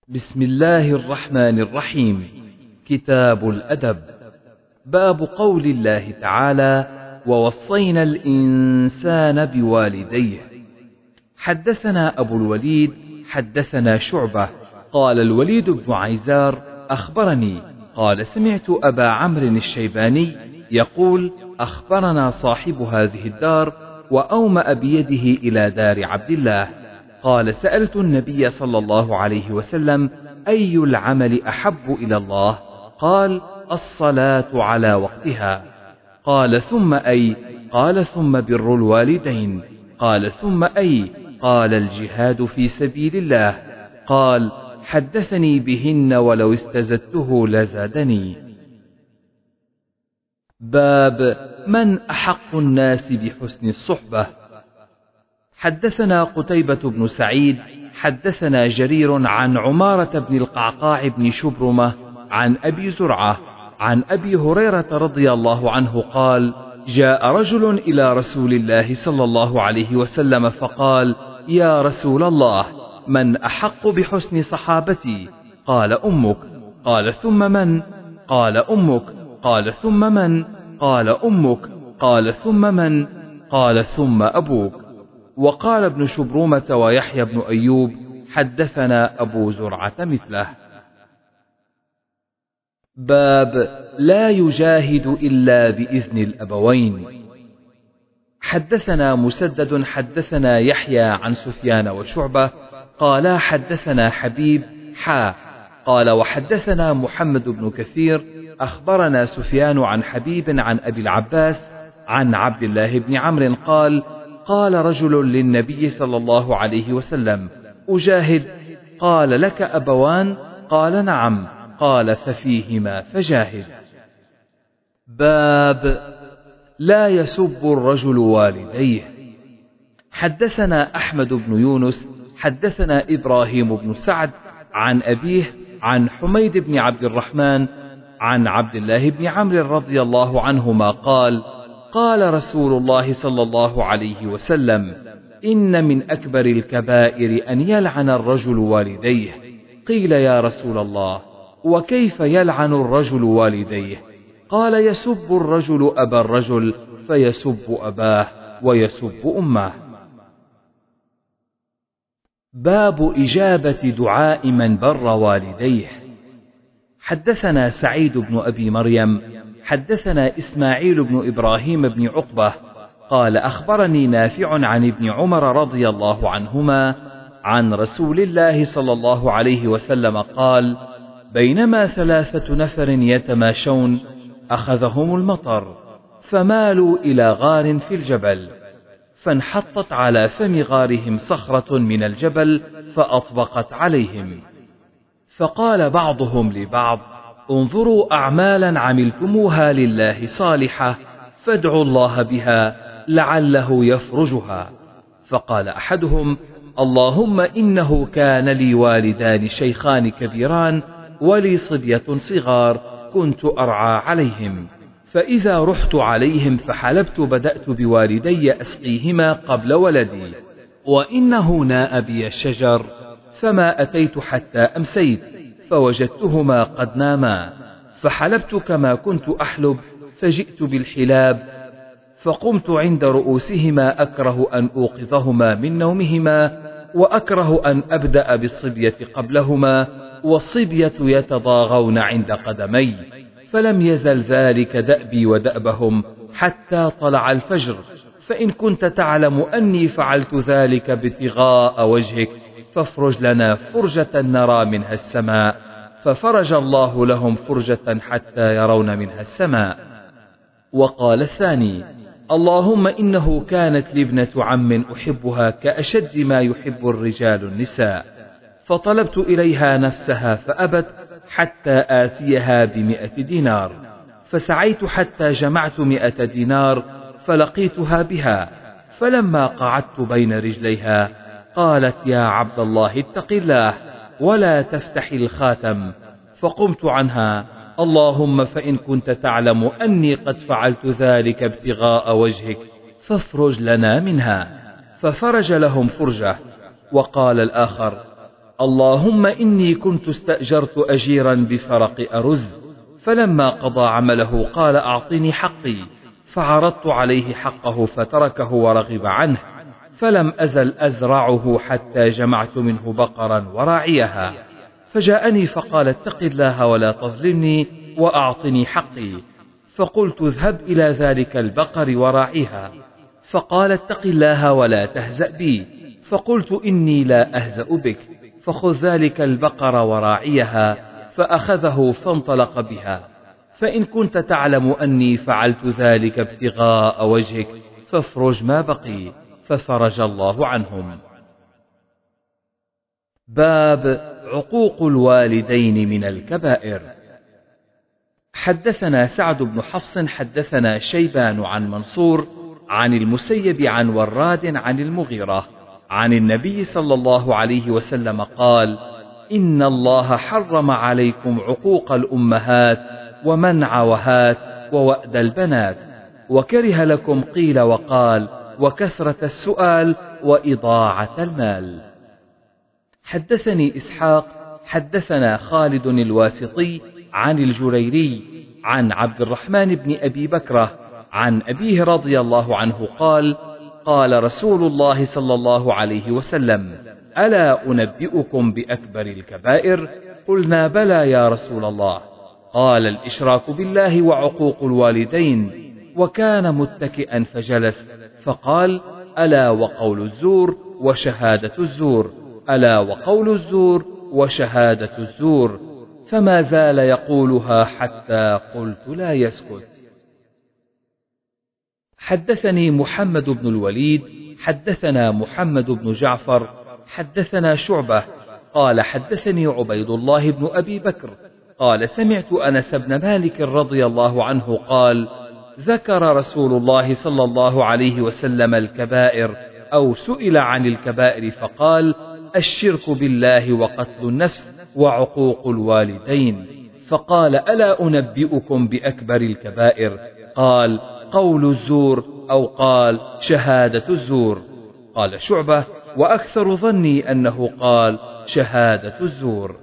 بسم الله الرحمن الرحيم. كتاب الأدب. باب قول الله تعالى: ووصينا الإنسان بوالديه. حدثنا أبو الوليد حدثنا شعبة قال الوليد بن عيزار أخبرني قال سمعت أبا عمرو الشيباني يقول: أخبرنا صاحب هذه الدار وأومأ بيده إلى دار عبد الله قال: سألت النبي صلى الله عليه وسلم: أي العمل أحب إلى الله؟ قال: الصلاة على وقتها. قال: ثم أي؟ قال: ثم بر الوالدين. قال: ثم أي؟ قال: الجهاد في سبيل الله. قال: حدثني بهن ولو استزدته لزادني. باب من أحق الناس بحسن الصحبة. حدثنا قتيبة بن سعيد حدثنا جرير عن عمارة بن القعقاع بن شبرمة عن أبي زرعة عن أبي هريرة رضي الله عنه قال: جاء رجل إلى رسول الله صلى الله عليه وسلم فقال: يا رسول الله، من أحق بحسن صحابتي؟ قال: أمك. قال: ثم من؟ قال: أمك. قال: ثم من؟ قال: أمك. قال: ثم من؟ قال: ثم أبوك. وقال ابن شبرمة ويحيى بن أيوب: حدثنا أبو زرعة مثله. باب لا يجاهد إلا بإذن الأبوين. حدثنا مسدد حدثنا يحيى عن سفيان وشعبة قالا حدثنا حبيب قال وحدثنا محمد بن كثير أخبرنا سفيان عن حبيب عن أبي العباس عن عبد الله بن عمرو قال: قال رجل للنبي صلى الله عليه وسلم: أجاهد؟ قال: لك أبوان؟ قال: نعم. قال: ففيهما فجاهد. باب لا يسب الرجل والديه. حدثنا أحمد بن يونس حدثنا إبراهيم بن سعد عن أبيه عن حميد بن عبد الرحمن عن عبد الله بن عمرو رضي الله عنهما قال: قال رسول الله صلى الله عليه وسلم: إن من أكبر الكبائر أن يلعن الرجل والديه. قيل: يا رسول الله، وكيف يلعن الرجل والديه؟ قال: يسب الرجل أبا الرجل فيسب أباه ويسب أمه. باب إجابة دعاء من بر والديه. حدثنا سعيد بن أبي مريم حدثنا إسماعيل بن إبراهيم بن عقبة قال: أخبرني نافع عن ابن عمر رضي الله عنهما عن رسول الله صلى الله عليه وسلم قال: بينما 3 نفر يتماشون أخذهم المطر فمالوا إلى غار في الجبل، فانحطت على فم غارهم صخرة من الجبل فأطبقت عليهم، فقال بعضهم لبعض: انظروا أعمالا عملتموها لله صالحة فادعوا الله بها لعله يفرجها. فقال أحدهم: اللهم إنه كان لي والدان شيخان كبيران ولي صبية صغار كنت أرعى عليهم، فإذا رحت عليهم فحلبت بدأت بوالدي أسقيهما قبل ولدي، وإنه ناء بي الشجر فما أتيت حتى أمسيت فوجدتهما قد ناما، فحلبت كما كنت أحلب فجئت بالحلاب، فقمت عند رؤوسهما أكره أن أوقظهما من نومهما وأكره أن أبدأ بالصبية قبلهما، والصبية يتضاغون عند قدمي، فلم يزل ذلك دأبي ودأبهم حتى طلع الفجر، فإن كنت تعلم أني فعلت ذلك ابتغاء وجهك فافرج لنا فرجة نرى منها السماء، ففرج الله لهم فرجة حتى يرون منها السماء. وقال الثاني: اللهم إنه كانت لي ابنة عم أحبها كأشد ما يحب الرجال النساء، فطلبت إليها نفسها فأبت حتى آتيها ب100 دينار، فسعيت حتى جمعت 100 دينار فلقيتها بها، فلما قعدت بين رجليها قالت: يا عبد الله اتق الله ولا تفتح الخاتم، فقمت عنها: اللهم فإن كنت تعلم أني قد فعلت ذلك ابتغاء وجهك فافرج لنا منها، ففرج لهم فرجة. وقال الآخر: اللهم إني كنت استأجرت أجيرا بفرق أرز، فلما قضى عمله قال أعطني حقي، فعرضت عليه حقه فتركه ورغب عنه، فلم أزل أزرعه حتى جمعت منه بقرا وراعيها، فجاءني فقال اتق الله ولا تظلمني وأعطني حقي، فقلت اذهب إلى ذلك البقر وراعيها، فقال اتق الله ولا تهزأ بي، فقلت إني لا أهزأ بك، فخذ ذلك البقر وراعيها، فأخذه فانطلق بها، فإن كنت تعلم أني فعلت ذلك ابتغاء وجهك فافرج ما بقي، ففرج الله عنهم. باب عقوق الوالدين من الكبائر. حدثنا سعد بن حفص حدثنا شيبان عن منصور عن المسيب عن وراد عن المغيرة عن النبي صلى الله عليه وسلم قال: إن الله حرم عليكم عقوق الأمهات ومنع وهات ووأد البنات، وكره لكم قيل وقال وكثرة السؤال وإضاعة المال. حدثني إسحاق حدثنا خالد الواسطي عن الجريري عن عبد الرحمن بن أبي بكرة عن أبيه رضي الله عنه قال: قال رسول الله صلى الله عليه وسلم: ألا أنبئكم بأكبر الكبائر؟ قلنا بلى يا رسول الله. قال: الإشراك بالله وعقوق الوالدين. وكان متكئا فجلس فقال: ألا وقول الزور وشهادة الزور، ألا وقول الزور وشهادة الزور، فما زال يقولها حتى قلت لا يسكت. حدثني محمد بن الوليد حدثنا محمد بن جعفر حدثنا شعبة قال حدثني عبيد الله بن أبي بكر قال: سمعت أنس بن مالك رضي الله عنه قال: ذكر رسول الله صلى الله عليه وسلم الكبائر أو سئل عن الكبائر فقال: الشرك بالله وقتل النفس وعقوق الوالدين، فقال: ألا أنبئكم بأكبر الكبائر؟ قال: قول الزور أو قال شهادة الزور. قال شعبة: وأكثر ظني أنه قال شهادة الزور.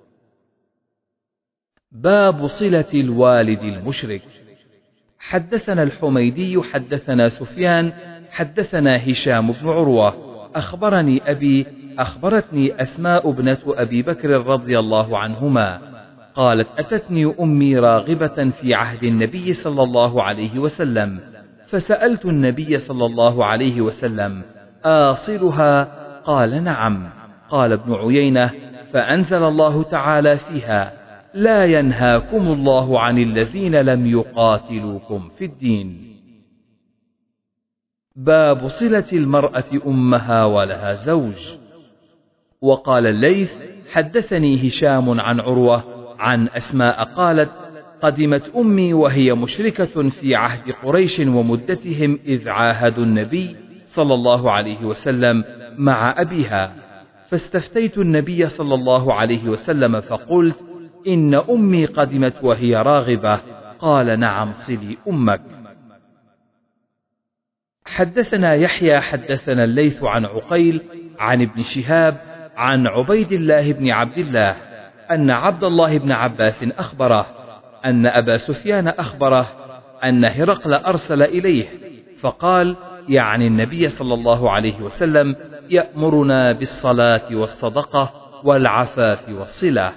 باب صلة الوالد المشرك. حدثنا الحميدي حدثنا سفيان حدثنا هشام بن عروة أخبرني أبي أخبرتني أسماء ابنة أبي بكر رضي الله عنهما قالت: أتتني أمي راغبة في عهد النبي صلى الله عليه وسلم، فسألت النبي صلى الله عليه وسلم: آصلها؟ قال: نعم. قال ابن عيينة: فأنزل الله تعالى فيها: لا ينهاكم الله عن الذين لم يقاتلوكم في الدين. باب صلة المرأة أمها ولها زوج. وقال الليث: حدثني هشام عن عروة عن أسماء قالت: قدمت أمي وهي مشركة في عهد قريش ومدتهم إذ عاهدوا النبي صلى الله عليه وسلم مع أبيها، فاستفتيت النبي صلى الله عليه وسلم فقلت: إن أمي قدمت وهي راغبة. قال: نعم، صلي أمك. حدثنا يحيى حدثنا الليث عن عقيل عن ابن شهاب عن عبيد الله بن عبد الله أن عبد الله بن عباس أخبره أن أبا سفيان أخبره أن هرقل أرسل إليه فقال: يعني النبي صلى الله عليه وسلم يأمرنا بالصلاة والصدقة والعفاف والصلة.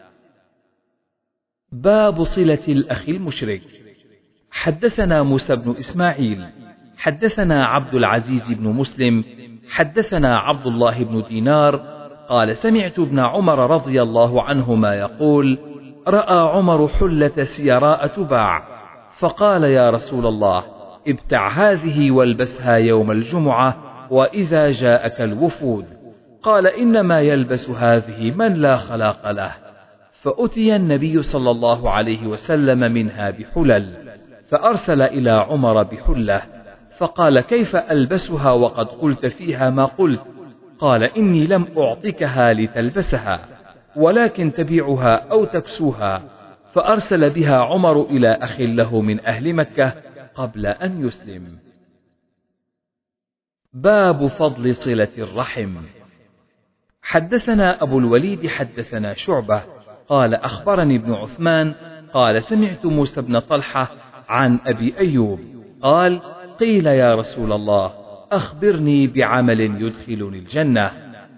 باب صلة الأخ المشرك. حدثنا موسى بن إسماعيل حدثنا عبد العزيز بن مسلم حدثنا عبد الله بن دينار قال: سمعت ابن عمر رضي الله عنهما يقول: رأى عمر حلة سيراء تباع، فقال: يا رسول الله، ابتع هذه والبسها يوم الجمعة وإذا جاءك الوفود. قال: إنما يلبس هذه من لا خلاق له. فأتي النبي صلى الله عليه وسلم منها بحلل، فأرسل إلى عمر بحلة، فقال: كيف ألبسها وقد قلت فيها ما قلت؟ قال: إني لم أعطكها لتلبسها، ولكن تبيعها أو تكسوها. فأرسل بها عمر إلى أخ له من أهل مكة قبل أن يسلم. باب فضل صلة الرحم. حدثنا أبو الوليد حدثنا شعبة قال أخبرني ابن عثمان قال سمعت موسى بن طلحة عن أبي أيوب قال قيل يا رسول الله أخبرني بعمل يدخلني الجنة.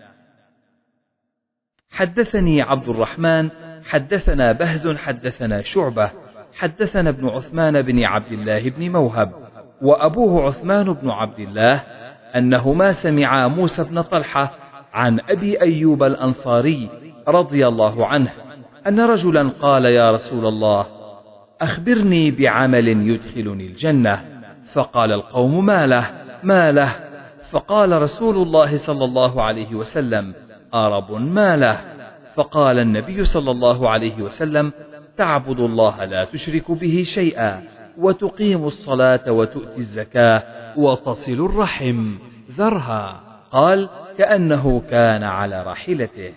حدثني عبد الرحمن حدثنا بهز حدثنا شعبة حدثنا ابن عثمان بن عبد الله بن موهب وأبوه عثمان بن عبد الله أنهما سمعا موسى بن طلحة عن أبي أيوب الأنصاري رضي الله عنه أن رجلا قال يا رسول الله أخبرني بعمل يدخلني الجنة. فقال القوم ما له فقال رسول الله صلى الله عليه وسلم أرب ما له. فقال النبي صلى الله عليه وسلم تعبد الله لا تشرك به شيئا وتقيم الصلاة وتؤتي الزكاة وتصل الرحم ذرها. قال كأنه كان على راحلته.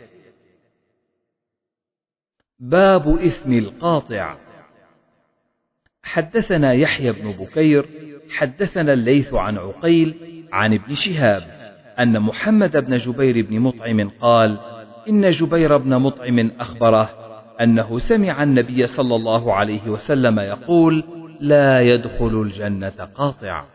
باب إثم القاطع. حدثنا يحيى بن بكير حدثنا الليث عن عقيل عن ابن شهاب أن محمد بن جبير بن مطعم قال إن جبير بن مطعم أخبره أنه سمع النبي صلى الله عليه وسلم يقول لا يدخل الجنة قاطع.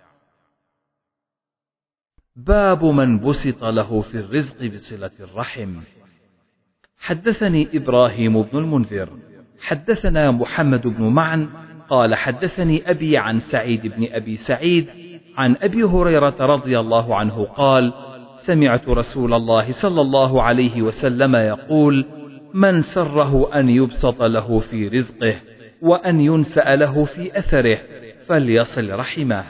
باب من بسط له في الرزق بصلة الرحم. حدثني إبراهيم بن المنذر حدثنا محمد بن معن قال حدثني أبي عن سعيد بن أبي سعيد عن أبي هريرة رضي الله عنه قال سمعت رسول الله صلى الله عليه وسلم يقول من سره أن يبسط له في رزقه وأن ينسأ له في أثره فليصل رحمه.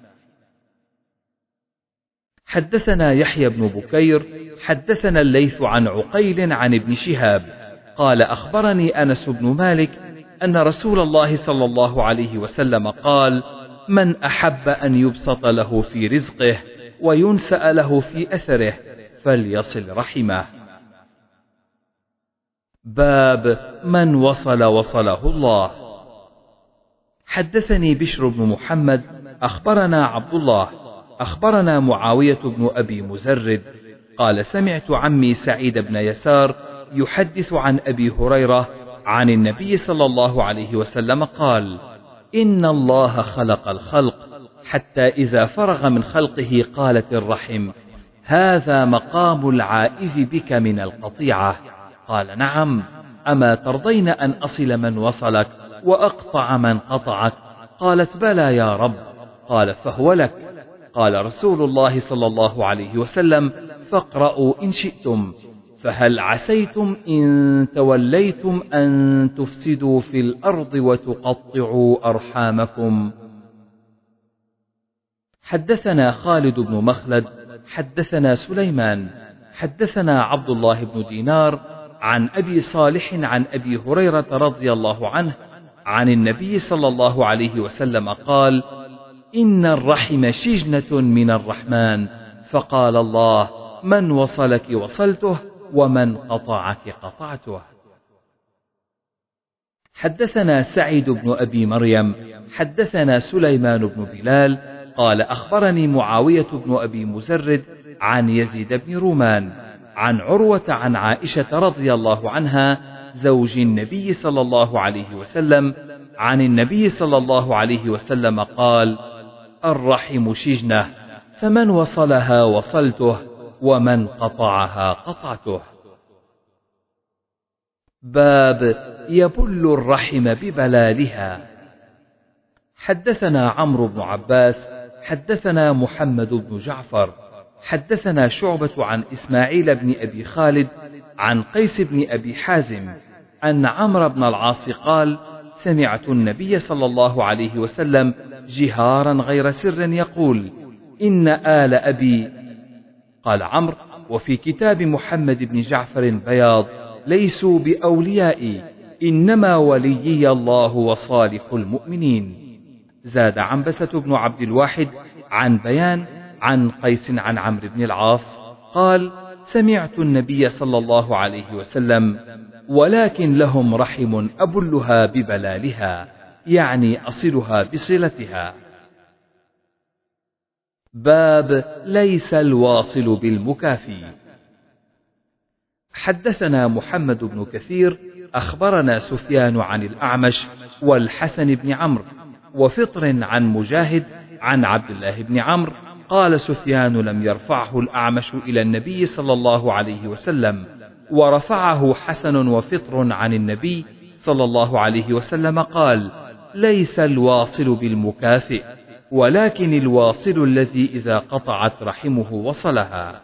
حدثنا يحيى بن بكير حدثنا الليث عن عقيل عن ابن شهاب قال أخبرني أنس بن مالك أن رسول الله صلى الله عليه وسلم قال من أحب أن يبسط له في رزقه وينسأ له في أثره فليصل رحمه. باب من وصله الله. حدثني بشر بن محمد أخبرنا عبد الله أخبرنا معاوية بن أبي مزرد قال سمعت عمي سعيد بن يسار يحدث عن أبي هريرة عن النبي صلى الله عليه وسلم قال إن الله خلق الخلق حتى إذا فرغ من خلقه قالت الرحم هذا مقام العائذ بك من القطيعة. قال نعم أما ترضين أن أصل من وصلك وأقطع من قطعك؟ قالت بلى يا رب. قال فهو لك. قال رسول الله صلى الله عليه وسلم فاقرأوا إن شئتم فهل عسيتم إن توليتم أن تفسدوا في الأرض وتقطعوا أرحامكم. حدثنا خالد بن مخلد حدثنا سليمان حدثنا عبد الله بن دينار عن أبي صالح عن أبي هريرة رضي الله عنه عن النبي صلى الله عليه وسلم قال إن الرحم شجنة من الرحمن فقال الله من وصلك وصلته ومن قطعك قطعته. حدثنا سعيد بن أبي مريم حدثنا سليمان بن بلال قال أخبرني معاوية بن أبي مزرد عن يزيد بن رومان عن عروة عن عائشة رضي الله عنها زوج النبي صلى الله عليه وسلم عن النبي صلى الله عليه وسلم قال الرحم شجنة فمن وصلها وصلته ومن قطعها قطعته. باب يبل الرحم ببلالها. حدثنا عمرو بن عباس حدثنا محمد بن جعفر حدثنا شعبة عن إسماعيل بن أبي خالد عن قيس بن أبي حازم أن عمرو بن العاص قال سمعت النبي صلى الله عليه وسلم جهارا غير سر يقول إن آل أبي. قال عمرو وفي كتاب محمد بن جعفر بياض ليسوا بأوليائي إنما وليي الله وصالح المؤمنين. زاد عنبسة بن عبد الواحد عن بيان عن قيس عن عمرو بن العاص قال سمعت النبي صلى الله عليه وسلم ولكن لهم رحم أبلها ببلالها يعني أصلها بصلتها. باب ليس الواصل بالمكافي. حدثنا محمد بن كثير أخبرنا سفيان عن الأعمش والحسن بن عمرو وفطر عن مجاهد عن عبد الله بن عمرو قال سفيان لم يرفعه الأعمش إلى النبي صلى الله عليه وسلم، ورفعه حسن وفطر عن النبي صلى الله عليه وسلم قال: ليس الواصل بالمكافئ، ولكن الواصل الذي إذا قطعت رحمه وصلها.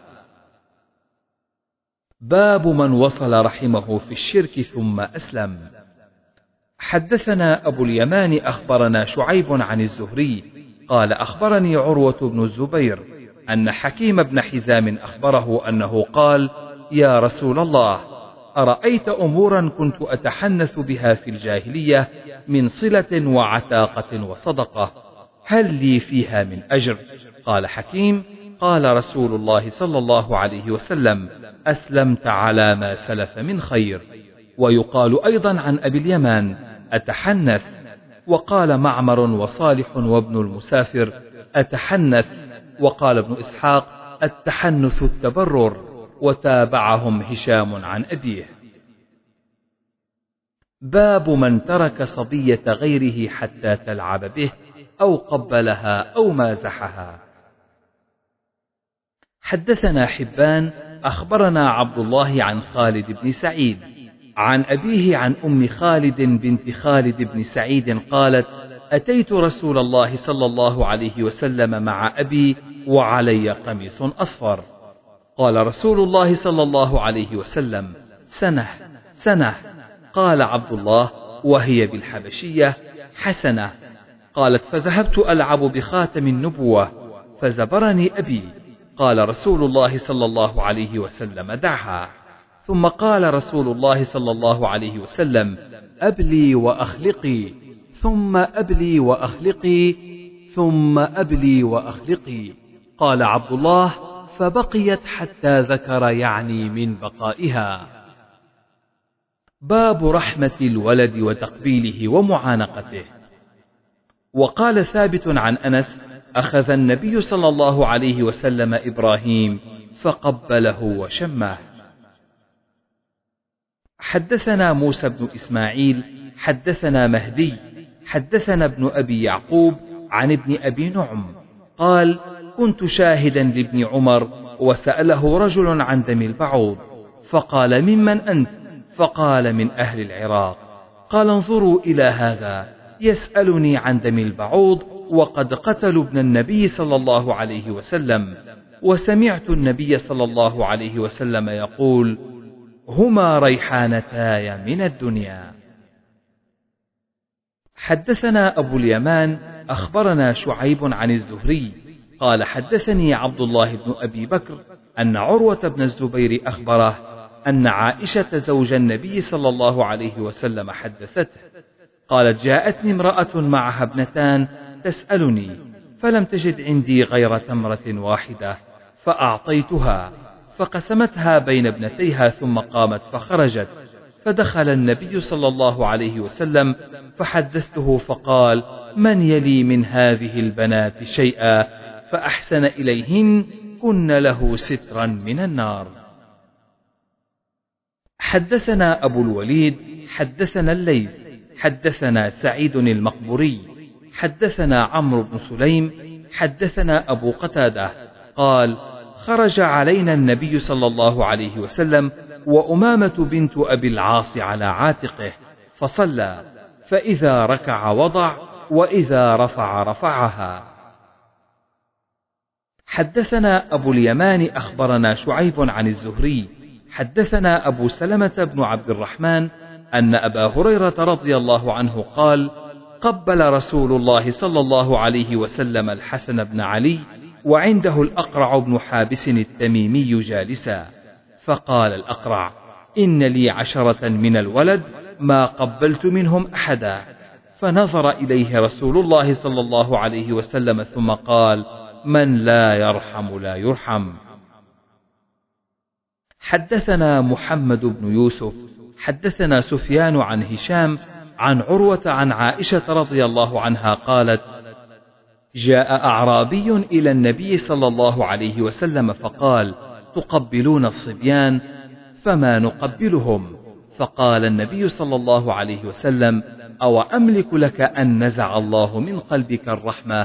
باب من وصل رحمه في الشرك ثم أسلم. حدثنا أبو اليمان أخبرنا شعيب عن الزهري قال أخبرني عروة بن الزبير أن حكيم بن حزام أخبره أنه قال: يا رسول الله، أرأيت أمورا كنت أتحنث بها في الجاهلية من صلة وعتاقة وصدقة، هل لي فيها من أجر؟ قال حكيم: قال رسول الله صلى الله عليه وسلم: أسلمت على ما سلف من خير. ويقال أيضا عن أبي اليمان: أتحنث. وقال معمر وصالح وابن المسافر: أتحنث. وقال ابن إسحاق: التحنث التبرر. وتابعهم هشام عن أبيه. باب من ترك صبية غيره حتى تلعب به أو قبلها أو مازحها. حدثنا حبان أخبرنا عبد الله عن خالد بن سعيد عن أبيه عن أم خالد بنت خالد بن سعيد قالت: أتيت رسول الله صلى الله عليه وسلم مع أبي وعلي قميص أصفر. قال رسول الله صلى الله عليه وسلم: سنة سنة. قال عبد الله وهي بالحبشية: حسنة. قالت: فذهبت ألعب بخاتم النبوة فزبرني أبي. قال رسول الله صلى الله عليه وسلم: دعها. ثم قال رسول الله صلى الله عليه وسلم: أبلي وأخلقي، ثم أبلي وأخلقي، ثم أبلي وأخلقي. قال عبد الله: فبقيت حتى ذكر يعني من بقائها. باب رحمة الولد وتقبيله ومعانقته. وقال ثابت عن أنس: أخذ النبي صلى الله عليه وسلم إبراهيم فقبله وشمه. حدثنا موسى بن إسماعيل حدثنا مهدي حدثنا ابن أبي يعقوب عن ابن أبي نعم قال: كنت شاهدا لابن عمر وسأله رجل عن دم البعوض فقال: ممن أنت؟ فقال: من أهل العراق. قال: انظروا إلى هذا يسألني عن دم البعوض وقد قتلوا ابن النبي صلى الله عليه وسلم، وسمعت النبي صلى الله عليه وسلم يقول: هما ريحانتاي من الدنيا. حدثنا أبو اليمان أخبرنا شعيب عن الزهري قال: حدثني عبد الله بن أبي بكر أن عروة بن الزبير أخبره أن عائشة زوج النبي صلى الله عليه وسلم حدثته قالت: جاءتني امرأة معها ابنتان تسألني، فلم تجد عندي غير تمرة واحدة فأعطيتها، فقسمتها بين ابنتيها ثم قامت فخرجت، فدخل النبي صلى الله عليه وسلم فحدثته فقال: من يلي من هذه البنات شيئا فأحسن إليهن كن له سترا من النار. حدثنا أبو الوليد حدثنا الليث حدثنا سعيد المقبوري حدثنا عمرو بن سليم حدثنا أبو قتادة قال: خرج علينا النبي صلى الله عليه وسلم وأمامة بنت أبي العاص على عاتقه فصلى، فإذا ركع وضع وإذا رفع رفعها. حدثنا أبو اليمان أخبرنا شعيب عن الزهري حدثنا أبو سلمة بن عبد الرحمن أن أبا هريرة رضي الله عنه قال: قبل رسول الله صلى الله عليه وسلم الحسن بن علي وعنده الأقرع بن حابس التميمي جالسا، فقال الأقرع: إن لي 10 من الولد ما قبلت منهم أحدا، فنظر إليه رسول الله صلى الله عليه وسلم ثم قال: من لا يرحم لا يرحم. حدثنا محمد بن يوسف حدثنا سفيان عن هشام عن عروة عن عائشة رضي الله عنها قالت: جاء أعرابي إلى النبي صلى الله عليه وسلم فقال: تقبلون الصبيان؟ فما نقبلهم. فقال النبي صلى الله عليه وسلم: أو أملك لك أن نزع الله من قلبك الرحمة؟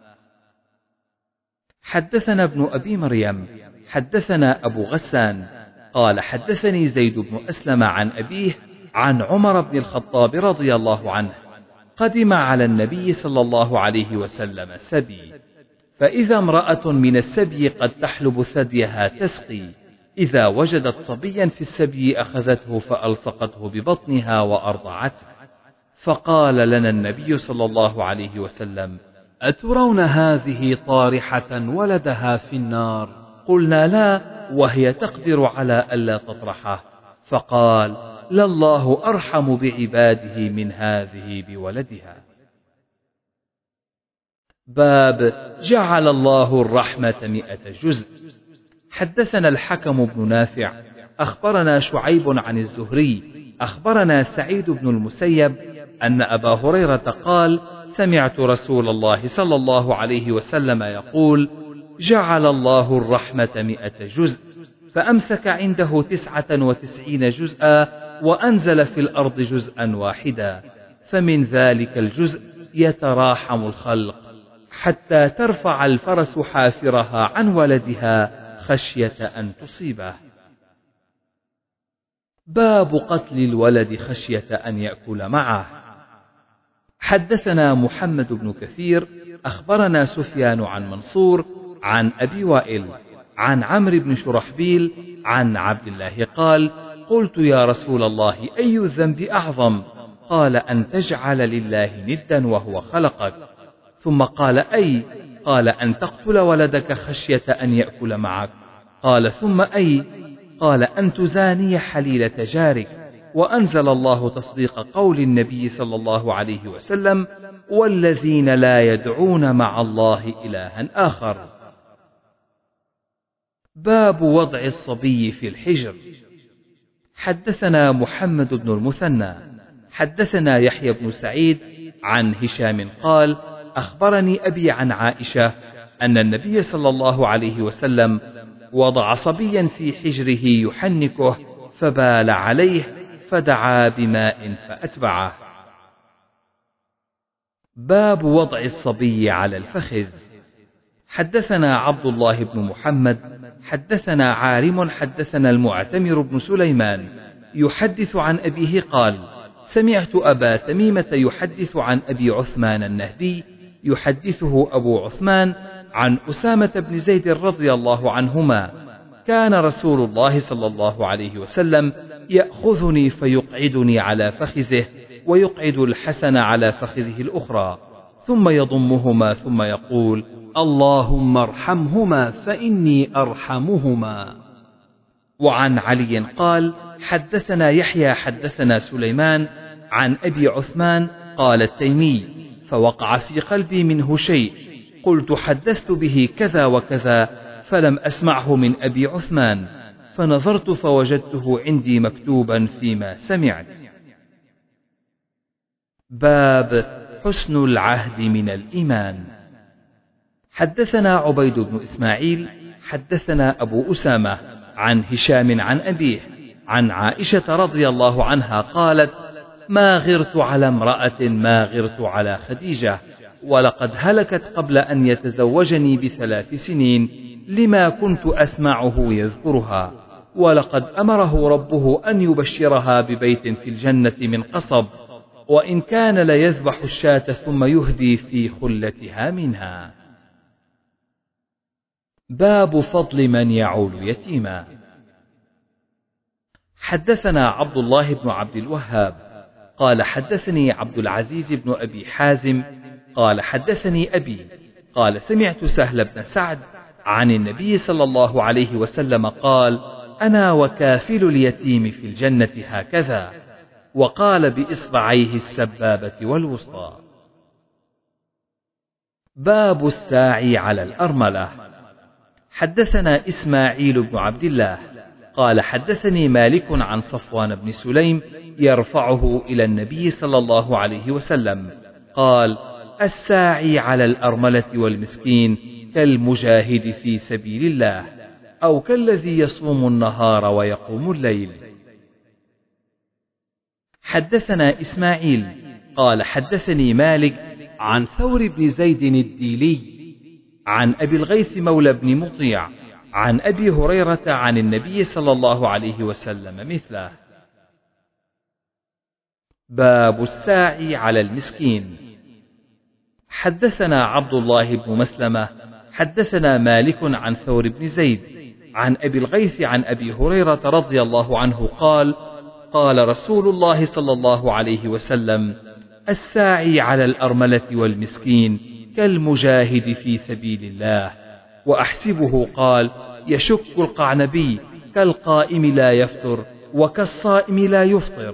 حدثنا ابن أبي مريم حدثنا أبو غسان قال حدثني زيد بن أسلم عن أبيه عن عمر بن الخطاب رضي الله عنه: قدم على النبي صلى الله عليه وسلم سبي، فإذا امرأة من السبي قد تحلب ثديها تسقي، إذا وجدت صبيا في السبي أخذته فألصقته ببطنها وأرضعته. فقال لنا النبي صلى الله عليه وسلم: أترون هذه طارحة ولدها في النار؟ قلنا: لا، وهي تقدر على ألا تطرحه. فقال: لله أرحم بعباده من هذه بولدها. باب جعل الله الرحمة 100 جزء. حدثنا الحكم بن نافع أخبرنا شعيب عن الزهري أخبرنا سعيد بن المسيب أن أبا هريرة قال: سمعت رسول الله صلى الله عليه وسلم يقول: جعل الله الرحمة 100 جزء، فأمسك عنده 99 جزءا وأنزل في الأرض جزءا واحدا، فمن ذلك الجزء يتراحم الخلق حتى ترفع الفرس حافرها عن ولدها خشية أن تصيبه. باب قتل الولد خشية أن يأكل معه. حدثنا محمد بن كثير أخبرنا سفيان عن منصور عن أبي وائل عن عمرو بن شرحبيل عن عبد الله قال: قلت يا رسول الله أي الذنب أعظم؟ قال: أن تجعل لله ندا وهو خلقك. ثم قال: أي؟ قال: أن تقتل ولدك خشية أن يأكل معك. قال: ثم أي؟ قال: أن تزاني حليلة جارك. وأنزل الله تصديق قول النبي صلى الله عليه وسلم: والذين لا يدعون مع الله إلها آخر. باب وضع الصبي في الحجر. حدثنا محمد بن المثنى حدثنا يحيى بن سعيد عن هشام قال: أخبرني أبي عن عائشة أن النبي صلى الله عليه وسلم وضع صبيا في حجره يحنكه فبال عليه فدعا بماء فأتبعه. باب وضع الصبي على الفخذ. حدثنا عبد الله بن محمد حدثنا عارم حدثنا المعتمر بن سليمان يحدث عن أبيه قال: سمعت أبا تميمة يحدث عن أبي عثمان النهدي يحدثه أبو عثمان عن أسامة بن زيد رضي الله عنهما: كان رسول الله صلى الله عليه وسلم يأخذني فيقعدني على فخذه ويقعد الحسن على فخذه الأخرى، ثم يضمهما ثم يقول: اللهم ارحمهما فإني أرحمهما. وعن علي قال: حدثنا يحيى حدثنا سليمان عن أبي عثمان قال التيمي: فوقع في قلبي منه شيء، قلت حدثت به كذا وكذا فلم أسمعه من أبي عثمان، فنظرت فوجدته عندي مكتوبا فيما سمعت. باب حسن العهد من الإيمان. حدثنا عبيد بن إسماعيل حدثنا أبو أسامة عن هشام عن أبيه عن عائشة رضي الله عنها قالت: ما غرت على امرأة ما غرت على خديجة، ولقد هلكت قبل أن يتزوجني ب3 سنين لما كنت أسمعه يذكرها، ولقد أمره ربه أن يبشرها ببيت في الجنة من قصب، وإن كان ليذبح الشاة ثم يهدي في خلتها منها. باب فضل من يعول يتيما. حدثنا عبد الله بن عبد الوهاب قال حدثني عبد العزيز بن أبي حازم قال حدثني أبي قال: سمعت سهل بن سعد عن النبي صلى الله عليه وسلم قال: أنا وكافل اليتيم في الجنة هكذا، وقال بإصبعيه السبابة والوسطى. باب الساعي على الأرملة. حدثنا إسماعيل بن عبد الله قال حدثني مالك عن صفوان بن سليم يرفعه إلى النبي صلى الله عليه وسلم قال: الساعي على الأرملة والمسكين كالمجاهد في سبيل الله، أو كالذي يصوم النهار ويقوم الليل. حدثنا إسماعيل قال حدثني مالك عن ثور بن زيد الديلي عن أبي الغيث مولى بن مطيع عن أبي هريرة عن النبي صلى الله عليه وسلم مثله. باب الساعي على المسكين. حدثنا عبد الله بن مسلمة حدثنا مالك عن ثور بن زيد عن أبي الغيث عن أبي هريرة رضي الله عنه قال: قال رسول الله صلى الله عليه وسلم: الساعي على الأرملة والمسكين كالمجاهد في سبيل الله. وأحسبه قال: يشك القعنبي كالقائم لا يفطر وكالصائم لا يفطر.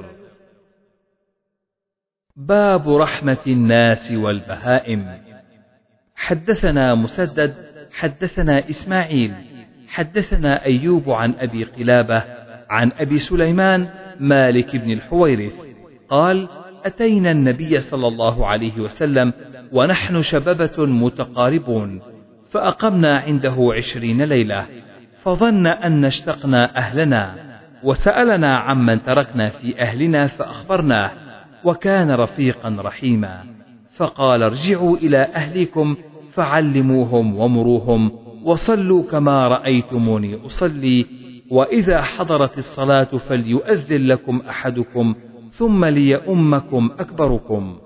باب رحمة الناس والبهائم. حدثنا مسدد حدثنا إسماعيل حدثنا أيوب عن أبي قلابة عن أبي سليمان مالك بن الحويرث قال: أتينا النبي صلى الله عليه وسلم ونحن شببة متقاربون، فأقمنا عنده 20 ليلة، فظن أن اشتقنا أهلنا، وسألنا عمن تركنا في أهلنا فأخبرناه، وكان رفيقا رحيما، فقال: ارجعوا إلى أهلكم فعلموهم ومروهم وصلوا كما رأيتموني أصلي، وإذا حضرت الصلاة فليؤذن لكم أحدكم ثم ليؤمكم أكبركم.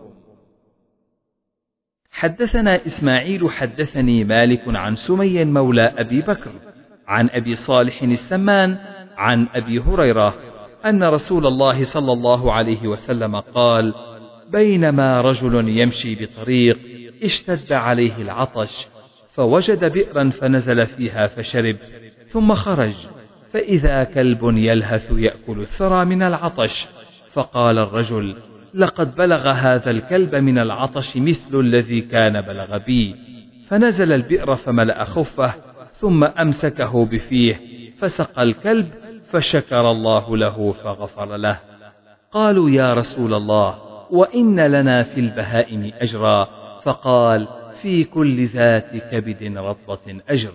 حدثنا إسماعيل حدثني مالك عن سمي مولى أبي بكر عن أبي صالح السمان عن أبي هريرة أن رسول الله صلى الله عليه وسلم قال: بينما رجل يمشي بطريق اشتد عليه العطش، فوجد بئرا فنزل فيها فشرب، ثم خرج فإذا كلب يلهث يأكل الثرى من العطش، فقال الرجل: لقد بلغ هذا الكلب من العطش مثل الذي كان بلغ بي، فنزل البئر فملأ خفه ثم أمسكه بفيه فسقى الكلب، فشكر الله له فغفر له. قالوا: يا رسول الله، وإن لنا في البهائم أجرا؟ فقال: في كل ذات كبد رطبة أجر.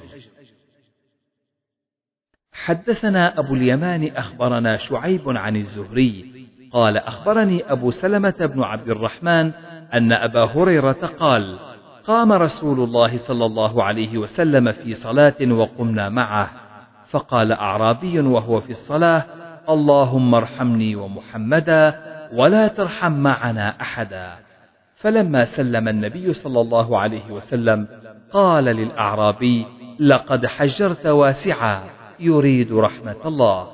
حدثنا أبو اليمان أخبرنا شعيب عن الزهري قال: أخبرني أبو سلمة بن عبد الرحمن أن أبا هريرة قال: قام رسول الله صلى الله عليه وسلم في صلاة وقمنا معه، فقال أعرابي وهو في الصلاة: اللهم ارحمني ومحمدا ولا ترحم معنا أحدا. فلما سلم النبي صلى الله عليه وسلم قال للأعرابي: لقد حجرت واسعا، يريد رحمة الله.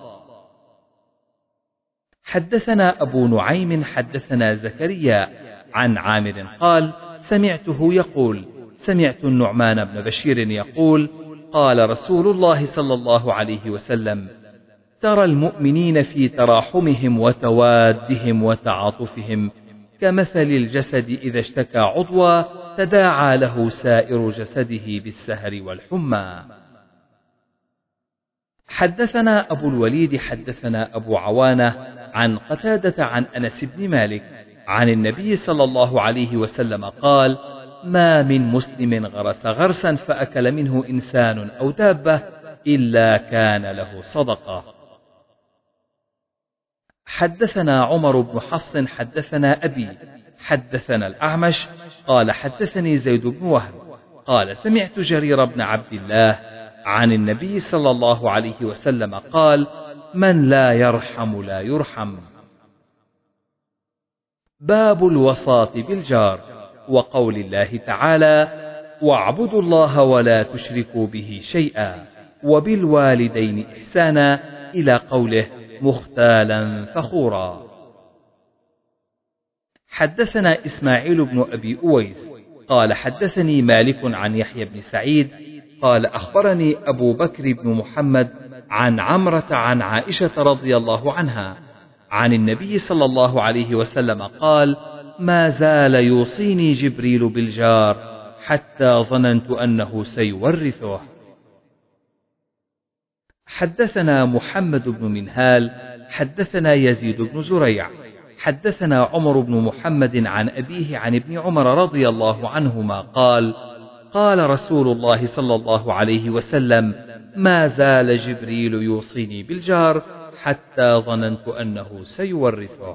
حدثنا أبو نعيم حدثنا زكريا عن عامر قال: سمعته يقول: سمعت النعمان بن بشير يقول: قال رسول الله صلى الله عليه وسلم: ترى المؤمنين في تراحمهم وتوادهم وتعاطفهم كمثل الجسد إذا اشتكى عضوا تداعى له سائر جسده بالسهر والحمى. حدثنا أبو الوليد حدثنا أبو عوانة عن قتادة عن أنس بن مالك عن النبي صلى الله عليه وسلم قال: ما من مسلم غرس غرسا فأكل منه إنسان أو دابة إلا كان له صدقة. حدثنا عمر بن حفص حدثنا أبي حدثنا الأعمش قال: حدثني زيد بن وهب قال: سمعت جرير بن عبد الله عن النبي صلى الله عليه وسلم قال: من لا يرحم لا يرحم. باب الوصاة بالجار، وقول الله تعالى: واعبدوا الله ولا تشركوا به شيئا، وبالوالدين إحسانا، إلى قوله: مختالا فخورا. حدثنا إسماعيل بن أبي أويس قال: حدثني مالك عن يحيى بن سعيد قال: أخبرني أبو بكر بن محمد عن عمرة عن عائشة رضي الله عنها عن النبي صلى الله عليه وسلم قال: ما زال يوصيني جبريل بالجار حتى ظننت أنه سيورثه. حدثنا محمد بن منهال حدثنا يزيد بن زريع حدثنا عمر بن محمد عن أبيه عن ابن عمر رضي الله عنهما قال: قال رسول الله صلى الله عليه وسلم: ما زال جبريل يوصيني بالجار حتى ظننت أنه سيورثه.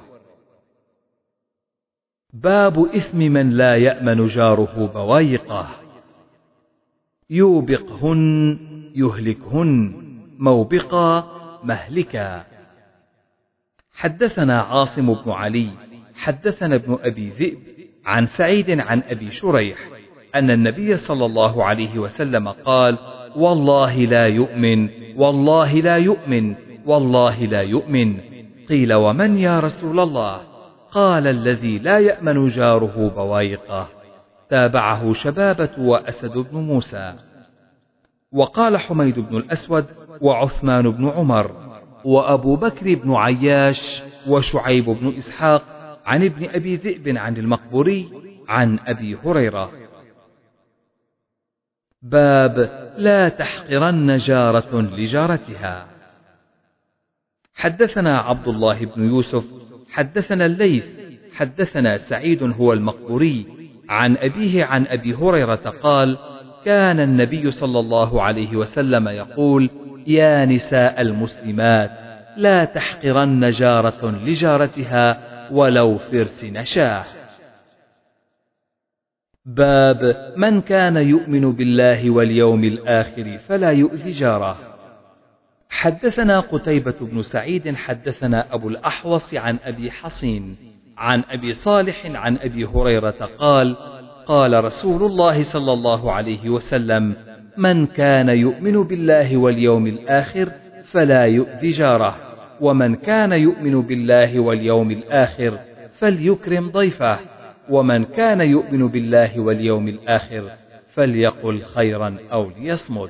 باب إثم من لا يأمن جاره بوايقه. يوبقهن يهلكهن، موبقا مهلكا. حدثنا عاصم بن علي حدثنا ابن أبي ذئب عن سعيد عن أبي شريح أن النبي صلى الله عليه وسلم قال: والله لا يؤمن، والله لا يؤمن، والله لا يؤمن. قيل: ومن يا رسول الله؟ قال: الذي لا يأمن جاره بوايقه. تابعه شبابة وأسد بن موسى. وقال حميد بن الأسود وعثمان بن عمر وأبو بكر بن عياش وشعيب بن إسحاق عن ابن أبي ذئب عن المقبوري عن أبي هريرة. باب لا تحقرن جارة لجارتها. حدثنا عبد الله بن يوسف حدثنا الليث حدثنا سعيد هو المقبوري عن أبيه عن أبي هريرة قال: كان النبي صلى الله عليه وسلم يقول: يا نساء المسلمات لا تحقرن جارة لجارتها ولو فرس نشاه. باب من كان يؤمن بالله واليوم الآخر فلا يؤذي جاره. حدثنا قتيبة بن سعيد حدثنا أبو الأحوص عن أبي حصين عن أبي صالح عن أبي هريرة قال: قال رسول الله صلى الله عليه وسلم: من كان يؤمن بالله واليوم الآخر فلا يؤذي جاره، ومن كان يؤمن بالله واليوم الآخر فليكرم ضيفه، ومن كان يؤمن بالله واليوم الآخر فليقل خيرا أو ليصمت.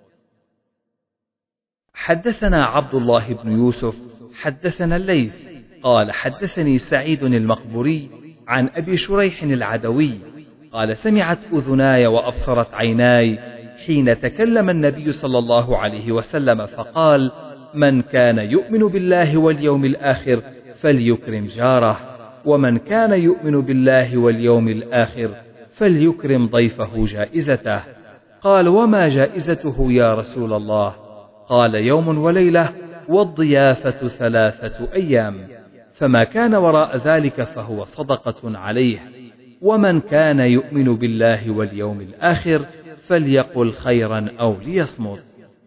حدثنا عبد الله بن يوسف حدثنا الليث قال: حدثني سعيد المقبوري عن أبي شريح العدوي قال: سمعت أذناي وأبصرت عيناي حين تكلم النبي صلى الله عليه وسلم فقال: من كان يؤمن بالله واليوم الآخر فليكرم جاره، ومن كان يؤمن بالله واليوم الآخر فليكرم ضيفه جائزته. قال: وما جائزته يا رسول الله؟ قال: يوم وليلة والضيافة 3 أيام، فما كان وراء ذلك فهو صدقة عليه، ومن كان يؤمن بالله واليوم الآخر فليقل خيرا أو ليصمت.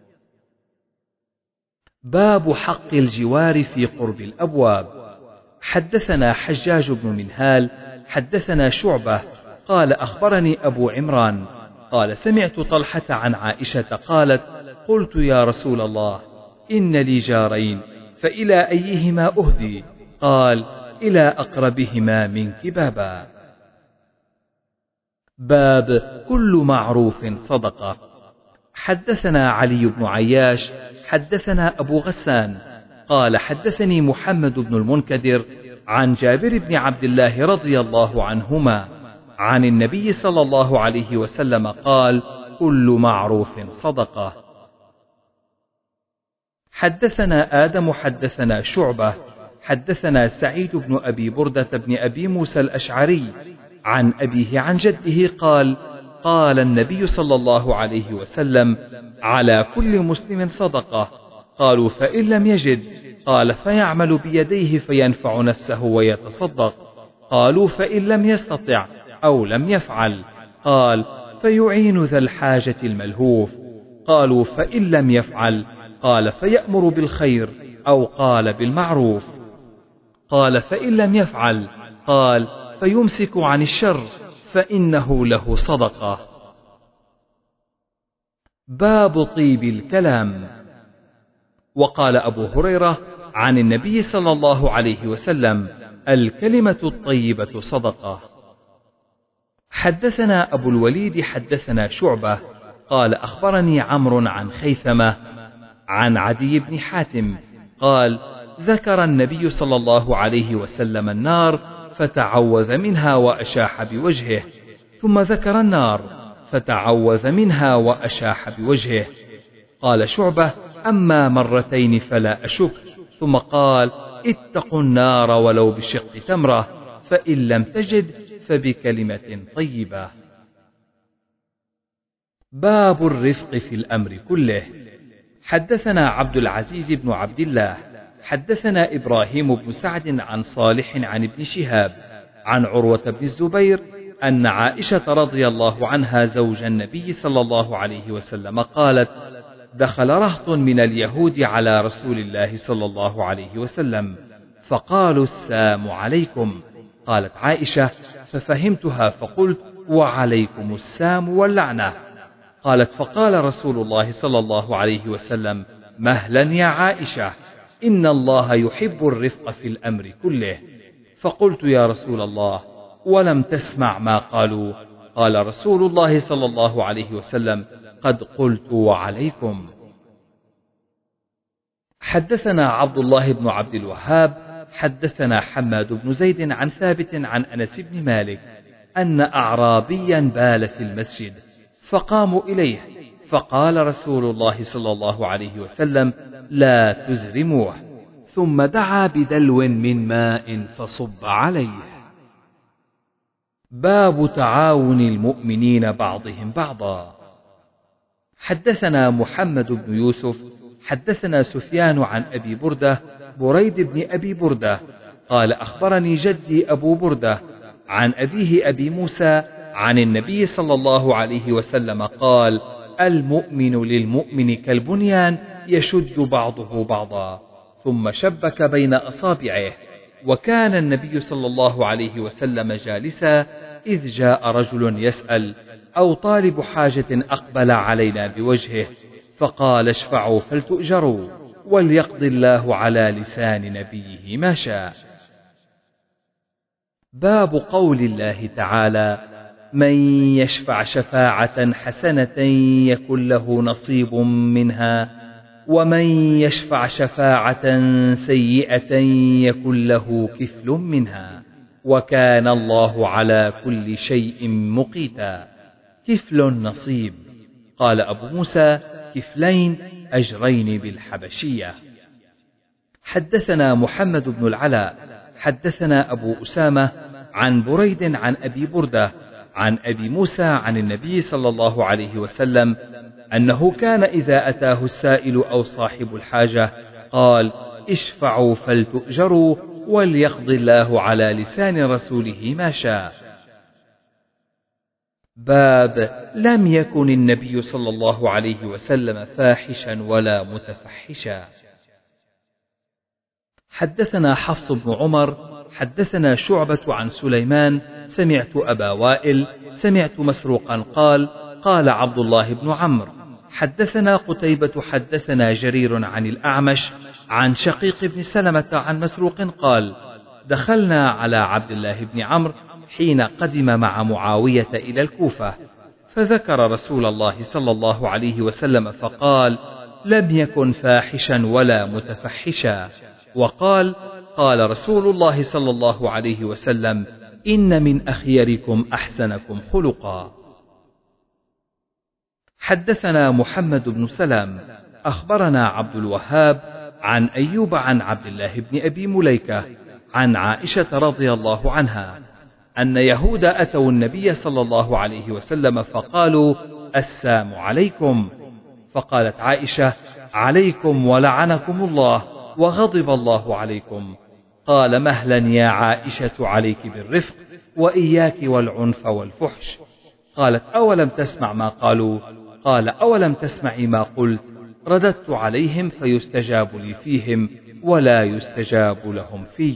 باب حق الجوار في قرب الأبواب. حدثنا حجاج بن منهال حدثنا شعبة قال: أخبرني أبو عمران قال: سمعت طلحة عن عائشة قالت: قلت يا رسول الله إن لي جارين فإلى أيهما أهدي؟ قال: إلى أقربهما منك بابا. باب كل معروف صدقة. حدثنا علي بن عياش حدثنا أبو غسان قال: حدثني محمد بن المنكدر عن جابر بن عبد الله رضي الله عنهما عن النبي صلى الله عليه وسلم قال: كل معروف صدقة. حدثنا آدم حدثنا شعبة حدثنا سعيد بن أبي بردة بن أبي موسى الأشعري عن أبيه عن جده قال: قال النبي صلى الله عليه وسلم: على كل مسلم صدقة. قالوا: فإن لم يجد؟ قال: فيعمل بيديه فينفع نفسه ويتصدق. قالوا: فإن لم يستطع أو لم يفعل؟ قال: فيعين ذا الحاجة الملهوف. قالوا: فإن لم يفعل؟ قال: فيأمر بالخير أو قال بالمعروف. قال: فإن لم يفعل؟ قال: فيمسك عن الشر فإنه له صدقة. باب طيب الكلام. وقال أبو هريرة عن النبي صلى الله عليه وسلم: الكلمة الطيبة صدقة. حدثنا أبو الوليد حدثنا شعبة قال: أخبرني عمرو عن خيثمة عن عدي بن حاتم قال: ذكر النبي صلى الله عليه وسلم النار فتعوذ منها وأشاح بوجهه، ثم ذكر النار فتعوذ منها وأشاح بوجهه. قال شعبة: أما مرتين فلا أشك. ثم قال: اتقوا النار ولو بشق تمرة، فإن لم تجد فبكلمة طيبة. باب الرفق في الأمر كله. حدثنا عبد العزيز بن عبد الله حدثنا إبراهيم بن سعد عن صالح عن ابن شهاب عن عروة بن الزبير أن عائشة رضي الله عنها زوج النبي صلى الله عليه وسلم قالت: دخل رهط من اليهود على رسول الله صلى الله عليه وسلم فقالوا: السام عليكم. قالت عائشة: ففهمتها فقلت: وعليكم السام واللعنة. قالت: فقال رسول الله صلى الله عليه وسلم: مهلا يا عائشة، إن الله يحب الرفق في الأمر كله. فقلت: يا رسول الله، ولم تسمع ما قالوا؟ قال رسول الله صلى الله عليه وسلم: قد قلت وعليكم. حدثنا عبد الله بن عبد الوهاب حدثنا حماد بن زيد عن ثابت عن أنس بن مالك أن أعرابيا بال في المسجد فقاموا إليه فقال رسول الله صلى الله عليه وسلم: لا تزرموه، ثم دعا بدلو من ماء فصب عليه. باب تعاون المؤمنين بعضهم بعضا. حدثنا محمد بن يوسف حدثنا سفيان عن أبي بردة بريد بن أبي بردة قال: أخبرني جدي أبو بردة عن أبيه أبي موسى عن النبي صلى الله عليه وسلم قال: المؤمن للمؤمن كالبنيان يشد بعضه بعضا. ثم شبك بين أصابعه. وكان النبي صلى الله عليه وسلم جالسا إذ جاء رجل يسأل أو طالب حاجة أقبل علينا بوجهه فقال: اشفعوا فلتؤجروا، وليقضي الله على لسان نبيه ما شاء. باب قول الله تعالى: من يشفع شفاعة حسنة يكن له نصيب منها، ومن يشفع شفاعة سيئة يكن له كفل منها، وكان الله على كل شيء مقيتا. كفل نصيب. قال أبو موسى: كفلين أجرين بالحبشية. حدثنا محمد بن العلاء حدثنا أبو أسامة عن بريد عن أبي بردة عن أبي موسى عن النبي صلى الله عليه وسلم أنه كان إذا أتاه السائل أو صاحب الحاجة قال: اشفعوا فلتؤجروا، وليقضي الله على لسان رسوله ما شاء. باب لم يكن النبي صلى الله عليه وسلم فاحشا ولا متفحشا. حدثنا حفص بن عمر حدثنا شعبة عن سليمان سمعت أبا وائل سمعت مسروقا قال: قال عبد الله بن عمرو: حدثنا قتيبة حدثنا جرير عن الأعمش عن شقيق بن سلمة عن مسروق قال: دخلنا على عبد الله بن عمرو حين قدم مع معاوية إلى الكوفة، فذكر رسول الله صلى الله عليه وسلم فقال: لم يكن فاحشا ولا متفحشا. وقال: قال رسول الله صلى الله عليه وسلم: إن من أخيركم أحسنكم خلقا. حدثنا محمد بن سلام أخبرنا عبد الوهاب عن أيوب عن عبد الله بن أبي مليكة عن عائشة رضي الله عنها أن يهود أتوا النبي صلى الله عليه وسلم فقالوا: السام عليكم. فقالت عائشة: عليكم ولعنكم الله وغضب الله عليكم. قال: مهلا يا عائشة، عليك بالرفق وإياك والعنف والفحش. قالت: أولم تسمع ما قالوا؟ قال: أولم تسمعي ما قلت؟ رددت عليهم فيستجاب لي فيهم ولا يستجاب لهم في.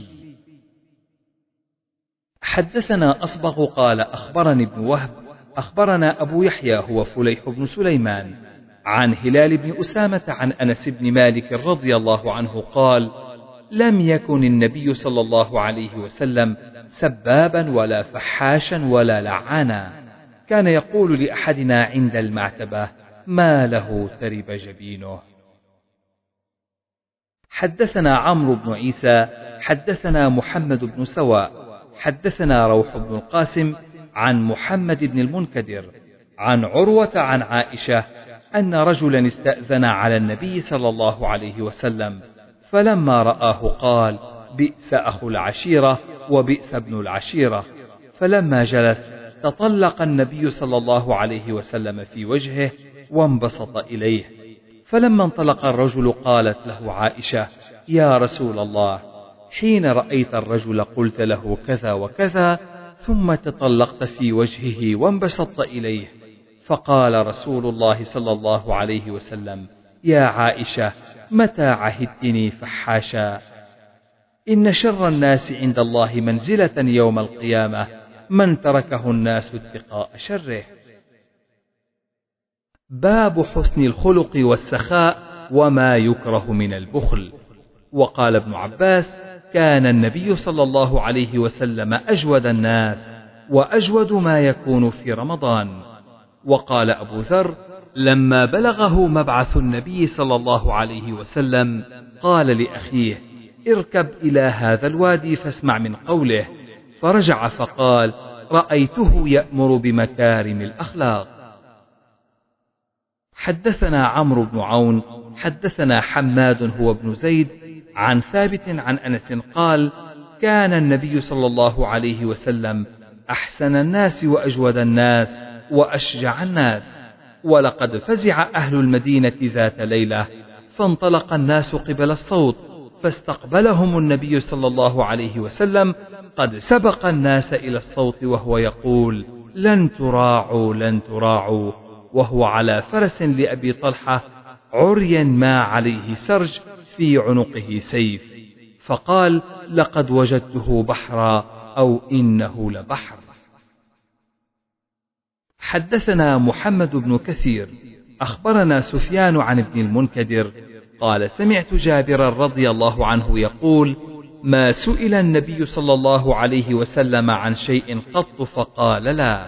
حدثنا أصبغ قال: أخبرني ابن وهب أخبرنا أبو يحيى هو فليح بن سليمان عن هلال بن أسامة عن أنس بن مالك رضي الله عنه قال: لم يكن النبي صلى الله عليه وسلم سبابا ولا فحاشا ولا لعانا، كان يقول لأحدنا عند المعتبة: ما له ترب جبينه. حدثنا عمرو بن عيسى حدثنا محمد بن سواء حدثنا روح بن القاسم عن محمد بن المنكدر عن عروة عن عائشة أن رجلا استأذن على النبي صلى الله عليه وسلم، فلما رآه قال: بئس أخو العشيرة وبئس ابن العشيرة. فلما جلس تطلق النبي صلى الله عليه وسلم في وجهه وانبسط إليه، فلما انطلق الرجل قالت له عائشة: يا رسول الله، حين رأيت الرجل قلت له كذا وكذا، ثم تطلقت في وجهه وانبسطت إليه. فقال رسول الله صلى الله عليه وسلم: يا عائشة، متى عهدتني فحاشا؟ إن شر الناس عند الله منزلة يوم القيامة من تركه الناس اتقاء شره. باب حسن الخلق والسخاء وما يكره من البخل. وقال ابن عباس: كان النبي صلى الله عليه وسلم أجود الناس، وأجود ما يكون في رمضان. وقال أبو ذر: لما بلغه مبعث النبي صلى الله عليه وسلم قال لأخيه: اركب إلى هذا الوادي فاسمع من قوله. فرجع فقال: رأيته يأمر بمكارم الأخلاق. حدثنا عمرو بن عون حدثنا حماد هو ابن زيد عن ثابت عن أنس قال: كان النبي صلى الله عليه وسلم أحسن الناس وأجود الناس وأشجع الناس. ولقد فزع أهل المدينة ذات ليلة، فانطلق الناس قبل الصوت، فاستقبلهم النبي صلى الله عليه وسلم قد سبق الناس إلى الصوت وهو يقول: لن تراعوا لن تراعوا، وهو على فرس لأبي طلحة عريا ما عليه سرج، في عنقه سيف. فقال: لقد وجدته بحرا، أو إنه لبحر. حدثنا محمد بن كثير أخبرنا سفيان عن ابن المنكدر قال: سمعت جابرا رضي الله عنه يقول: ما سئل النبي صلى الله عليه وسلم عن شيء قط فقال لا.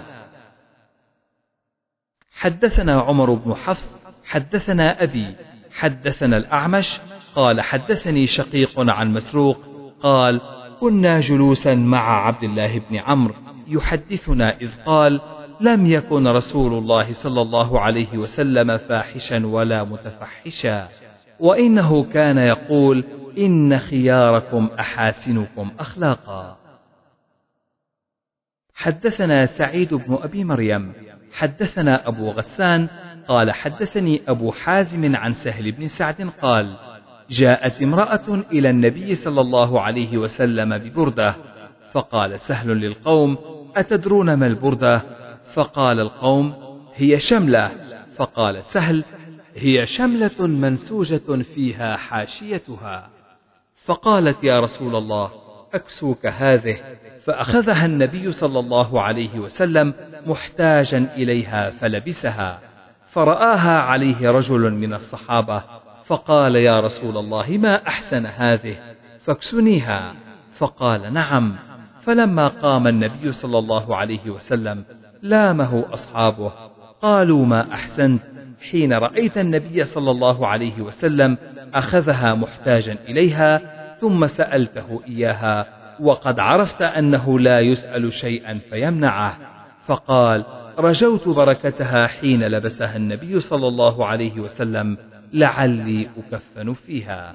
حدثنا عمر بن حفص حدثنا أبي حدثنا الأعمش قال: حدثني شقيق عن مسروق قال: كنا جلوسا مع عبد الله بن عمرو يحدثنا إذ قال: لم يكن رسول الله صلى الله عليه وسلم فاحشا ولا متفحشا، وإنه كان يقول: إن خياركم أحاسنكم أخلاقا. حدثنا سعيد بن أبي مريم حدثنا أبو غسان قال: حدثني أبو حازم عن سهل بن سعد قال: جاءت امرأة إلى النبي صلى الله عليه وسلم ببردة، فقال سهل للقوم: أتدرون ما البردة؟ فقال القوم: هي شملة. فقال سهل: هي شملة منسوجة فيها حاشيتها. فقالت: يا رسول الله، أكسوك هذه. فأخذها النبي صلى الله عليه وسلم محتاجا إليها فلبسها، فرآها عليه رجل من الصحابة، فقال: يا رسول الله، ما أحسن هذه، فاكسنيها. فقال: نعم. فلما قام النبي صلى الله عليه وسلم لامه أصحابه، قالوا: ما أحسنت، حين رأيت النبي صلى الله عليه وسلم أخذها محتاجا إليها ثم سألته إياها، وقد عرفت أنه لا يسأل شيئا فيمنعه. فقال: رجوت بركتها حين لبسها النبي صلى الله عليه وسلم، لعلي أكفن فيها.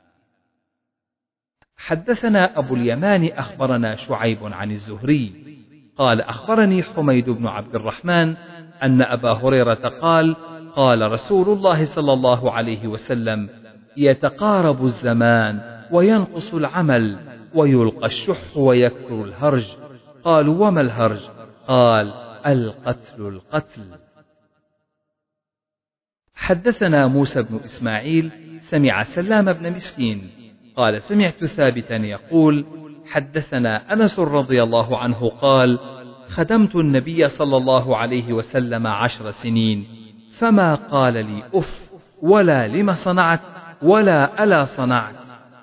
حدثنا أبو اليمان أخبرنا شعيب عن الزهري قال: أخبرني حميد بن عبد الرحمن أن أبا هريرة قال: قال رسول الله صلى الله عليه وسلم: يتقارب الزمان وينقص العمل ويلقى الشح ويكثر الهرج. قالوا: وما الهرج؟ قال: القتل. حدثنا موسى بن إسماعيل سمع سلام بن مسكين قال: سمعت ثابتا يقول: حدثنا أنس رضي الله عنه قال: خدمت النبي صلى الله عليه وسلم 10 سنين، فما قال لي أف، ولا لم صنعت، ولا ألا صنعت.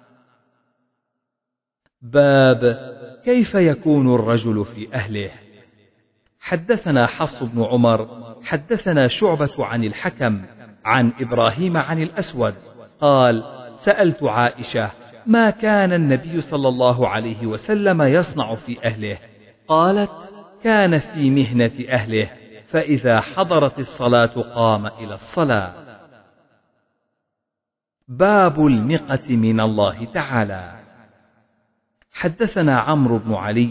باب كيف يكون الرجل في أهله. حدثنا حفص بن عمر حدثنا شعبة عن الحكم عن إبراهيم عن الأسود قال: سألت عائشة: ما كان النبي صلى الله عليه وسلم يصنع في أهله؟ قالت: كان في مهنة أهله، فإذا حضرت الصلاة قام إلى الصلاة. باب المقة من الله تعالى. حدثنا عمرو بن علي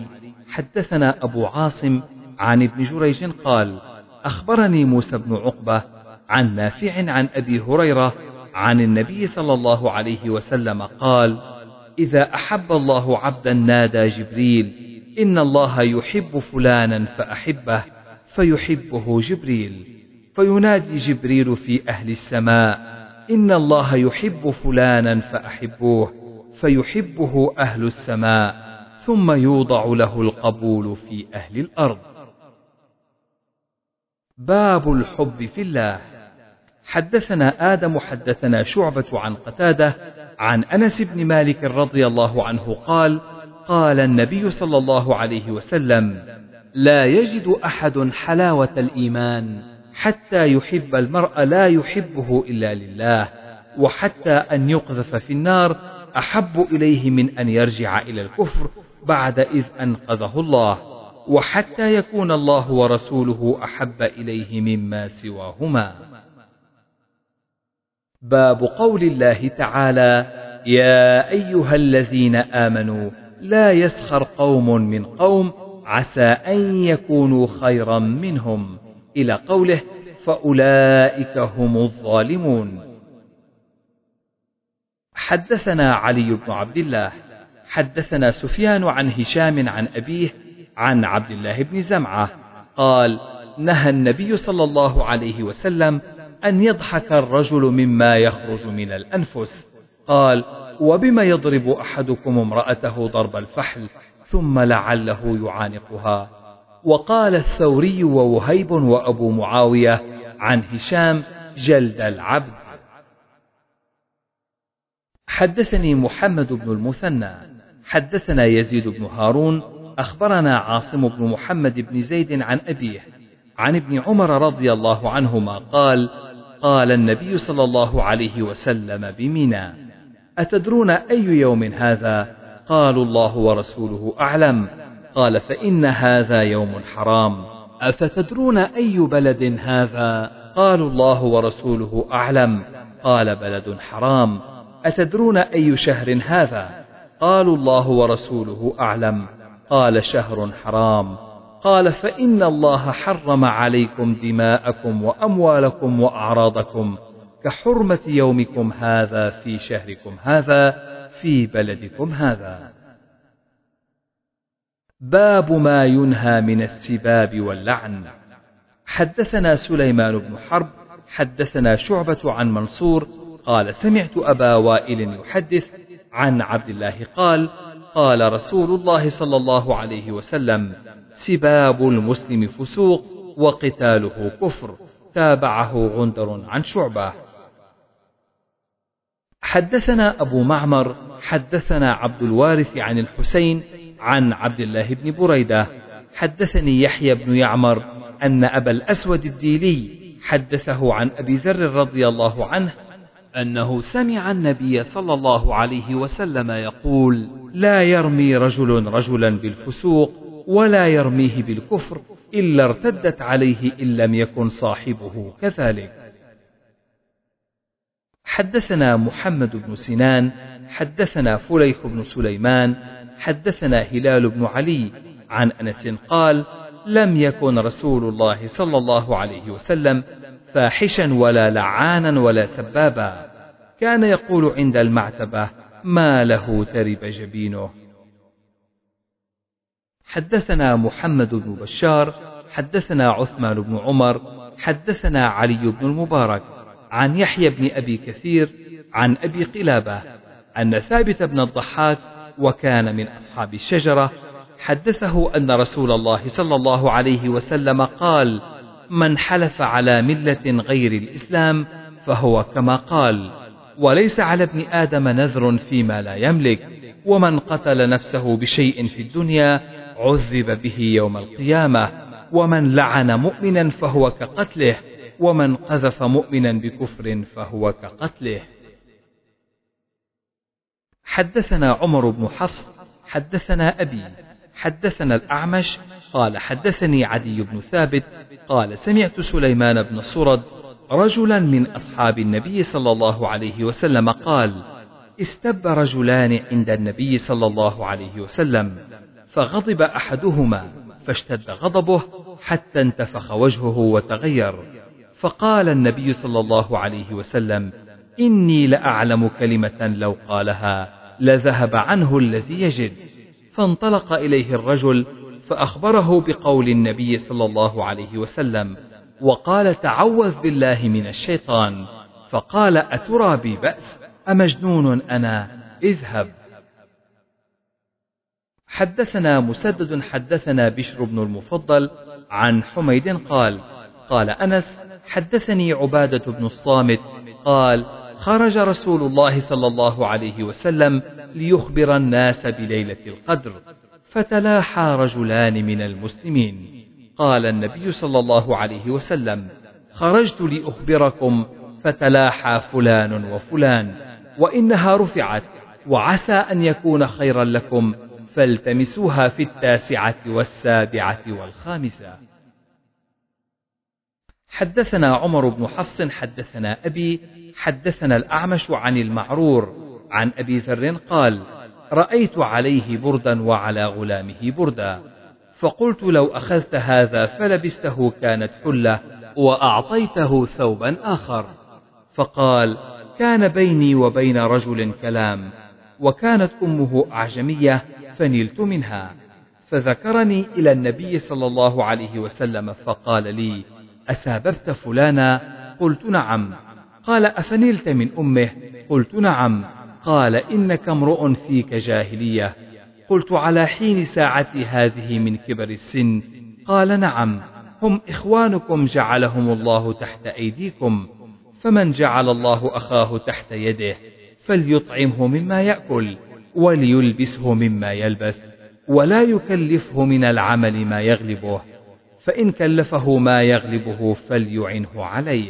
حدثنا أبو عاصم عن ابن جريج قال: أخبرني موسى بن عقبة عن نافع عن أبي هريرة عن النبي صلى الله عليه وسلم قال: إذا أحب الله عبدا نادى جبريل: إن الله يحب فلانا فأحبه، فيحبه جبريل، فينادي جبريل في أهل السماء: إن الله يحب فلانا فأحبوه، فيحبه أهل السماء، ثم يوضع له القبول في أهل الأرض. باب الحب في الله. حدثنا آدم حدثنا شعبة عن قتادة عن أنس بن مالك رضي الله عنه قال: قال النبي صلى الله عليه وسلم: لا يجد أحد حلاوة الإيمان حتى يحب المرء لا يحبه إلا لله، وحتى أن يقذف في النار أحب إليه من أن يرجع إلى الكفر بعد إذ أنقذه الله، وحتى يكون الله ورسوله أحب إليه مما سواهما. باب قول الله تعالى: يا أيها الذين آمنوا لا يسخر قوم من قوم عسى أن يكونوا خيرا منهم، إلى قوله: فأولئك هم الظالمون. حدثنا علي بن عبد الله حدثنا سفيان عن هشام عن أبيه عن عبد الله بن زمعة قال: نهى النبي صلى الله عليه وسلم أن يضحك الرجل مما يخرج من الأنفس. قال: وبما يضرب أحدكم امرأته ضرب الفحل ثم لعله يعانقها. وقال الثوري ووهيب وأبو معاوية عن هشام: جلد العبد. حدثني محمد بن المثنى حدثنا يزيد بن هارون أخبرنا عاصم بن محمد بن زيد عن أبيه عن ابن عمر رضي الله عنهما قال: قال النبي صلى الله عليه وسلم بمنى: أتدرون أي يوم هذا؟ قالوا: الله ورسوله أعلم. قال: فإن هذا يوم حرام. أفتدرون أي بلد هذا؟ قالوا: الله ورسوله أعلم. قال: بلد حرام. أتدرون أي شهر هذا؟ قالوا: الله ورسوله أعلم. قال: شهر حرام. قال: فإن الله حرم عليكم دماءكم وأموالكم وأعراضكم كحرمة يومكم هذا في شهركم هذا في بلدكم هذا. باب ما ينهى من السباب واللعن. حدثنا سليمان بن حرب حدثنا شعبة عن منصور قال: سمعت أبا وائل يحدث عن عبد الله قال: قال رسول الله صلى الله عليه وسلم: سباب المسلم فسوق وقتاله كفر. تابعه غندر عن شعبة. حدثنا أبو معمر حدثنا عبد الوارث عن الحسين عن عبد الله بن بريدة حدثني يحيى بن يعمر أن أبا الأسود الديلي حدثه عن أبي ذر رضي الله عنه أنه سمع النبي صلى الله عليه وسلم يقول: لا يرمي رجل رجلا بالفسوق ولا يرميه بالكفر إلا ارتدت عليه إن لم يكن صاحبه كذلك. حدثنا محمد بن سنان حدثنا فليح بن سليمان حدثنا هلال بن علي عن أنس قال: لم يكن رسول الله صلى الله عليه وسلم فاحشا ولا لعانا ولا سبابا، كان يقول عند المعتبة: ما له ترب جبينه. حدثنا محمد بن بشار حدثنا عثمان بن عمر حدثنا علي بن المبارك عن يحيى بن أبي كثير عن أبي قلابة أن ثابت بن الضحاك وكان من أصحاب الشجرة حدثه أن رسول الله صلى الله عليه وسلم قال: من حلف على ملة غير الإسلام فهو كما قال، وليس على ابن آدم نذر فيما لا يملك، ومن قتل نفسه بشيء في الدنيا عذب به يوم القيامة، ومن لعن مؤمنا فهو كقتله، ومن قذف مؤمنا بكفر فهو كقتله. حدثنا عمر بن حفص حدثنا أبي حدثنا الأعمش قال: حدثني عدي بن ثابت قال: سمعت سليمان بن صرد رجلا من أصحاب النبي صلى الله عليه وسلم قال: استب رجلان عند النبي صلى الله عليه وسلم، فغضب أحدهما فاشتد غضبه حتى انتفخ وجهه وتغير، فقال النبي صلى الله عليه وسلم: إني لأعلم كلمة لو قالها لذهب عنه الذي يجد. فانطلق إليه الرجل فأخبره بقول النبي صلى الله عليه وسلم، وقال: تعوذ بالله من الشيطان. فقال: أترى بي بأس؟ أمجنون أنا؟ اذهب. حدثنا مسدد حدثنا بشر بن المفضل عن حميد قال: قال أنس: حدثني عبادة بن الصامت قال: خرج رسول الله صلى الله عليه وسلم ليخبر الناس بليلة القدر، فتلاحى رجلان من المسلمين. قال النبي صلى الله عليه وسلم: خرجت لأخبركم، فتلاحى فلان وفلان، وإنها رفعت، وعسى أن يكون خيرا لكم، فالتمسوها في 9 و7 و5. حدثنا عمر بن حفص حدثنا أبي حدثنا الأعمش عن المعرور عن أبي ذر قال: رأيت عليه بردا وعلى غلامه بردا، فقلت: لو أخذت هذا فلبسته كانت حلة، وأعطيته ثوبا آخر. فقال: كان بيني وبين رجل كلام، وكانت أمه أعجمية، فنلت منها، فذكرني إلى النبي صلى الله عليه وسلم، فقال لي: أساببت فلانا؟ قلت: نعم. قال: أفنلت من أمه؟ قلت: نعم. قال: إنك امرؤ فيك جاهلية. قلت: على حين ساعتي هذه من كبر السن؟ قال: نعم، هم إخوانكم جعلهم الله تحت أيديكم، فمن جعل الله أخاه تحت يده فليطعمه مما يأكل، وليلبسه مما يلبس، ولا يكلفه من العمل ما يغلبه، فإن كلفه ما يغلبه فليعنه عليه.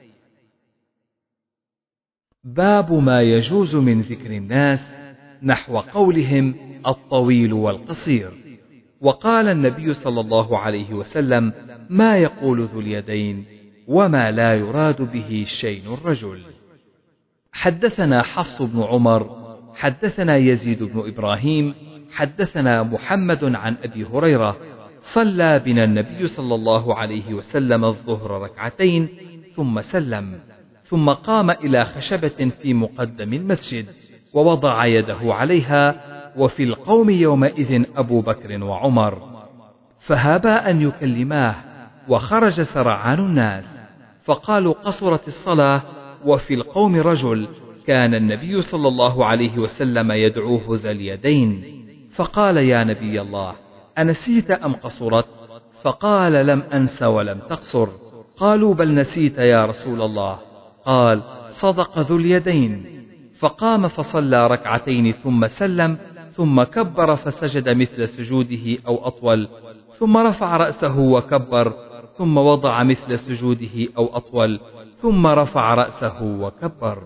باب ما يجوز من ذكر الناس نحو قولهم الطويل والقصير. وقال النبي صلى الله عليه وسلم: ما يقول ذو اليدين، وما لا يراد به شين الرجل. حدثنا حفص بن عمر حدثنا يزيد بن إبراهيم حدثنا محمد عن أبي هريرة: صلى بنا النبي صلى الله عليه وسلم الظهر ركعتين ثم سلم، ثم قام إلى خشبة في مقدم المسجد ووضع يده عليها، وفي القوم يومئذ أبو بكر وعمر، فهابا أن يكلماه، وخرج سرعان الناس، فقالوا: قصرت الصلاة، وفي القوم رجل كان النبي صلى الله عليه وسلم يدعوه ذا اليدين، فقال: يا نبي الله، أنسيت أم قصرت؟ فقال: لم أنس ولم تقصر. قالوا: بل نسيت يا رسول الله. قال: صدق ذو اليدين. فقام فصلى ركعتين ثم سلم، ثم كبر فسجد مثل سجوده أو أطول، ثم رفع رأسه وكبر، ثم وضع مثل سجوده أو أطول، ثم رفع رأسه وكبر.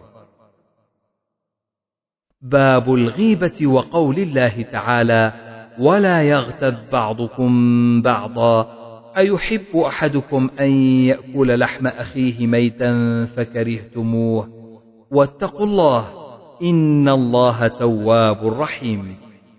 باب الغيبة وقول الله تعالى: ولا يغتب بعضكم بعضا، أيحب أحدكم أن يأكل لحم أخيه ميتا فكرهتموه، واتقوا الله إن الله تواب رحيم.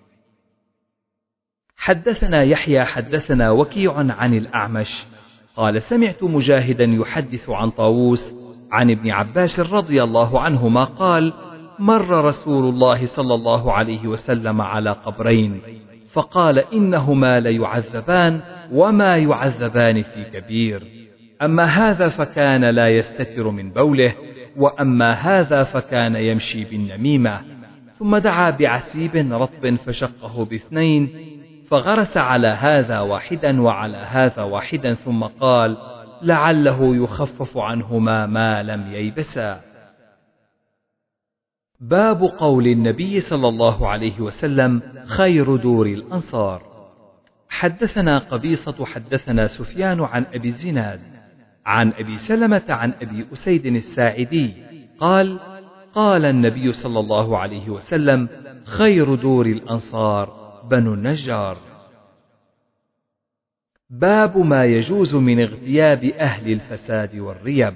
حدثنا يحيى حدثنا وكيع عن الأعمش قال: سمعت مجاهدا يحدث عن طاووس عن ابن عباس رضي الله عنهما قال: مر رسول الله صلى الله عليه وسلم على قبرين، فقال: إنهما ليعذبان، وما يعذبان في كبير، أما هذا فكان لا يستتر من بوله، وأما هذا فكان يمشي بالنميمة. ثم دعا بعسيب رطب فشقه باثنين، فغرس على هذا واحدا وعلى هذا واحدا، ثم قال: لعله يخفف عنهما ما لم ييبسا. باب قول النبي صلى الله عليه وسلم: خير دور الأنصار. حدثنا قبيصة حدثنا سفيان عن أبي الزناد عن أبي سلمة عن أبي أسيد الساعدي قال: قال النبي صلى الله عليه وسلم: خير دور الأنصار بنو النجار. باب ما يجوز من اغتياب أهل الفساد والريب.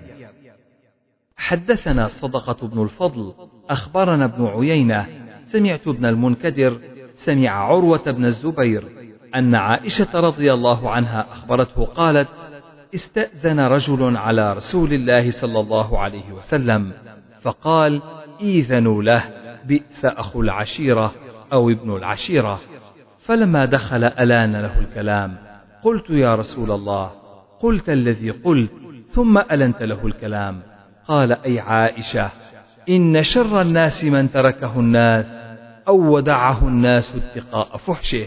حدثنا صدقة بن الفضل أخبرنا ابن عيينة سمعت ابن المنكدر سمع عروة بن الزبير أن عائشة رضي الله عنها أخبرته قالت: استأذن رجل على رسول الله صلى الله عليه وسلم فقال: إيذنوا له، بئس أخو العشيرة أو ابن العشيرة. فلما دخل ألان له الكلام. قلت: يا رسول الله، قلت الذي قلت ثم ألنت له الكلام. قال: أي عائشة، إن شر الناس من تركه الناس أو ودعه الناس اتقاء فحشه.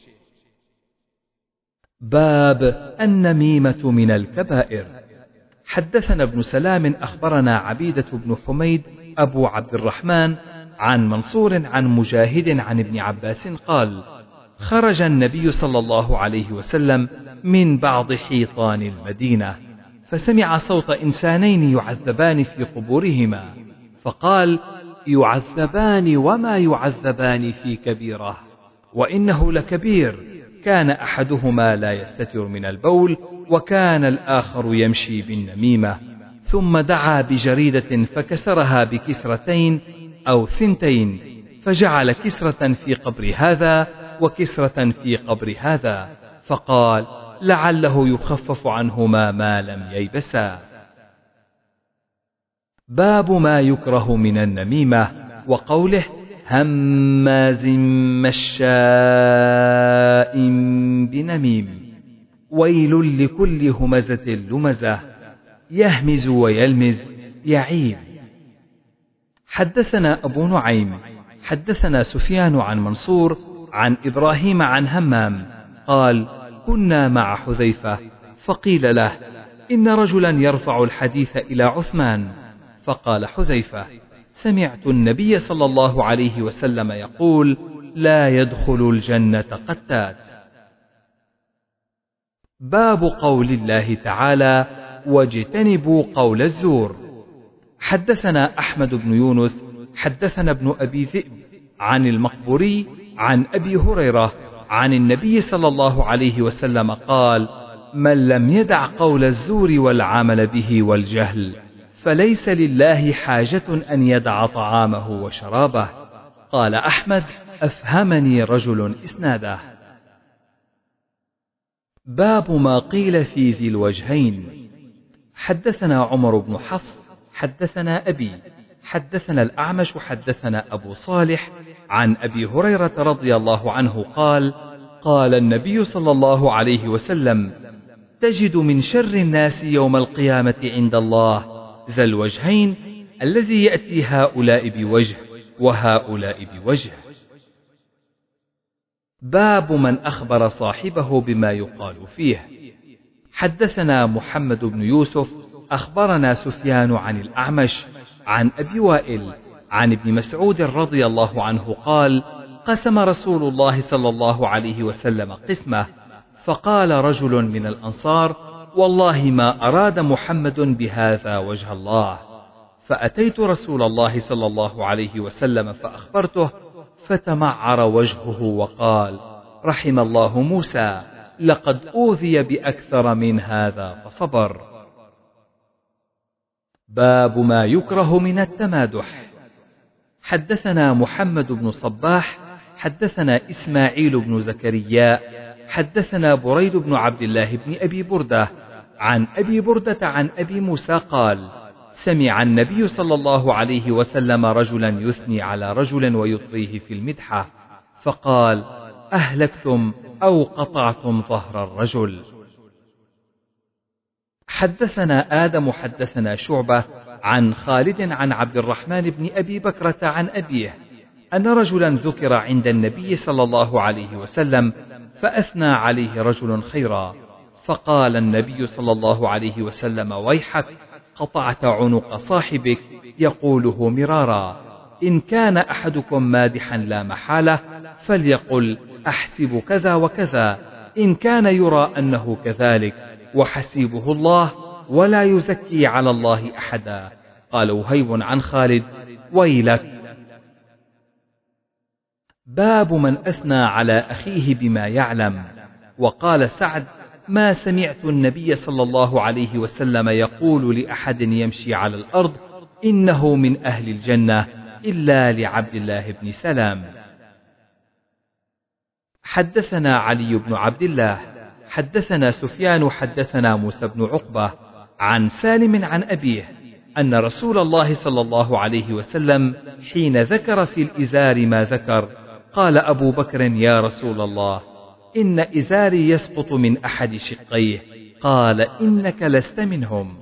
باب النميمة من الكبائر. حدثنا ابن سلام أخبرنا عبيدة بن حميد أبو عبد الرحمن عن منصور عن مجاهد عن ابن عباس قال: خرج النبي صلى الله عليه وسلم من بعض حيطان المدينة فسمع صوت إنسانين يعذبان في قبورهما، فقال: يعذبان وما يعذبان في كبيرة، وإنه لكبير، كان أحدهما لا يستتر من البول وكان الآخر يمشي بالنميمة. ثم دعا بجريدة فكسرها بكسرتين أو ثنتين، فجعل كسرة في قبر هذا وكسرة في قبر هذا، فقال: لعله يخفف عنهما ما لم ييبسا. باب ما يكره من النميمة وقوله: هماز مشاء بنميم، ويل لكل همزة لمزة، يهمز ويلمز يعيب. حدثنا أبو نعيم حدثنا سفيان عن منصور عن إبراهيم عن همام قال: كنا مع حذيفة فقيل له: إن رجلا يرفع الحديث إلى عثمان. فقال حذيفة: سمعت النبي صلى الله عليه وسلم يقول: لا يدخل الجنة قتات. باب قول الله تعالى: واجتنبوا قول الزور. حدثنا أحمد بن يونس حدثنا ابن أبي ذئب عن المقبوري عن أبي هريرة عن النبي صلى الله عليه وسلم قال: من لم يدع قول الزور والعمل به والجهل فليس لله حاجة أن يدع طعامه وشرابه. قال أحمد: أفهمني رجل إسناده. باب ما قيل في ذي الوجهين. حدثنا عمر بن حفص حدثنا أبي حدثنا الأعمش حدثنا أبو صالح عن أبي هريرة رضي الله عنه قال: قال النبي صلى الله عليه وسلم: تجد من شر الناس يوم القيامة عند الله ذا الوجهين، الذي يأتي هؤلاء بوجه وهؤلاء بوجه. باب من أخبر صاحبه بما يقال فيه. حدثنا محمد بن يوسف أخبرنا سفيان عن الأعمش عن أبي وائل عن ابن مسعود رضي الله عنه قال: قسم رسول الله صلى الله عليه وسلم قسمة، فقال رجل من الأنصار: والله ما أراد محمد بهذا وجه الله. فأتيت رسول الله صلى الله عليه وسلم فأخبرته، فتمعر وجهه وقال: رحم الله موسى، لقد أوذي بأكثر من هذا فصبر. باب ما يكره من التمادح. حدثنا محمد بن صباح حدثنا إسماعيل بن زكريا حدثنا بريد بن عبد الله بن أبي بردة عن أبي بردة عن أبي موسى قال: سمع النبي صلى الله عليه وسلم رجلا يثني على رجل ويطريه في المدحة، فقال: أهلكتم أو قطعتم ظهر الرجل. حدثنا آدم حدثنا شعبة عن خالد عن عبد الرحمن بن أبي بكرة عن أبيه أن رجلا ذكر عند النبي صلى الله عليه وسلم فأثنى عليه رجل خيرا، فقال النبي صلى الله عليه وسلم: ويحك، قطعت عنق صاحبك، يقوله مرارا. إن كان أحدكم مادحا لا محالة فليقل: أحسب كذا وكذا، إن كان يرى أنه كذلك، وحسيبه الله ولا يزكي على الله أحدا. قال وهيب عن خالد: ويلك. باب من أثنى على أخيه بما يعلم. وقال سعد: ما سمعت النبي صلى الله عليه وسلم يقول لأحد يمشي على الأرض إنه من أهل الجنة إلا لعبد الله بن سلام. حدثنا علي بن عبد الله حدثنا سفيان حدثنا موسى بن عقبة عن سالم عن أبيه أن رسول الله صلى الله عليه وسلم حين ذكر في الإزار ما ذكر قال أبو بكر يا رسول الله إن إزاري يسقط من أحد شقيه، قال إنك لست منهم.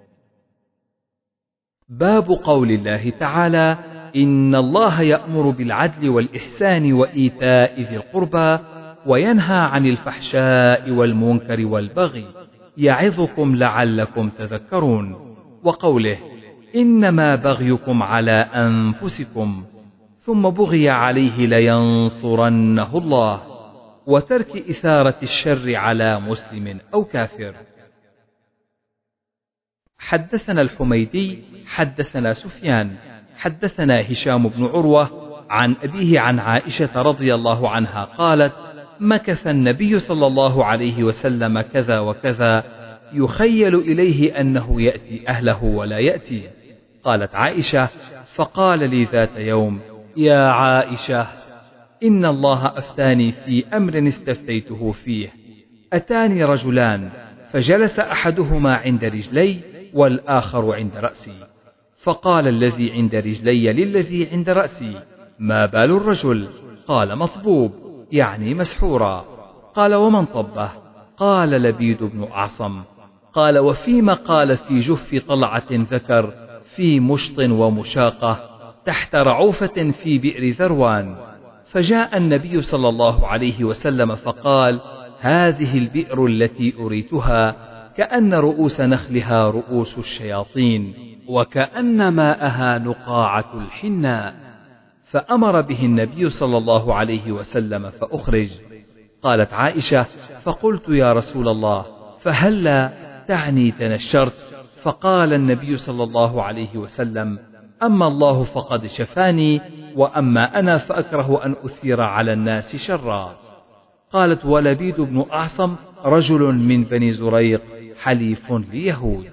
باب قول الله تعالى إن الله يأمر بالعدل والإحسان وإيتاء ذي القربى وينهى عن الفحشاء والمنكر والبغي يعظكم لعلكم تذكرون، وقوله إنما بغيكم على أنفسكم ثم بغي عليه لينصرنه الله، وترك إثارة الشر على مسلم أو كافر. حدثنا الحميدي حدثنا سفيان حدثنا هشام بن عروة عن أبيه عن عائشة رضي الله عنها قالت مكث النبي صلى الله عليه وسلم كذا وكذا يخيل إليه أنه يأتي أهله ولا يأتي. قالت عائشة فقال لي ذات يوم يا عائشة إن الله أفتاني في أمر استفتيته فيه، أتاني رجلان فجلس أحدهما عند رجلي والآخر عند رأسي، فقال الذي عند رجلي للذي عند رأسي ما بال الرجل؟ قال مصبوب يعني مسحورا. قال ومن طبه؟ قال لبيد بن أعصم. قال وفيما؟ قال في جف طلعة ذكر في مشط ومشاقة تحت رعوفة في بئر ذروان. فجاء النبي صلى الله عليه وسلم فقال هذه البئر التي أريتها كأن رؤوس نخلها رؤوس الشياطين وكأن ماءها نقاعة الحناء، فأمر به النبي صلى الله عليه وسلم فأخرج. قالت عائشة فقلت يا رسول الله فهلا تعني تنشرت؟ فقال النبي صلى الله عليه وسلم أما الله فقد شفاني، وأما أنا فأكره أن أثير على الناس شرا. قالت ولبيد بن أعصم رجل من بني زريق حليف ليهود.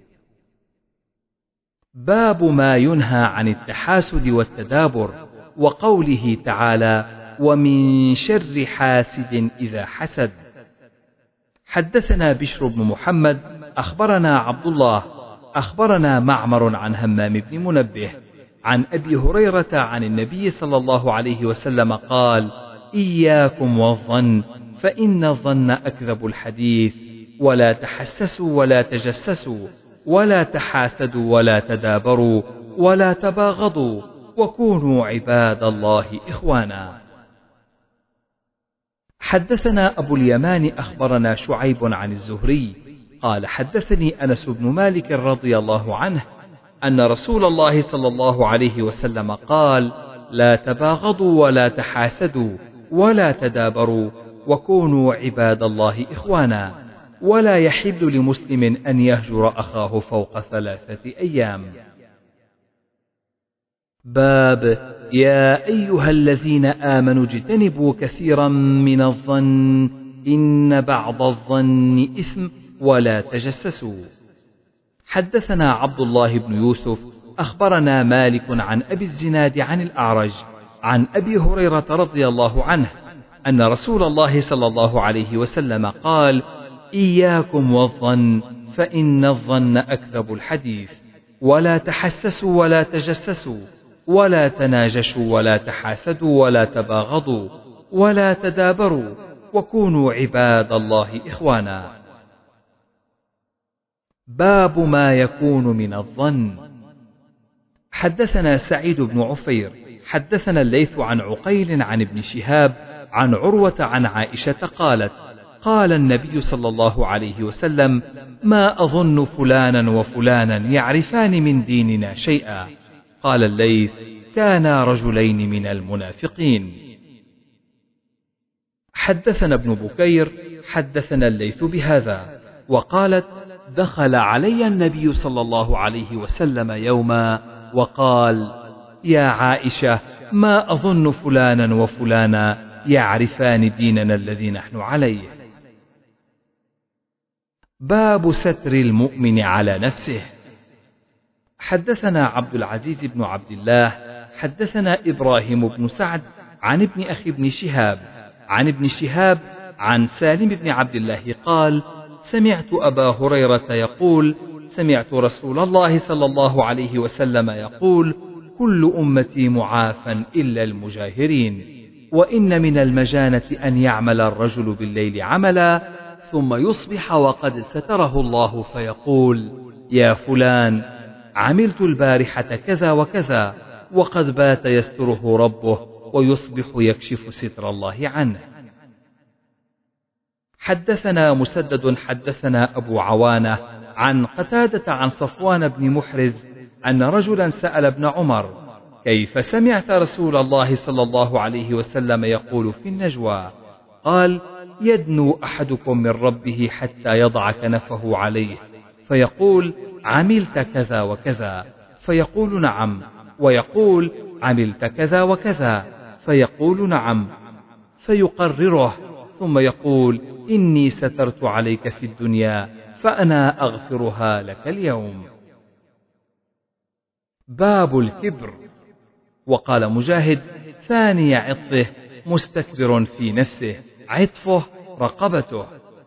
باب ما ينهى عن التحاسد والتدابر، وقوله تعالى ومن شر حاسد إذا حسد. حدثنا بشر بن محمد أخبرنا عبد الله أخبرنا معمر عن همام بن منبه عن أبي هريرة عن النبي صلى الله عليه وسلم قال إياكم والظن فإن الظن أكذب الحديث، ولا تحسسوا ولا تجسسوا ولا تحاسدوا ولا تدابروا ولا تباغضوا وكونوا عباد الله إخوانا. حدثنا أبو اليمان أخبرنا شعيب عن الزهري قال حدثني أنس بن مالك رضي الله عنه أن رسول الله صلى الله عليه وسلم قال لا تباغضوا ولا تحاسدوا ولا تدابروا وكونوا عباد الله إخوانا، ولا يحل لمسلم أن يهجر أخاه فوق 3 أيام. باب يا أيها الذين آمنوا اجتنبوا كثيرا من الظن إن بعض الظن إثم ولا تجسسوا. حدثنا عبد الله بن يوسف أخبرنا مالك عن أبي الزناد عن الأعرج عن أبي هريرة رضي الله عنه أن رسول الله صلى الله عليه وسلم قال إياكم والظن فإن الظن أكذب الحديث، ولا تحسسوا ولا تجسسوا ولا تناجشوا ولا تحاسدوا ولا تباغضوا ولا تدابروا وكونوا عباد الله إخوانا. باب ما يكون من الظن. حدثنا سعيد بن عفير حدثنا الليث عن عقيل عن ابن شهاب عن عروة عن عائشة قالت قال النبي صلى الله عليه وسلم ما أظن فلانا وفلانا يعرفان من ديننا شيئا. قال الليث كانا رجلين من المنافقين. حدثنا ابن بكير حدثنا الليث بهذا وقالت دخل علي النبي صلى الله عليه وسلم يوما وقال يا عائشة ما أظن فلانا وفلانا يعرفان ديننا الذي نحن عليه. باب ستر المؤمن على نفسه. حدثنا عبد العزيز بن عبد الله حدثنا إبراهيم بن سعد عن ابن أخي ابن شهاب عن ابن شهاب عن سالم بن عبد الله قال: سمعت أبا هريرة يقول: سمعت رسول الله صلى الله عليه وسلم يقول: كل أمتي معافى إلا المجاهرين، وإن من المجانة أن يعمل الرجل بالليل عملا ثم يصبح وقد ستره الله فيقول: يا فلان، عملت البارحة كذا وكذا، وقد بات يستره ربه ويصبح يكشف ستر الله عنه. حدثنا مسدد حدثنا أبو عوانة عن قتادة عن صفوان بن محرز أن رجلا سأل ابن عمر: كيف سمعت رسول الله صلى الله عليه وسلم يقول في النجوى؟ قال: يدنو أحدكم من ربه حتى يضع كنفه عليه فيقول: عملت كذا وكذا، فيقول: نعم، ويقول: عملت كذا وكذا، فيقول: نعم، فيقرره ثم يقول: إني سترت عليك في الدنيا فأنا أغفرها لك اليوم. باب الكبر. وقال مجاهد: ثاني عطفه مستكبر في نفسه، عطفه رقبته.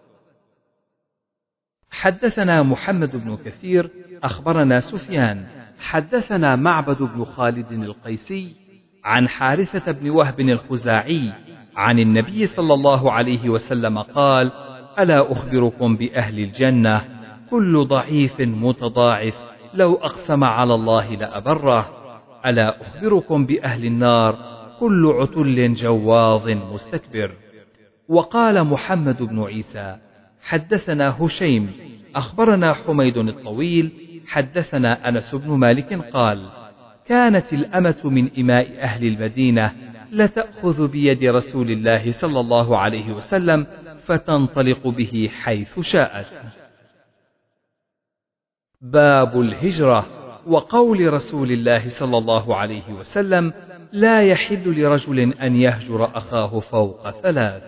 حدثنا محمد بن كثير أخبرنا سفيان حدثنا معبد بن خالد القيسي عن حارثة بن وهب الخزاعي عن النبي صلى الله عليه وسلم قال: ألا أخبركم بأهل الجنة؟ كل ضعيف متضاعف لو أقسم على الله لأبره. ألا أخبركم بأهل النار؟ كل عتل جواظ مستكبر. وقال محمد بن عيسى: حدثنا هشيم أخبرنا حميد الطويل حدثنا أنس بن مالك قال: كانت الأمة من إماء أهل المدينة لتأخذ بيد رسول الله صلى الله عليه وسلم فتنطلق به حيث شاءت. باب الهجرة. وقول رسول الله صلى الله عليه وسلم: لا يحل لرجل أن يهجر أخاه فوق 3.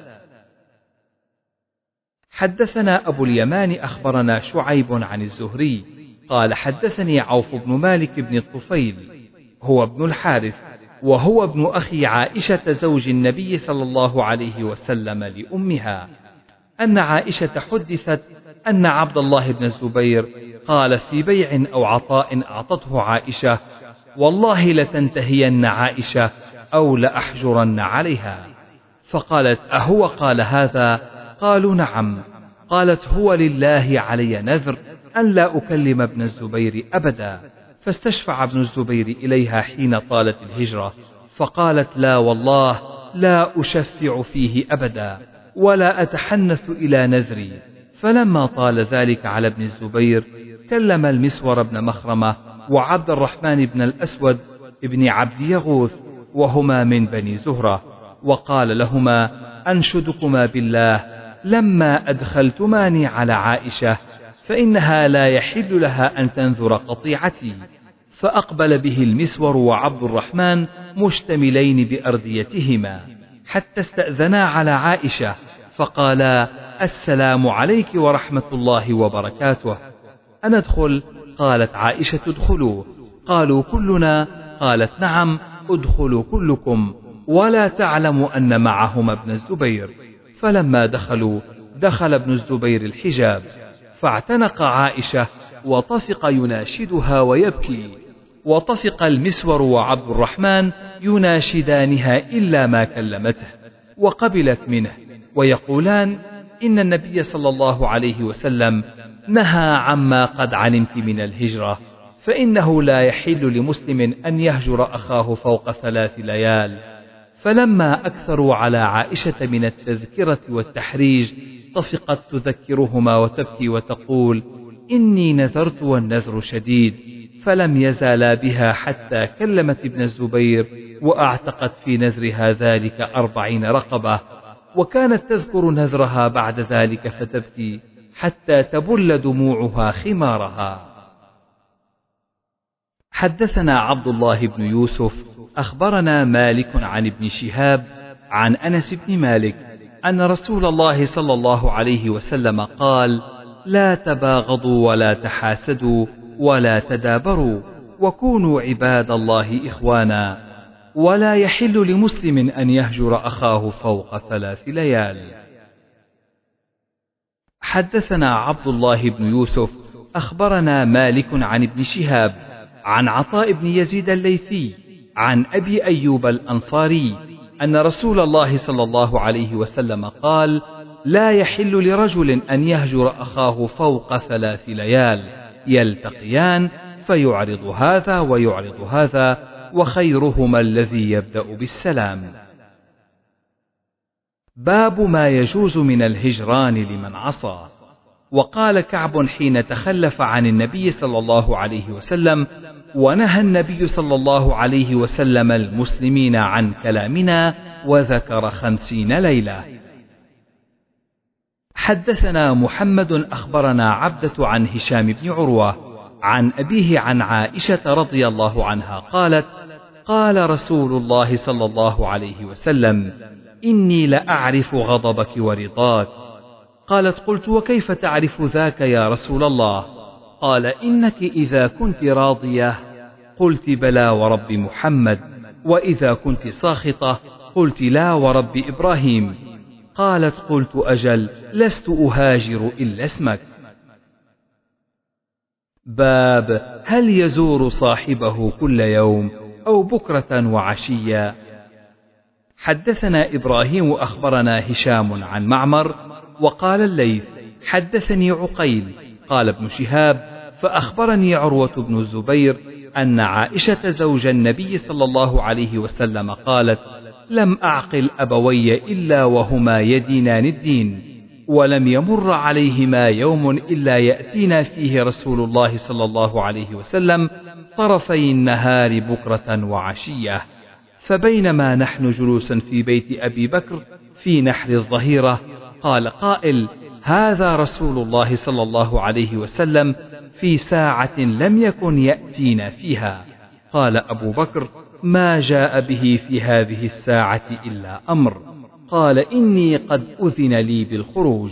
حدثنا أبو اليمان أخبرنا شعيب عن الزهري قال: حدثني عوف بن مالك بن الطفيل، هو ابن الحارث، وهو ابن أخي عائشة زوج النبي صلى الله عليه وسلم لأمها، أن عائشة حدثت أن عبد الله بن الزبير قال في بيع أو عطاء أعطته عائشة: والله لتنتهين عائشة أو لأحجرن عليها. فقالت: أهو قال هذا؟ قالوا: نعم. قالت: هو لله علي نذر أن لا أكلم ابن الزبير أبدا. فاستشفع ابن الزبير إليها حين طالت الهجرة، فقالت: لا والله لا أشفع فيه أبدا ولا أتحنث إلى نذري. فلما طال ذلك على ابن الزبير كلم المسور بن مخرمة وعبد الرحمن بن الأسود ابن عبد يغوث، وهما من بني زهرة، وقال لهما: أنشدكما بالله لما أدخلتماني على عائشة فإنها لا يحل لها أن تنذر قطيعتي. فأقبل به المسور وعبد الرحمن مشتملين بأرديتهما حتى استأذنا على عائشة فقالا: السلام عليك ورحمة الله وبركاته. أندخل؟ قالت عائشة: ادخلوا. قالوا: كلنا؟ قالت: نعم، ادخلوا كلكم. ولا تعلم أن معهما ابن الزبير. فلما دخلوا دخل ابن الزبير الحجاب فاعتنق عائشة وطفق يناشدها ويبكي، وطفق المسور وعبد الرحمن يناشدانها إلا ما كلمته، وقبلت منه ويقولان: إن النبي صلى الله عليه وسلم نهى عما قد علمت من الهجرة، فإنه لا يحل لمسلم أن يهجر أخاه فوق 3 ليال. فلما أكثروا على عائشة من التذكرة والتحريج طفقت تذكرهما وتبكي وتقول: إني نذرت والنذر شديد. فلم يزالا بها حتى كلمت ابن الزبير وأعتقت في نذرها ذلك 40 رقبة، وكانت تذكر نذرها بعد ذلك فتبكي حتى تبل دموعها خمارها. حدثنا عبد الله بن يوسف أخبرنا مالك عن ابن شهاب عن أنس بن مالك أن رسول الله صلى الله عليه وسلم قال: لا تباغضوا ولا تحاسدوا ولا تدابروا وكونوا عباد الله إخوانا، ولا يحل لمسلم أن يهجر أخاه فوق 3 ليال. حدثنا عبد الله بن يوسف أخبرنا مالك عن ابن شهاب عن عطاء بن يزيد الليثي عن أبي أيوب الأنصاري أن رسول الله صلى الله عليه وسلم قال: لا يحل لرجل أن يهجر أخاه فوق 3 ليال يلتقيان فيعرض هذا ويعرض هذا، وخيرهما الذي يبدأ بالسلام. باب ما يجوز من الهجران لمن عصى. وقال كعب حين تخلف عن النبي صلى الله عليه وسلم: ونهى النبي صلى الله عليه وسلم المسلمين عن كلامنا، وذكر 50 ليلة. حدثنا محمد أخبرنا عبدة عن هشام بن عروة عن أبيه عن عائشة رضي الله عنها قالت: قال رسول الله صلى الله عليه وسلم: إني لأعرف غضبك ورضاك. قالت: قلت: وكيف تعرف ذاك يا رسول الله؟ قال: إنك إذا كنت راضية قلت بلى ورب محمد، وإذا كنت ساخطة قلت لا ورب إبراهيم. قالت: قلت: أجل، لست أهاجر إلا اسمك. باب هل يزور صاحبه كل يوم أو بكرة وعشيا. حدثنا إبراهيم أخبرنا هشام عن معمر وقال الليث حدثني عقيل قال ابن شهاب فأخبرني عروة بن الزبير أن عائشة زوج النبي صلى الله عليه وسلم قالت: لم أعقل أبوي إلا وهما يدينان الدين، ولم يمر عليهما يوم إلا يأتينا فيه رسول الله صلى الله عليه وسلم طرفي النهار بكرة وعشية. فبينما نحن جلوس في بيت أبي بكر في نحر الظهيرة قال قائل: هذا رسول الله صلى الله عليه وسلم في ساعة لم يكن يأتينا فيها. قال أبو بكر: ما جاء به في هذه الساعة إلا أمر. قال: إني قد أذن لي بالخروج.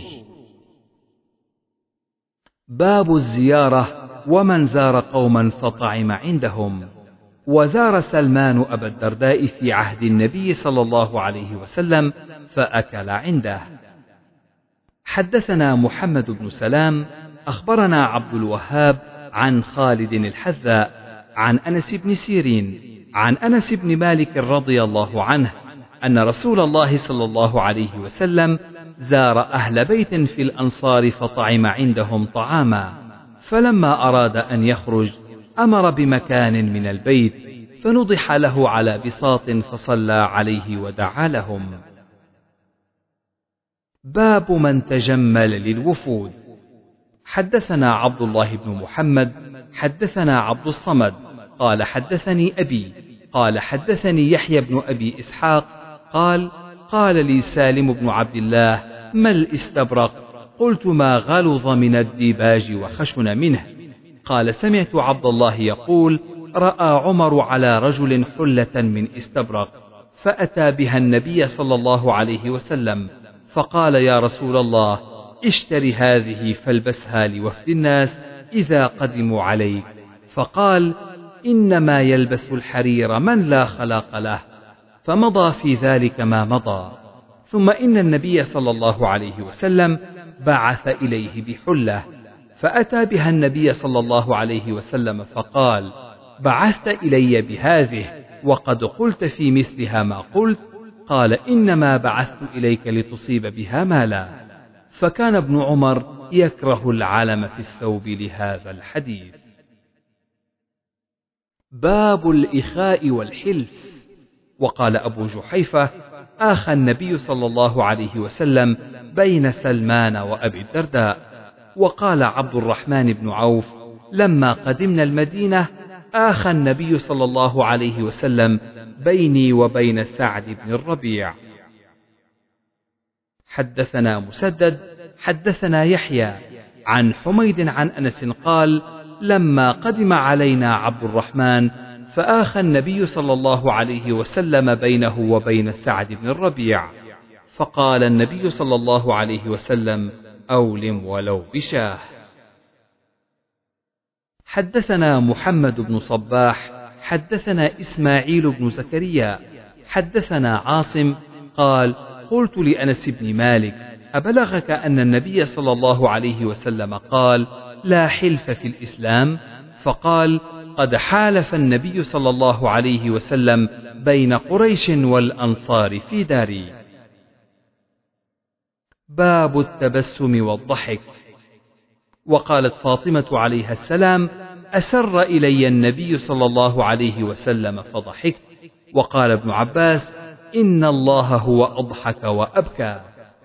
باب الزيارة ومن زار قوما فطعم عندهم. وزار سلمان أبا الدرداء في عهد النبي صلى الله عليه وسلم فأكل عنده. حدثنا محمد بن سلام أخبرنا عبد الوهاب عن خالد الحذاء عن أنس بن سيرين عن أنس بن مالك رضي الله عنه أن رسول الله صلى الله عليه وسلم زار أهل بيت في الأنصار فطعم عندهم طعاما، فلما أراد أن يخرج أمر بمكان من البيت فنضح له على بساط فصلى عليه ودعا لهم. باب من تجمل للوفود. حدثنا عبد الله بن محمد حدثنا عبد الصمد قال حدثني أبي قال حدثني يحيى بن أبي إسحاق قال: قال لي سالم بن عبد الله: ما الاستبرق؟ قلت: ما غلظ من الديباج وخشن منه. قال: سمعت عبد الله يقول: رأى عمر على رجل حلة من استبرق، فأتى بها النبي صلى الله عليه وسلم فقال: يا رسول الله، اشتري هذه فالبسها لوفد الناس إذا قدموا عليك. فقال: إنما يلبس الحرير من لا خلاق له. فمضى في ذلك ما مضى. ثم إن النبي صلى الله عليه وسلم بعث إليه بحلة، فأتى بها النبي صلى الله عليه وسلم فقال: بعثت إلي بهذه وقد قلت في مثلها ما قلت. قال: إنما بعثت إليك لتصيب بها مالا. فكان ابن عمر يكره العلم في الثوب لهذا الحديث. باب الإخاء والحلف. وقال أبو جحيفة: آخى النبي صلى الله عليه وسلم بين سلمان وأبي الدرداء. وقال عبد الرحمن بن عوف: لما قدمنا المدينة آخى النبي صلى الله عليه وسلم بيني وبين سعد بن الربيع. حدثنا مسدد حدثنا يحيى عن حميد عن أنس قال: لما قدم علينا عبد الرحمن فآخى النبي صلى الله عليه وسلم بينه وبين سعد بن الربيع، فقال النبي صلى الله عليه وسلم: أولم ولو بشاه. حدثنا محمد بن صباح حدثنا إسماعيل بن زكريا حدثنا عاصم قال: قلت لأنس بن مالك: أبلغك أن النبي صلى الله عليه وسلم قال لا حلف في الإسلام؟ فقال قد حالف النبي صلى الله عليه وسلم بين قريش والأنصار في داري. باب التبسم والضحك. وقالت فاطمة عليها السلام أسر إلي النبي صلى الله عليه وسلم فضحكت. وقال ابن عباس إن الله هو أضحك وأبكى.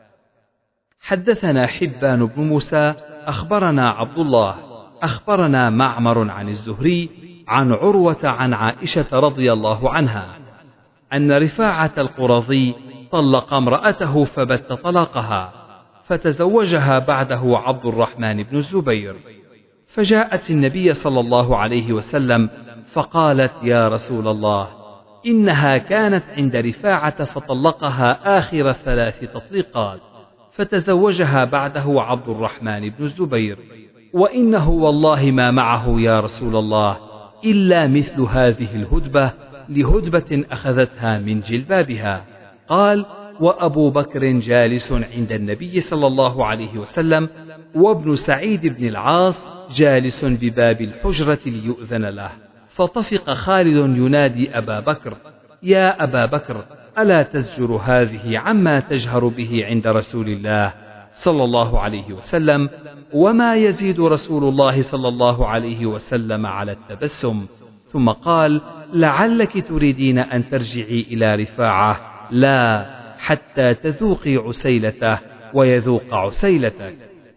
حدثنا حبان بن موسى أخبرنا عبد الله أخبرنا معمر عن الزهري عن عروة عن عائشة رضي الله عنها أن رفاعة القرظي طلق امرأته فبت طلاقها، فتزوجها بعده عبد الرحمن بن الزبير، فجاءت النبي صلى الله عليه وسلم فقالت يا رسول الله إنها كانت عند رفاعة فطلقها آخر 3 تطليقات، فتزوجها بعده عبد الرحمن بن الزبير، وإنه والله ما معه يا رسول الله إلا مثل هذه الهدبة لهدبة أخذتها من جلبابها. قال وأبو بكر جالس عند النبي صلى الله عليه وسلم، وابن سعيد بن العاص جالس بباب الحجرة ليؤذن له، فطفق خالد ينادي أبا بكر يا أبا بكر ألا تزجر هذه عما تجهر به عند رسول الله صلى الله عليه وسلم؟ وما يزيد رسول الله صلى الله عليه وسلم على التبسم. ثم قال لعلك تريدين أن ترجعي إلى رفاعة، لا حتى تذوقي عسيلته ويذوق عسيلتك.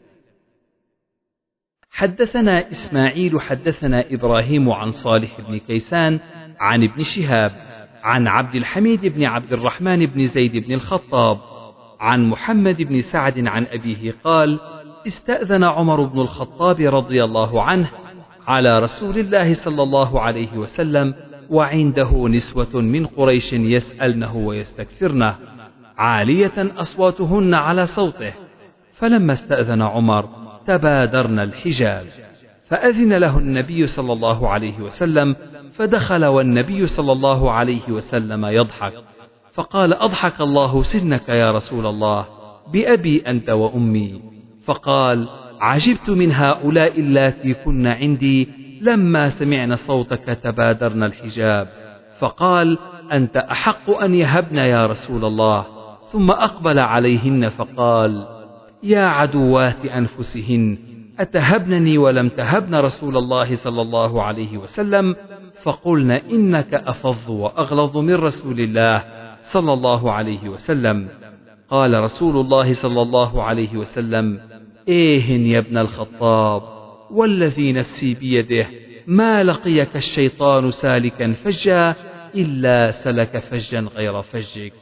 حدثنا إسماعيل حدثنا إبراهيم عن صالح بن كيسان عن ابن شهاب عن عبد الحميد بن عبد الرحمن بن زيد بن الخطاب عن محمد بن سعد عن أبيه قال استأذن عمر بن الخطاب رضي الله عنه على رسول الله صلى الله عليه وسلم وعنده نسوة من قريش يسألنه ويستكثرنه عالية أصواتهن على صوته، فلما استأذن عمر تبادرن الحجاب، فأذن له النبي صلى الله عليه وسلم، فدخل والنبي صلى الله عليه وسلم يضحك، فقال أضحك الله سنك يا رسول الله بأبي أنت وأمي. فقال عجبت من هؤلاء اللاتي كن عندي لما سمعن صوتك تبادرن الحجاب. فقال أنت أحق أن يهبن يا رسول الله. ثم أقبل عليهن فقال يا عدوات أنفسهن أتهبنني ولم تهبن رسول الله صلى الله عليه وسلم؟ فقلن إنك أفظ وأغلظ من رسول الله صلى الله عليه وسلم. قال رسول الله صلى الله عليه وسلم إيه يا ابن الخطاب والذي نفسي بيده ما لقيك الشيطان سالكا فجا إلا سلك فجا غير فجك.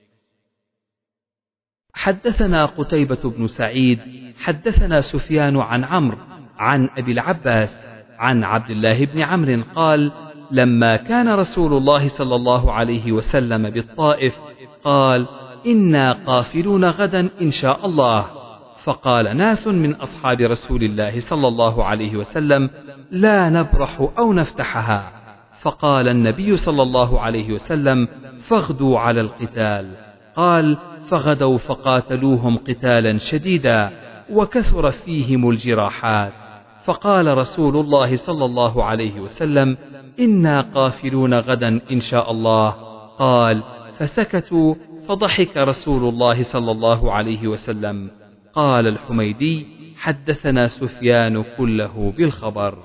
حدثنا قتيبة بن سعيد حدثنا سفيان عن عمرو عن أبي العباس عن عبد الله بن عمرو قال لما كان رسول الله صلى الله عليه وسلم بالطائف قال إنا قافلون غدا إن شاء الله. فقال ناس من أصحاب رسول الله صلى الله عليه وسلم لا نبرح أو نفتحها. فقال النبي صلى الله عليه وسلم فاغدوا على القتال. قال فغدوا فقاتلوهم قتالا شديدا وكثر فيهم الجراحات. فقال رسول الله صلى الله عليه وسلم إنا قافلون غدا إن شاء الله. قال فسكتوا، فضحك رسول الله صلى الله عليه وسلم. قال الحميدي حدثنا سفيان كله بالخبر.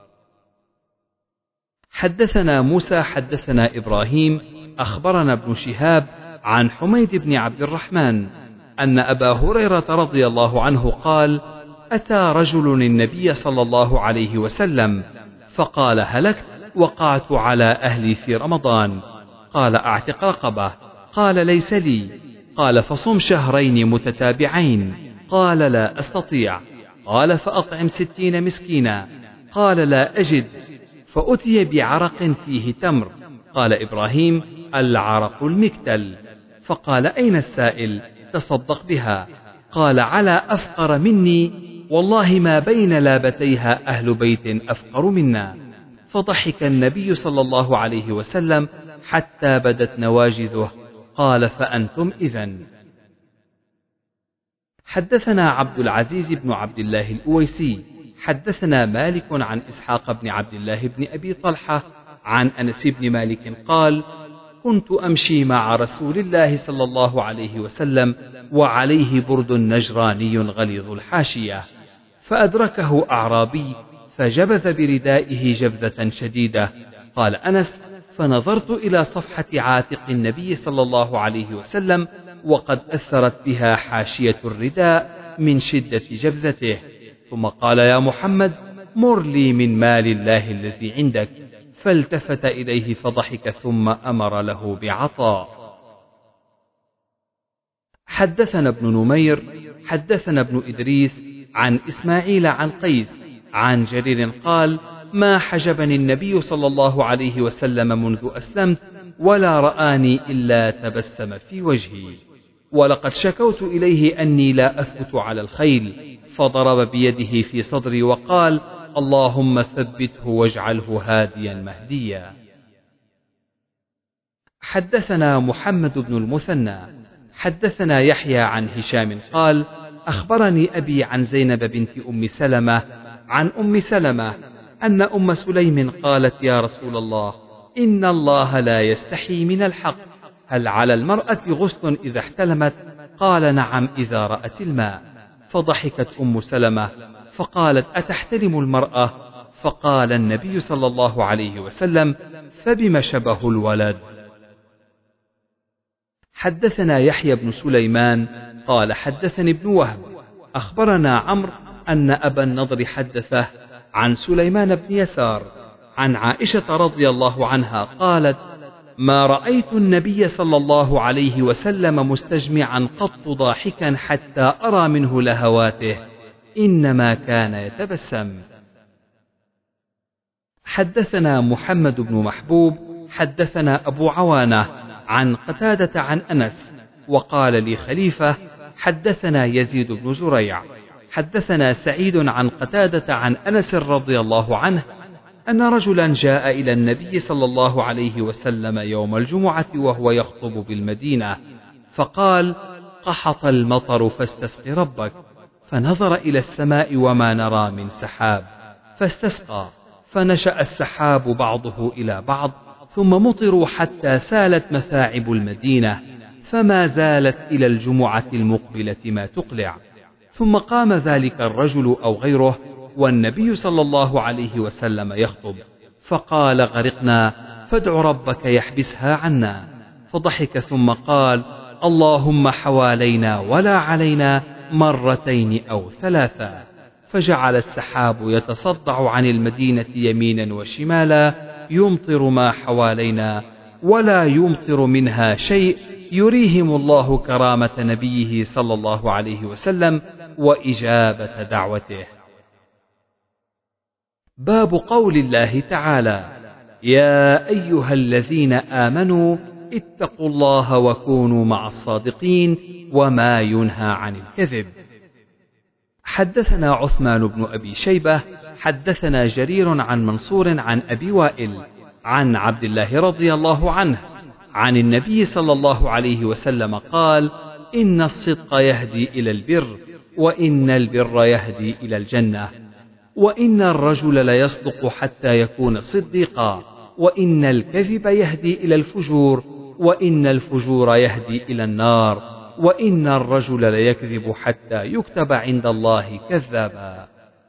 حدثنا موسى حدثنا إبراهيم أخبرنا ابن شهاب عن حميد بن عبد الرحمن أن أبا هريرة رضي الله عنه قال أتى رجل النبي صلى الله عليه وسلم فقال هلكت وقعت على أهلي في رمضان. قال أعتق رقبة. قال ليس لي. قال فصم شهرين متتابعين. قال لا أستطيع. قال فأطعم 60 مسكينا. قال لا أجد. فأتي بعرق فيه تمر. قال إبراهيم العرق المكتل. فقال أين السائل؟ تصدق بها. قال على أفقر مني والله ما بين لابتيها أهل بيت أفقر منا. فضحك النبي صلى الله عليه وسلم حتى بدت نواجذه. قال فأنتم إذن. حدثنا عبد العزيز بن عبد الله الأويسي حدثنا مالك عن إسحاق بن عبد الله بن أبي طلحة عن أنس بن مالك قال: كنت أمشي مع رسول الله صلى الله عليه وسلم وعليه برد نجراني غليظ الحاشية، فأدركه أعرابي فجبذ بردائه جبذة شديدة. قال أنس: فنظرت إلى صفحة عاتق النبي صلى الله عليه وسلم وقد أثرت بها حاشية الرداء من شدة جبذته، ثم قال: يا محمد، مر لي من مال الله الذي عندك. فالتفت إليه فضحك ثم أمر له بعطاء. حدثنا ابن نمير حدثنا ابن إدريس عن إسماعيل عن قيس عن جرير قال: ما حجبني النبي صلى الله عليه وسلم منذ أسلمت ولا رآني إلا تبسم في وجهي، ولقد شكوت إليه أني لا أثبت على الخيل، فضرب بيده في صدري وقال: اللهم ثبته واجعله هاديا مهديا. حدثنا محمد بن المثنى حدثنا يحيى عن هشام قال: أخبرني أبي عن زينب بنت أم سلمة عن أم سلمة أن أم سليم قالت: يا رسول الله، إن الله لا يستحي من الحق، هل على المرأة غسل إذا احتلمت؟ قال: نعم، إذا رأت الماء. فضحكت أم سلمة فقالت: أتحتلم المرأة؟ فقال النبي صلى الله عليه وسلم: فبم شبه الولد. حدثنا يحيى بن سليمان قال: حدثني ابن وهب أخبرنا عمرو أن أبا النضر حدثه عن سليمان بن يسار عن عائشة رضي الله عنها قالت: ما رأيت النبي صلى الله عليه وسلم مستجمعا قط ضاحكا حتى أرى منه لهواته، إنما كان يتبسم. حدثنا محمد بن محبوب حدثنا أبو عوانة عن قتادة عن أنس، وقال لي خليفة: حدثنا يزيد بن زريع حدثنا سعيد عن قتادة عن أنس رضي الله عنه أن رجلا جاء إلى النبي صلى الله عليه وسلم يوم الجمعة وهو يخطب بالمدينة، فقال: قحط المطر فاستسق ربك. فنظر إلى السماء وما نرى من سحاب، فاستسقى، فنشأ السحاب بعضه إلى بعض، ثم مطروا حتى سالت مثاعب المدينة، فما زالت إلى الجمعة المقبلة ما تقلع. ثم قام ذلك الرجل أو غيره والنبي صلى الله عليه وسلم يخطب، فقال: غرقنا، فادع ربك يحبسها عنا. فضحك ثم قال: اللهم حوالينا ولا علينا، مرتين أو ثلاثا. فجعل السحاب يتصدع عن المدينة يمينا وشمالا، يمطر ما حوالينا ولا يمطر منها شيء، يريهم الله كرامة نبيه صلى الله عليه وسلم وإجابة دعوته. باب قول الله تعالى: يا أيها الذين آمنوا اتقوا الله وكونوا مع الصادقين، وما ينهى عن الكذب. حدثنا عثمان بن أبي شيبة حدثنا جرير عن منصور عن أبي وائل عن عبد الله رضي الله عنه عن النبي صلى الله عليه وسلم قال: إن الصدق يهدي إلى البر، وإن البر يهدي إلى الجنة، وإن الرجل ليصدق حتى يكون صديقا، وإن الكذب يهدي إلى الفجور، وإن الفجور يهدي إلى النار، وإن الرجل ليكذب حتى يكتب عند الله كذابا.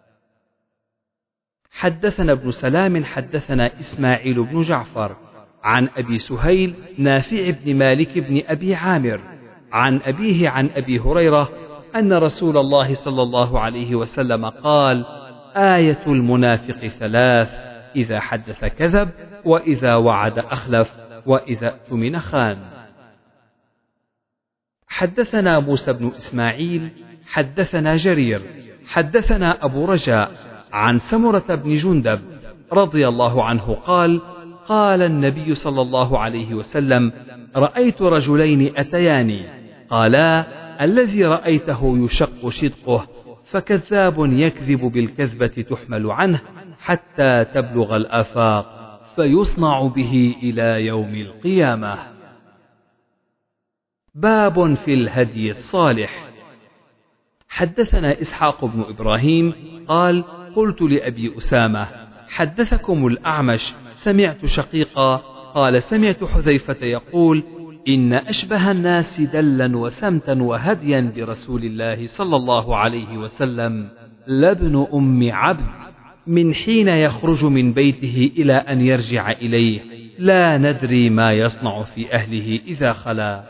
حدثنا ابن سلام حدثنا إسماعيل بن جعفر عن أبي سهيل نافع بن مالك بن أبي عامر عن أبيه عن أبي هريرة أن رسول الله صلى الله عليه وسلم قال: آية المنافق ثلاث: إذا حدث كذب، وإذا وعد أخلف، وإذا اؤتمن خان. حدثنا موسى بن إسماعيل حدثنا جرير حدثنا أبو رجاء عن سمرة بن جندب رضي الله عنه قال: قال النبي صلى الله عليه وسلم: رأيت رجلين أتياني، قالا: الذي رأيته يشق شدقه، فكذاب يكذب بالكذبة تحمل عنه حتى تبلغ الآفاق، فيصنع به إلى يوم القيامة. باب في الهدي الصالح. حدثنا إسحاق بن إبراهيم قال قلت لأبي أسامة حدثكم الأعمش سمعت شقيقا قال سمعت حذيفة يقول إن أشبه الناس دلا وسمتا وهديا برسول الله صلى الله عليه وسلم لابن أم عبد من حين يخرج من بيته إلى أن يرجع إليه لا ندري ما يصنع في أهله إذا خلا.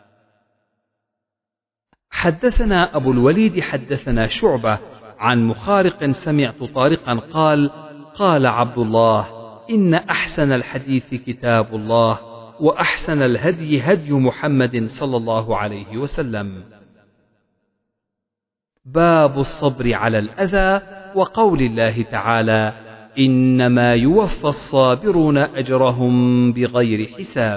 حدثنا أبو الوليد حدثنا شعبة عن مخارق سمعت طارقا قال قال عبد الله إن أحسن الحديث كتاب الله وأحسن الهدي هدي محمد صلى الله عليه وسلم. باب الصبر على الأذى وقول الله تعالى إنما يوفى الصابرون أجرهم بغير حساب.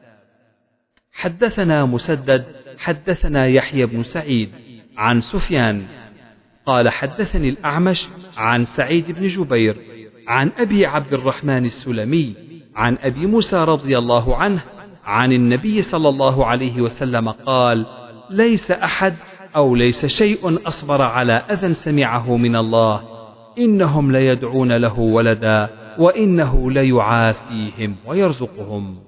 حدثنا مسدد حدثنا يحيى بن سعيد عن سفيان قال حدثني الأعمش عن سعيد بن جبير عن أبي عبد الرحمن السلمي عن أبي موسى رضي الله عنه عن النبي صلى الله عليه وسلم قال ليس أحد أو ليس شيء أصبر على أذى سمعه من الله إنهم ليدعون له ولدا وإنه ليعافيهم ويرزقهم.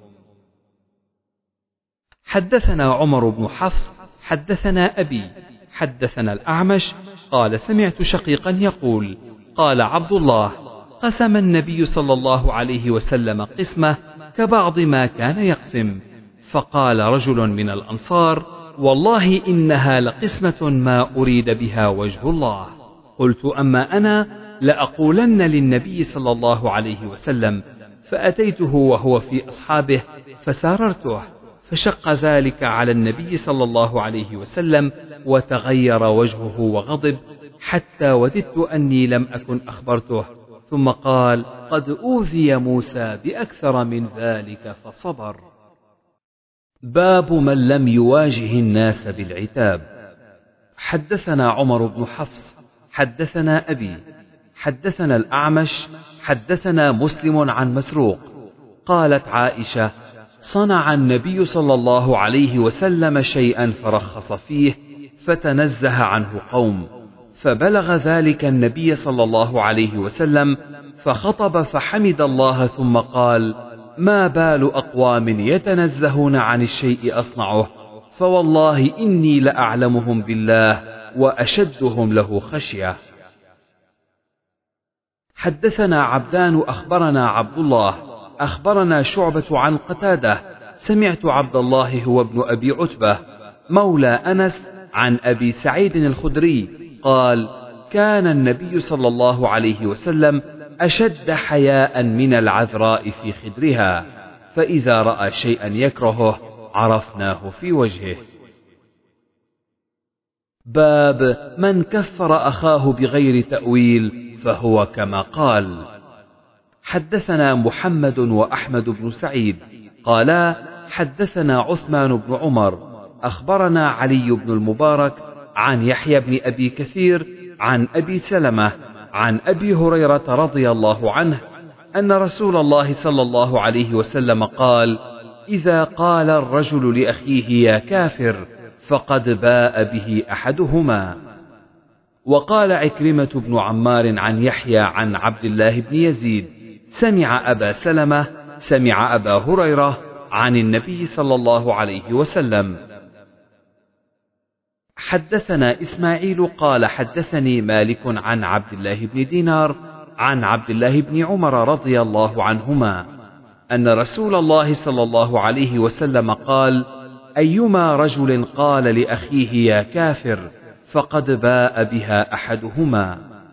حدثنا عمر بن حفص حدثنا أبي حدثنا الأعمش قال سمعت شقيقا يقول قال عبد الله قسم النبي صلى الله عليه وسلم قسمة كبعض ما كان يقسم فقال رجل من الأنصار والله إنها لقسمة ما أريد بها وجه الله. قلت أما أنا لأقولن للنبي صلى الله عليه وسلم فأتيته وهو في أصحابه فساررته فشق ذلك على النبي صلى الله عليه وسلم وتغير وجهه وغضب حتى وددت أني لم أكن أخبرته ثم قال قد أوذي موسى بأكثر من ذلك فصبر. باب من لم يواجه الناس بالعتاب. حدثنا عمر بن حفص حدثنا أبي حدثنا الأعمش حدثنا مسلم عن مسروق قالت عائشة صنع النبي صلى الله عليه وسلم شيئا فرخص فيه فتنزه عنه قوم فبلغ ذلك النبي صلى الله عليه وسلم فخطب فحمد الله ثم قال ما بال أقوام يتنزهون عن الشيء أصنعه فوالله إني لأعلمهم بالله وأشدهم له خشية. حدثنا عبدان أخبرنا عبد الله أخبرنا شعبة عن قتادة سمعت عبد الله هو ابن أبي عتبة مولى أنس عن أبي سعيد الخدري قال كان النبي صلى الله عليه وسلم أشد حياء من العذراء في خدرها فإذا رأى شيئا يكرهه عرفناه في وجهه. باب من كفر أخاه بغير تأويل فهو كما قال. حدثنا محمد وأحمد بن سعيد قالا حدثنا عثمان بن عمر أخبرنا علي بن المبارك عن يحيى بن أبي كثير عن أبي سلمة عن أبي هريرة رضي الله عنه أن رسول الله صلى الله عليه وسلم قال إذا قال الرجل لأخيه يا كافر فقد باء به أحدهما. وقال عكرمة بن عمار عن يحيى عن عبد الله بن يزيد سمع أبا سلمة سمع أبا هريرة عن النبي صلى الله عليه وسلم. حدثنا إسماعيل قال حدثني مالك عن عبد الله بن دينار عن عبد الله بن عمر رضي الله عنهما أن رسول الله صلى الله عليه وسلم قال أيما رجل قال لأخيه يا كافر فقد باء بها أحدهما.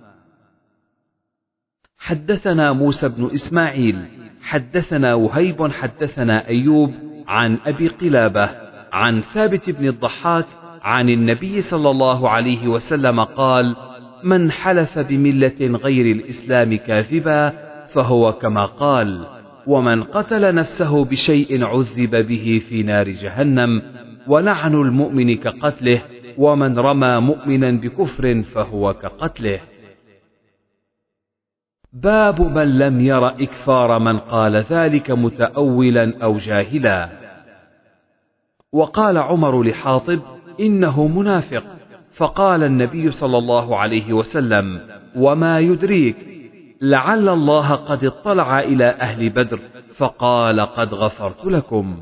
حدثنا موسى بن إسماعيل حدثنا وهيب حدثنا أيوب عن أبي قلابة عن ثابت بن الضحاك عن النبي صلى الله عليه وسلم قال من حلف بملة غير الإسلام كاذبا فهو كما قال ومن قتل نفسه بشيء عذب به في نار جهنم ولعن المؤمن كقتله ومن رمى مؤمنا بكفر فهو كقتله. باب من لم ير إكفار من قال ذلك متأولا أو جاهلا. وقال عمر لحاطب إنه منافق فقال النبي صلى الله عليه وسلم: وما يدريك، لعل الله قد اطلع إلى أهل بدر فقال قد غفرت لكم.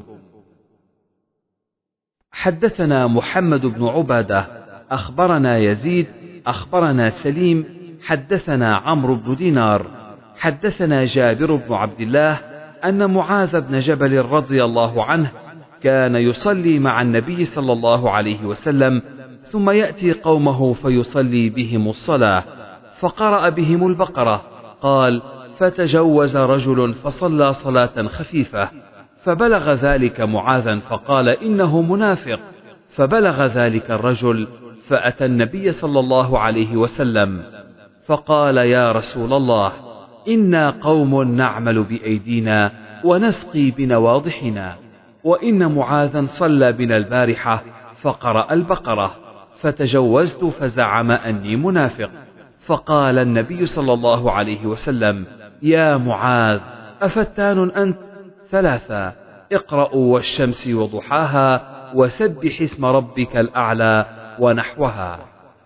حدثنا محمد بن عبادة أخبرنا يزيد أخبرنا سليم حدثنا عمرو بن دينار حدثنا جابر بن عبد الله أن معاذ بن جبل رضي الله عنه كان يصلي مع النبي صلى الله عليه وسلم، ثم يأتي قومه فيصلي بهم الصلاة، فقرأ بهم البقرة. قال: فتجوز رجل فصلى صلاة خفيفة، فبلغ ذلك معاذا فقال: إنه منافق. فبلغ ذلك الرجل فأتى النبي صلى الله عليه وسلم فقال: يا رسول الله، إنا قوم نعمل بأيدينا ونسقي بنواضحنا، وإن معاذا صلى بنا البارحة فقرأ البقرة، فتجوزت فزعم أني منافق. فقال النبي صلى الله عليه وسلم: يا معاذ، أفتان أنت؟ 3: اقرأوا والشمس وضحاها وسبح اسم ربك الأعلى ونحوها.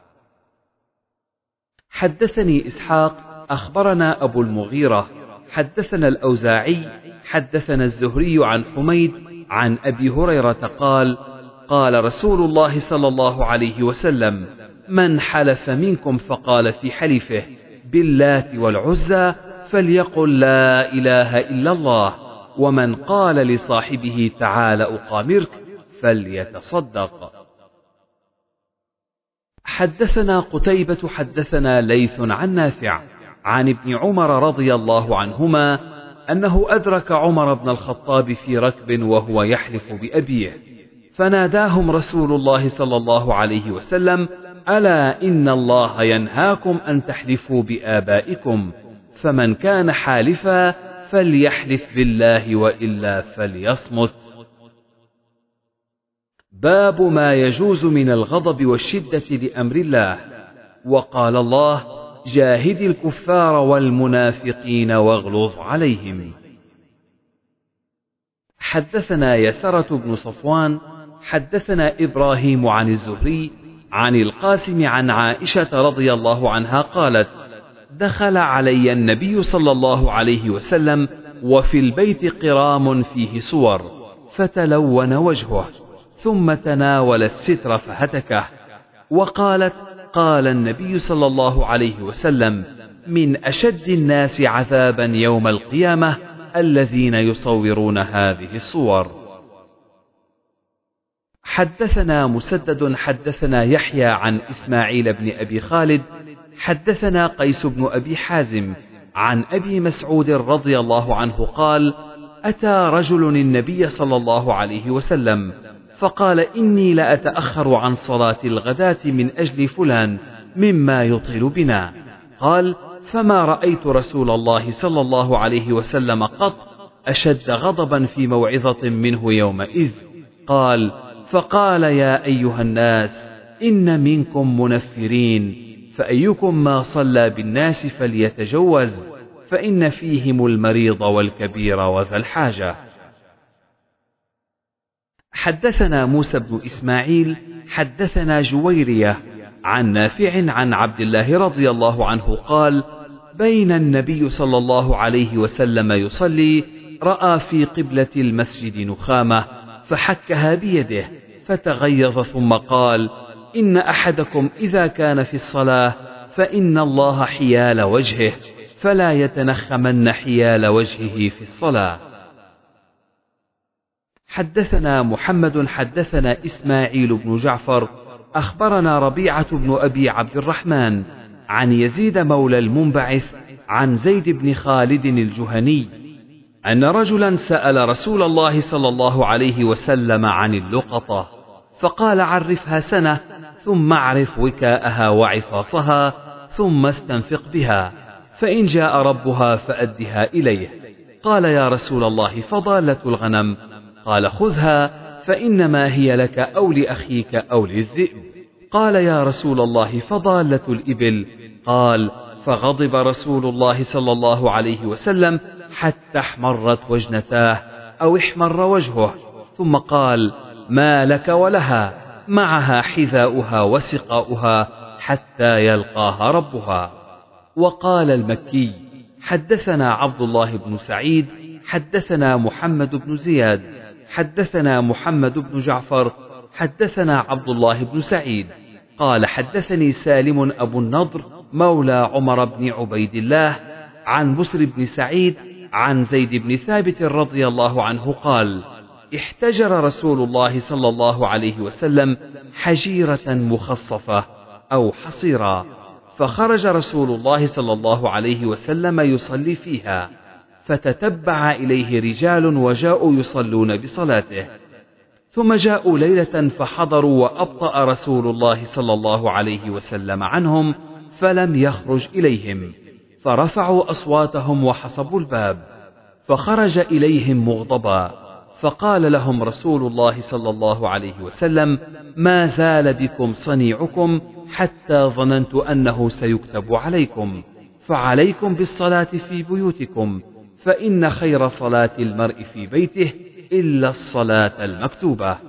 حدثني إسحاق أخبرنا أبو المغيرة حدثنا الأوزاعي حدثنا الزهري عن حميد عن أبي هريرة قال: قال رسول الله صلى الله عليه وسلم: من حلف منكم فقال في حلفه باللات والعزى فليقل لا إله إلا الله، ومن قال لصاحبه تعال أقامرك فليتصدق. حدثنا قتيبة حدثنا ليث عن نافع عن ابن عمر رضي الله عنهما أنه أدرك عمر بن الخطاب في ركب وهو يحلف بأبيه، فناداهم رسول الله صلى الله عليه وسلم: ألا إن الله ينهاكم أن تحلفوا بآبائكم، فمن كان حالفا فليحلف بالله وإلا فليصمت. باب ما يجوز من الغضب والشدة لأمر الله. وقال الله: جاهد الكفار والمنافقين واغلظ عليهم. حدثنا يسرة بن صفوان حدثنا إبراهيم عن الزهري عن القاسم عن عائشة رضي الله عنها قالت: دخل علي النبي صلى الله عليه وسلم وفي البيت قرام فيه صور، فتلون وجهه، ثم تناول الستر فهتكه، وقالت: قال النبي صلى الله عليه وسلم: من أشد الناس عذابا يوم القيامة الذين يصورون هذه الصور. حدثنا مسدد حدثنا يحيى عن إسماعيل بن أبي خالد حدثنا قيس بن أبي حازم عن أبي مسعود رضي الله عنه قال: أتى رجل النبي صلى الله عليه وسلم فقال: إني لأتأخر عن صلاة الغداة من أجل فلان مما يطيل بنا. قال: فما رأيت رسول الله صلى الله عليه وسلم قط أشد غضبا في موعظة منه يومئذ. قال: فقال: يا أيها الناس، إن منكم منفرين، فأيكم ما صلى بالناس فليتجوز، فإن فيهم المريض والكبير وذا الحاجة. حدثنا موسى بن إسماعيل حدثنا جويرية عن نافع عن عبد الله رضي الله عنه قال: بين النبي صلى الله عليه وسلم يصلي رأى في قبلة المسجد نخامة فحكها بيده فتغيظ، ثم قال: إن أحدكم إذا كان في الصلاة فإن الله حيال وجهه، فلا يتنخمن حيال وجهه في الصلاة. حدثنا محمد حدثنا إسماعيل بن جعفر أخبرنا ربيعة بن أبي عبد الرحمن عن يزيد مولى المنبعث عن زيد بن خالد الجهني أن رجلا سأل رسول الله صلى الله عليه وسلم عن اللقطة، فقال: عرفها سنة، ثم اعرف وكاءها وعفاصها، ثم استنفق بها، فإن جاء ربها فأدها إليه. قال: يا رسول الله، فضالة الغنم؟ قال: خذها، فإنما هي لك أو لأخيك أو للذئب. قال: يا رسول الله، فضالة الإبل؟ قال: فغضب رسول الله صلى الله عليه وسلم حتى احمرت وجنتاه أو احمر وجهه، ثم قال: ما لك ولها؟ معها حذاؤها وسقاؤها حتى يلقاها ربها. وقال المكي: حدثنا عبد الله بن سعيد حدثنا محمد بن زياد حدثنا محمد بن جعفر حدثنا عبد الله بن سعيد قال: حدثني سالم أبو النضر مولى عمر بن عبيد الله عن بسر بن سعيد عن زيد بن ثابت رضي الله عنه قال: احتجر رسول الله صلى الله عليه وسلم حجيرة مخصفة أو حصيرا، فخرج رسول الله صلى الله عليه وسلم يصلي فيها، فتتبع إليه رجال وجاءوا يصلون بصلاته، ثم جاءوا ليلة فحضروا وأبطأ رسول الله صلى الله عليه وسلم عنهم فلم يخرج إليهم، فرفعوا أصواتهم وحصبوا الباب، فخرج إليهم مغضبا، فقال لهم رسول الله صلى الله عليه وسلم: ما زال بكم صنيعكم حتى ظننت أنه سيكتب عليكم، فعليكم بالصلاة في بيوتكم، فإن خير صلاة المرء في بيته إلا الصلاة المكتوبة.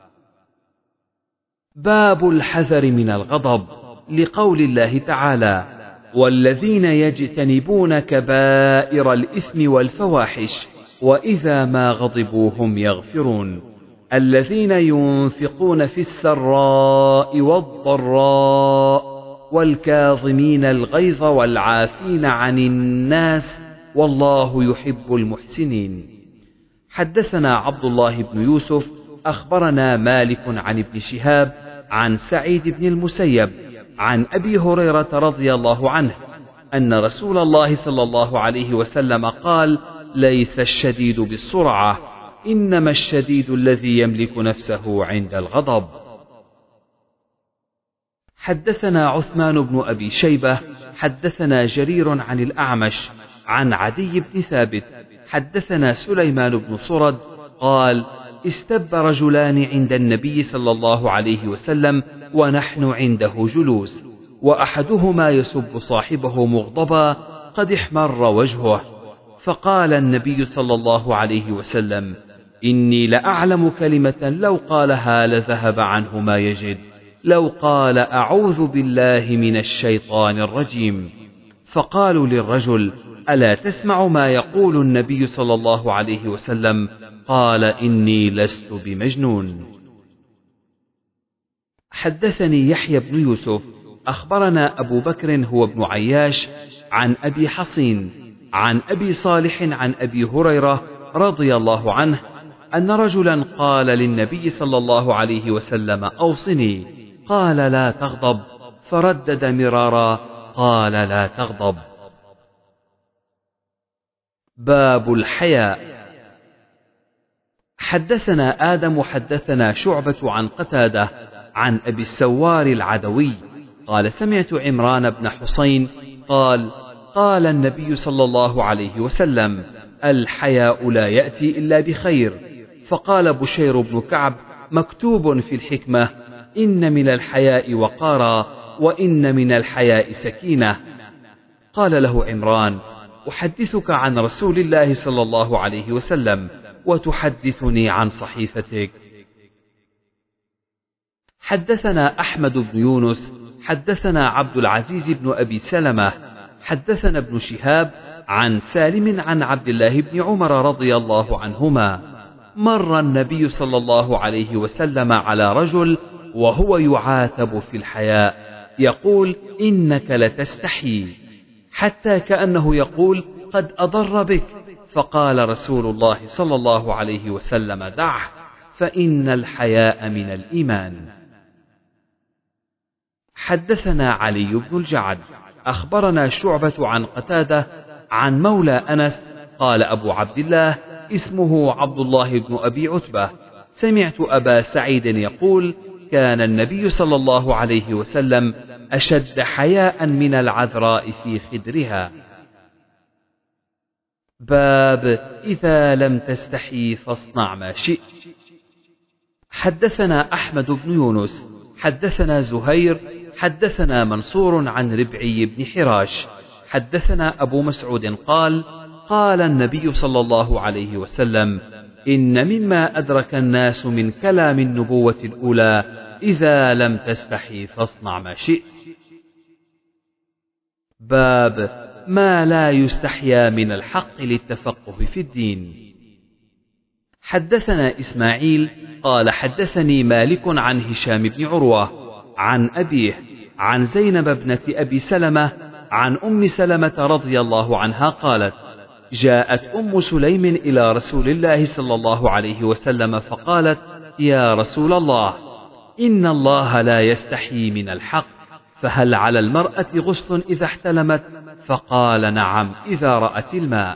باب الحذر من الغضب، لقول الله تعالى: والذين يجتنبون كبائر الإثم والفواحش وإذا ما غضبوا هم يغفرون، الذين ينفقون في السراء والضراء والكاظمين الغيظ والعافين عن الناس والله يحب المحسنين. حدثنا عبد الله بن يوسف أخبرنا مالك عن ابن شهاب عن سعيد بن المسيب عن أبي هريرة رضي الله عنه أن رسول الله صلى الله عليه وسلم قال: ليس الشديد بالسرعة، إنما الشديد الذي يملك نفسه عند الغضب. حدثنا عثمان بن أبي شيبة حدثنا جرير عن الأعمش عن عدي بن ثابت حدثنا سليمان بن صرد قال: استب رجلان عند النبي صلى الله عليه وسلم ونحن عنده جلوس، وأحدهما يسب صاحبه مغضبا قد احمر وجهه، فقال النبي صلى الله عليه وسلم: إني لأعلم كلمة لو قالها لذهب عنه ما يجد، لو قال: أعوذ بالله من الشيطان الرجيم. فقالوا للرجل: ألا تسمع ما يقول النبي صلى الله عليه وسلم؟ قال: إني لست بمجنون. حدثني يحيى بن يوسف أخبرنا أبو بكر هو ابن عياش عن أبي حصين عن أبي صالح عن أبي هريرة رضي الله عنه أن رجلا قال للنبي صلى الله عليه وسلم: أوصني. قال: لا تغضب، فردد مرارا: قال: لا تغضب. باب الحياء. حدثنا آدم حدثنا شعبة عن قتادة عن أبي السوار العدوي قال: سمعت عمران بن حسين قال: قال النبي صلى الله عليه وسلم: الحياء لا يأتي إلا بخير. فقال بشير بن كعب: مكتوب في الحكمة: إن من الحياء وقارا، وإن من الحياء سكينة. قال له عمران: أحدثك عن رسول الله صلى الله عليه وسلم وتحدثني عن صحيفتك. حدثنا أحمد بن يونس حدثنا عبد العزيز بن أبي سلمة حدثنا ابن شهاب عن سالم عن عبد الله بن عمر رضي الله عنهما: مر النبي صلى الله عليه وسلم على رجل وهو يعاتب في الحياء يقول: إنك لتستحي، حتى كأنه يقول: قد أضر بك. فقال رسول الله صلى الله عليه وسلم: دعه، فإن الحياء من الإيمان. حدثنا علي بن الجعد أخبرنا شعبة عن قتادة عن مولى أنس قال أبو عبد الله اسمه عبد الله بن أبي عتبة: سمعت أبا سعيد يقول: كان النبي صلى الله عليه وسلم أشد حياء من العذراء في خدرها. باب إذا لم تستحي فاصنع ما شئت. حدثنا أحمد بن يونس حدثنا زهير حدثنا منصور عن ربعي بن حراش حدثنا أبو مسعود قال: قال النبي صلى الله عليه وسلم: إن مما أدرك الناس من كلام النبوة الأولى إذا لم تستحي فاصنع ما شئت. باب ما لا يستحيا من الحق للتفقه في الدين. حدثنا إسماعيل قال حدثني مالك عن هشام بن عروة عن أبيه عن زينب ابنة أبي سلمة عن أم سلمة رضي الله عنها قالت: جاءت أم سليم إلى رسول الله صلى الله عليه وسلم فقالت: يا رسول الله، إن الله لا يستحيي من الحق، فهل على المرأة غسل إذا احتلمت؟ فقال: نعم، إذا رأت الماء.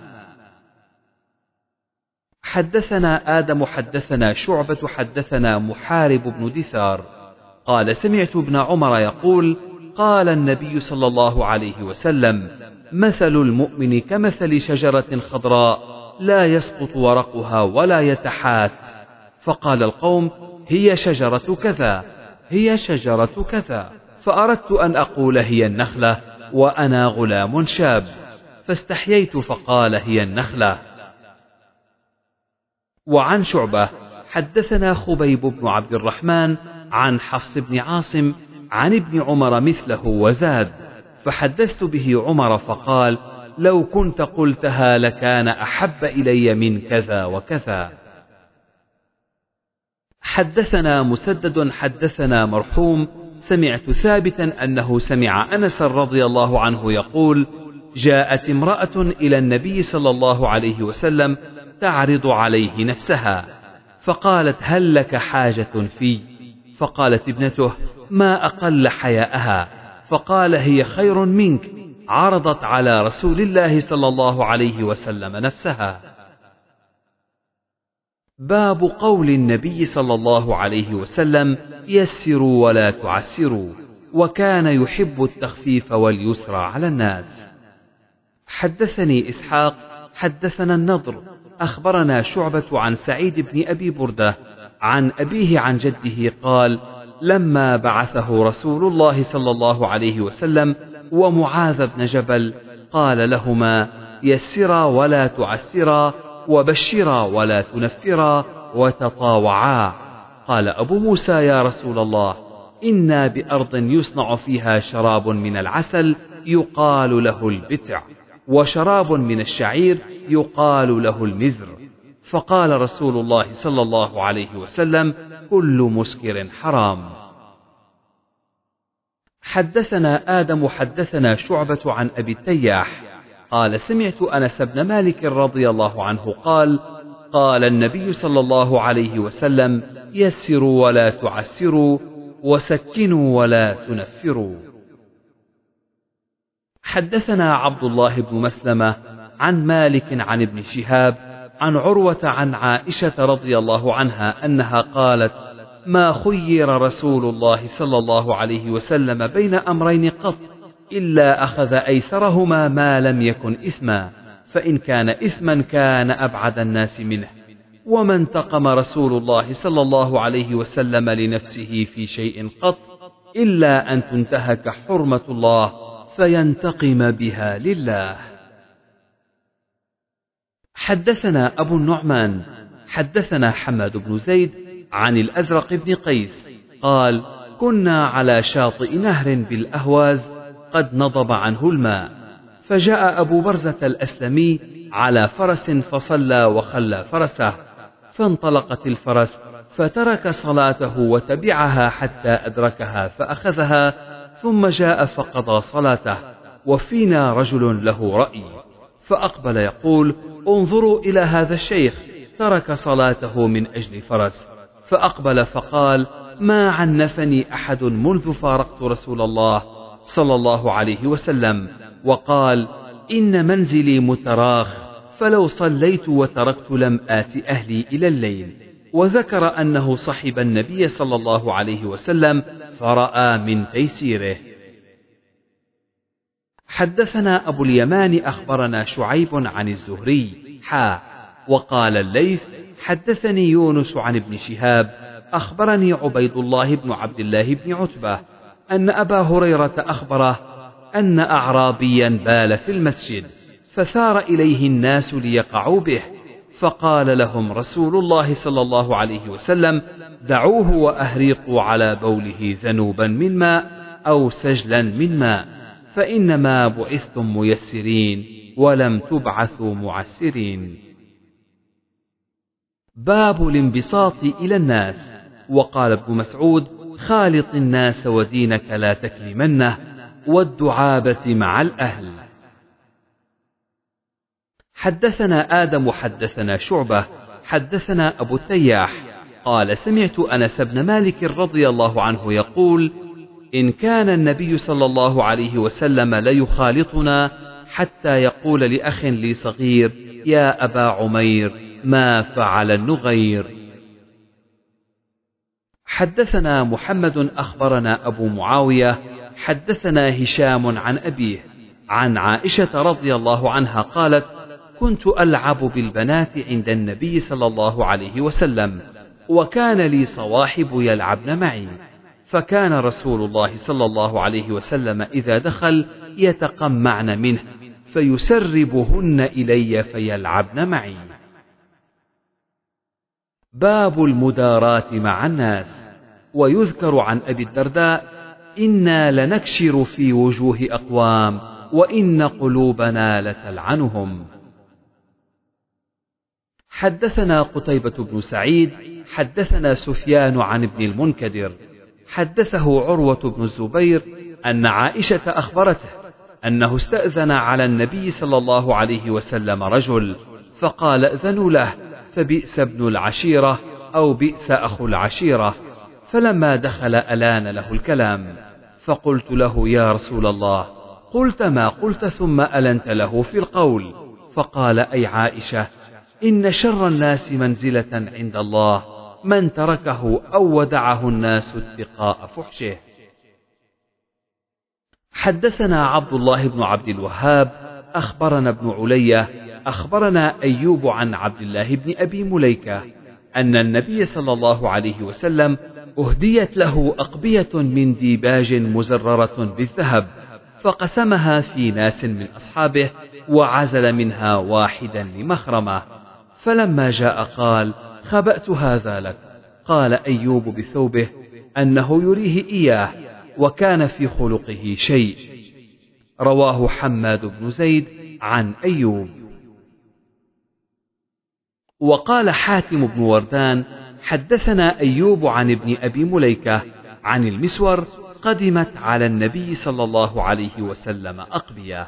حدثنا آدم حدثنا شعبة حدثنا محارب بن دثار قال: سمعت ابن عمر يقول: قال النبي صلى الله عليه وسلم: مثل المؤمن كمثل شجرة خضراء لا يسقط ورقها ولا يتحات. فقال القوم: هي شجرة كذا، هي شجرة كذا. فأردت أن أقول هي النخلة وأنا غلام شاب، فاستحييت فقال: هي النخلة. وعن شعبة حدثنا خبيب بن عبد الرحمن عن حفص بن عاصم عن ابن عمر مثله وزاد، فحدثت به عمر فقال: لو كنت قلتها لكان أحب إلي من كذا وكذا. حدثنا مسدد حدثنا مرحوم سمعت ثابتا أنه سمع أنس رضي الله عنه يقول: جاءت امرأة إلى النبي صلى الله عليه وسلم تعرض عليه نفسها، فقالت: هل لك حاجة في؟ فقالت ابنته: ما أقل حياءها. فقال: هي خير منك، عرضت على رسول الله صلى الله عليه وسلم نفسها. باب قول النبي صلى الله عليه وسلم: يسروا ولا تعسروا، وكان يحب التخفيف واليسر على الناس. حدثني إسحاق حدثنا النضر أخبرنا شعبة عن سعيد بن أبي بردة عن أبيه عن جده قال: لما بعثه رسول الله صلى الله عليه وسلم ومعاذ بن جبل قال لهما: يسرا ولا تعسرا، وبشرا ولا تنفرا، وتطاوعا. قال أبو موسى: يا رسول الله، إنا بأرض يصنع فيها شراب من العسل يقال له البتع، وشراب من الشعير يقال له المزر. فقال رسول الله صلى الله عليه وسلم: كل مسكر حرام. حدثنا آدم حدثنا شعبة عن أبي التياح قال: سمعت أنس بن مالك رضي الله عنه قال: قال النبي صلى الله عليه وسلم: يسروا ولا تعسروا، وسكنوا ولا تنفروا. حدثنا عبد الله بن مسلمة عن مالك عن ابن شهاب عن عروة عن عائشة رضي الله عنها أنها قالت: ما خير رسول الله صلى الله عليه وسلم بين أمرين قط إلا أخذ أيسرهما ما لم يكن إثما، فإن كان إثما كان أبعد الناس منه. وما انتقم رسول الله صلى الله عليه وسلم لنفسه في شيء قط إلا أن تنتهك حرمة الله فينتقم بها لله. حدثنا أبو النعمان حدثنا حماد بن زيد عن الأزرق بن قيس قال: كنا على شاطئ نهر بالأهواز قد نضب عنه الماء، فجاء أبو برزة الأسلمي على فرس فصلى وخلى فرسه، فانطلقت الفرس فترك صلاته وتبعها حتى أدركها فأخذها، ثم جاء فقضى صلاته، وفينا رجل له رأي، فأقبل يقول: انظروا إلى هذا الشيخ ترك صلاته من أجل فرس. فأقبل فقال: ما عنفني أحد منذ فارقت رسول الله صلى الله عليه وسلم، وقال: إن منزلي متراخ، فلو صليت وتركت لم آت أهلي إلى الليل. وذكر أنه صحب النبي صلى الله عليه وسلم فرأى من تيسيره. حدثنا أبو اليمان أخبرنا شعيب عن الزهري وقال الليث: حدثني يونس عن ابن شهاب أخبرني عبيد الله بن عبد الله بن عتبة أن أبا هريرة أخبره أن أعرابيا بال في المسجد، فثار إليه الناس ليقعوا به، فقال لهم رسول الله صلى الله عليه وسلم: دعوه وأهريقوا على بوله ذنوبا من ماء أو سجلا من ماء، فإنما بعثتم ميسرين ولم تبعثوا معسرين. باب الانبساط إلى الناس. وقال ابن مسعود: خالط الناس ودينك لا تكلمنه، والدعابة مع الأهل. حدثنا آدم حدثنا شعبة حدثنا أبو التياح قال: سمعت أنس بن مالك رضي الله عنه يقول: إن كان النبي صلى الله عليه وسلم ليخالطنا حتى يقول لأخ لي صغير: يا أبا عمير، ما فعل النغير. حدثنا محمد أخبرنا أبو معاوية حدثنا هشام عن أبيه عن عائشة رضي الله عنها قالت: كنت ألعب بالبنات عند النبي صلى الله عليه وسلم، وكان لي صواحب يلعبن معي، فكان رسول الله صلى الله عليه وسلم إذا دخل يتقمعن منه فيسربهن إلي فيلعبن معي. باب المداراة مع الناس. ويذكر عن أبي الدرداء: إنا لنكشر في وجوه أقوام وإن قلوبنا لتلعنهم. حدثنا قتيبة بن سعيد حدثنا سفيان عن ابن المنكدر حدثه عروة بن الزبير أن عائشة أخبرته أنه استأذن على النبي صلى الله عليه وسلم رجل، فقال: أذنوا له، فبئس ابن العشيرة أو بئس أخو العشيرة. فلما دخل ألان له الكلام، فقلت له: يا رسول الله، قلت ما قلت ثم ألنت له في القول. فقال: أي عائشة، إن شر الناس منزلة عند الله من تركه أو ودعه الناس اتقاء فحشه. حدثنا عبد الله بن عبد الوهاب أخبرنا ابن علية أخبرنا أيوب عن عبد الله بن أبي مليكة أن النبي صلى الله عليه وسلم أهديت له أقبية من ديباج مزررة بالذهب، فقسمها في ناس من أصحابه وعزل منها واحدا لمخرمة، فلما جاء قال: خبأت هذا لك. قال أيوب بثوبه أنه يريه إياه، وكان في خلقه شيء. رواه حماد بن زيد عن أيوب. وقال حاتم بن وردان: حدثنا أيوب عن ابن أبي مليكة عن المسور: قدمت على النبي صلى الله عليه وسلم أقبية.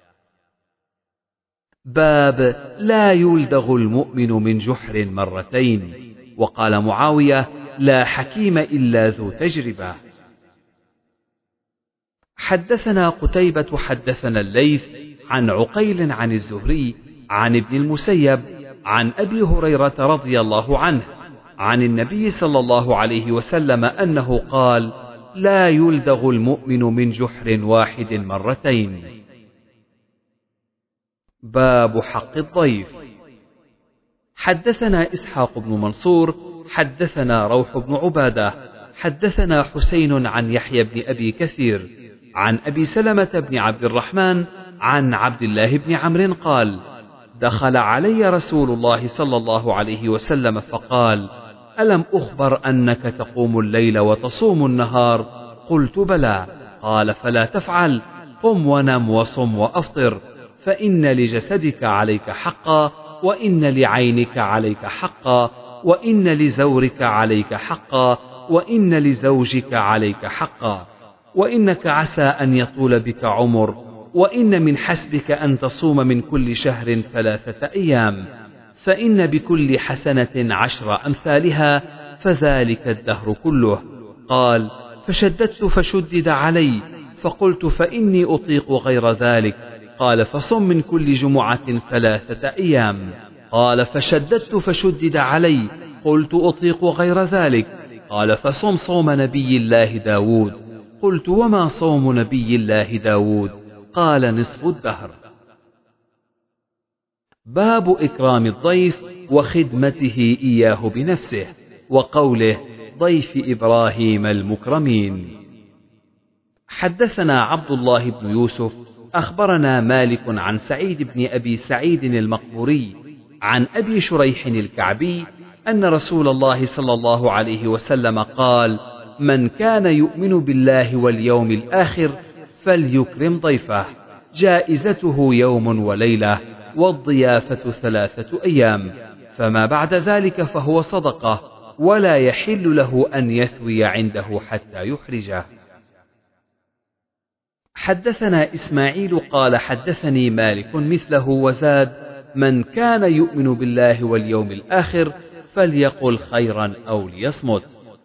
باب لا يلدغ المؤمن من جحر مرتين. وقال معاوية: لا حكيم إلا ذو تجربة. حدثنا قتيبة حدثنا الليث عن عقيل عن الزهري عن ابن المسيب عن أبي هريرة رضي الله عنه عن النبي صلى الله عليه وسلم أنه قال: لا يلدغ المؤمن من جحر واحد مرتين. باب حق الضيف. حدثنا إسحاق بن منصور حدثنا روح بن عبادة حدثنا حسين عن يحيى بن أبي كثير عن أبي سلمة بن عبد الرحمن عن عبد الله بن عمرو قال: دخل علي رسول الله صلى الله عليه وسلم فقال: ألم أخبر أنك تقوم الليل وتصوم النهار؟ قلت: بلى. قال: فلا تفعل، قم ونم وصم وأفطر، فإن لجسدك عليك حقا، وإن لعينك عليك حقا، وإن لزورك عليك حقا، وإن لزوجك عليك حقا، وإنك عسى أن يطول بك عمر، وإن من حسبك أن تصوم من كل شهر 3 أيام، فإن بكل حسنة 10 أمثالها، فذلك الدهر كله. قال: فشددت فشدد علي، فقلت: فإني أطيق غير ذلك. قال: فصم من كل جمعة 3 أيام. قال: فشددت فشدد علي، قلت: أطيق غير ذلك. قال: فصم صوم نبي الله داود. قلت: وما صوم نبي الله داود؟ قال: نصف الدهر. باب إكرام الضيف وخدمته إياه بنفسه، وقوله: ضيف إبراهيم المكرمين. حدثنا عبد الله بن يوسف أخبرنا مالك عن سعيد بن أبي سعيد المقبوري عن أبي شريح الكعبي أن رسول الله صلى الله عليه وسلم قال: من كان يؤمن بالله واليوم الآخر فليكرم ضيفه، جائزته يوم وليلة، والضيافة 3 أيام، فما بعد ذلك فهو صدقة، ولا يحل له أن يثوي عنده حتى يحرجه. حدثنا إسماعيل قال حدثني مالك مثله وزاد: من كان يؤمن بالله واليوم الآخر فليقل خيرا أو ليصمت.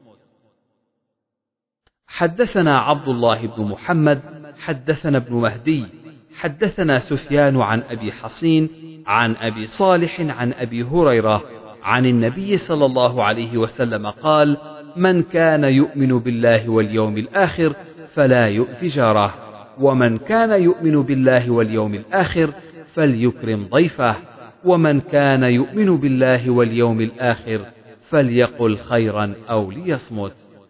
حدثنا عبد الله بن محمد حدثنا ابن مهدي حدثنا سفيان عن أبي حصين عن أبي صالح عن أبي هريرة عن النبي صلى الله عليه وسلم قال: من كان يؤمن بالله واليوم الآخر فلا يؤذ جاره، ومن كان يؤمن بالله واليوم الآخر فليكرم ضيفه، ومن كان يؤمن بالله واليوم الآخر فليقل خيرا أو ليصمت.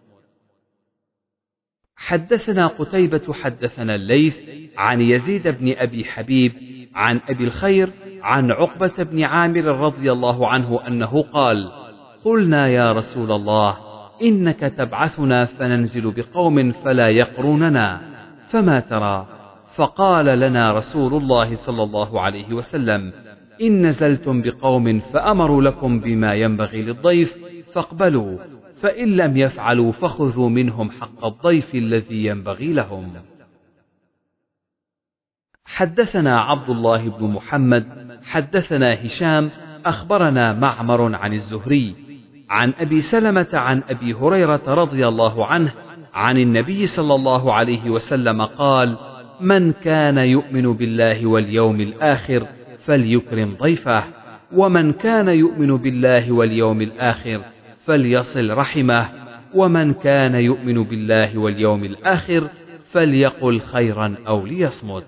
حدثنا قتيبة حدثنا الليث عن يزيد بن أبي حبيب عن أبي الخير عن عقبة بن عامر رضي الله عنه أنه قال: قلنا يا رسول الله إنك تبعثنا فننزل بقوم فلا يقروننا، فما ترى؟ فقال لنا رسول الله صلى الله عليه وسلم: إن نزلتم بقوم فأمروا لكم بما ينبغي للضيف فاقبلوا، فإن لم يفعلوا فخذوا منهم حق الضيف الذي ينبغي لهم. حدثنا عبد الله بن محمد حدثنا هشام أخبرنا معمر عن الزهري عن أبي سلمة عن أبي هريرة رضي الله عنه عن النبي صلى الله عليه وسلم قال: من كان يؤمن بالله واليوم الآخر فليكرم ضيفه، ومن كان يؤمن بالله واليوم الآخر فليصل رحمه، ومن كان يؤمن بالله واليوم الآخر فليقل خيرا أو ليصمت.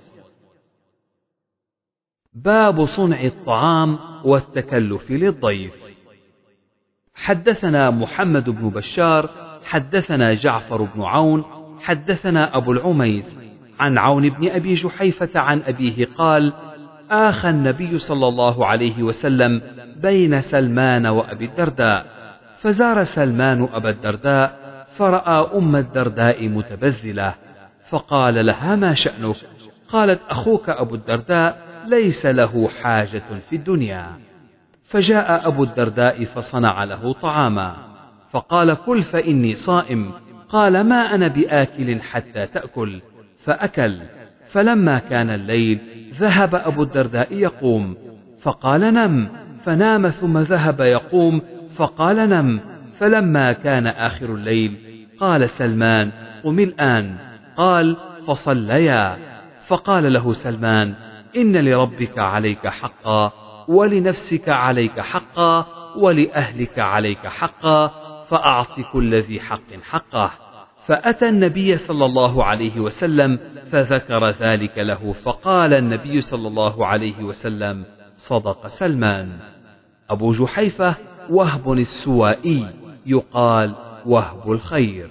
باب صنع الطعام والتكلف للضيف. حدثنا محمد بن بشار حدثنا جعفر بن عون حدثنا أبو العميس عن عون بن أبي جحيفة عن أبيه قال: آخى النبي صلى الله عليه وسلم بين سلمان وأبي الدرداء، فزار سلمان أبا الدرداء فرأى أم الدرداء متبذلة، فقال لها: ما شأنك؟ قالت: أخوك أبو الدرداء ليس له حاجة في الدنيا. فجاء أبو الدرداء فصنع له طعاما، فقال: كل فإني صائم. قال: ما أنا بآكل حتى تأكل، فأكل. فلما كان الليل ذهب أبو الدرداء يقوم، فقال: نم، فنام، ثم ذهب يقوم، فقال: نم. فلما كان آخر الليل قال سلمان: قم الآن. قال: فصليا. فقال له سلمان: إن لربك عليك حقا، ولنفسك عليك حقا، ولأهلك عليك حقا، فأعط كل ذي حق حقه. فأتى النبي صلى الله عليه وسلم فذكر ذلك له، فقال النبي صلى الله عليه وسلم: صدق سلمان. أبو جحيفة وهب السوائي، يقال وهب الخير.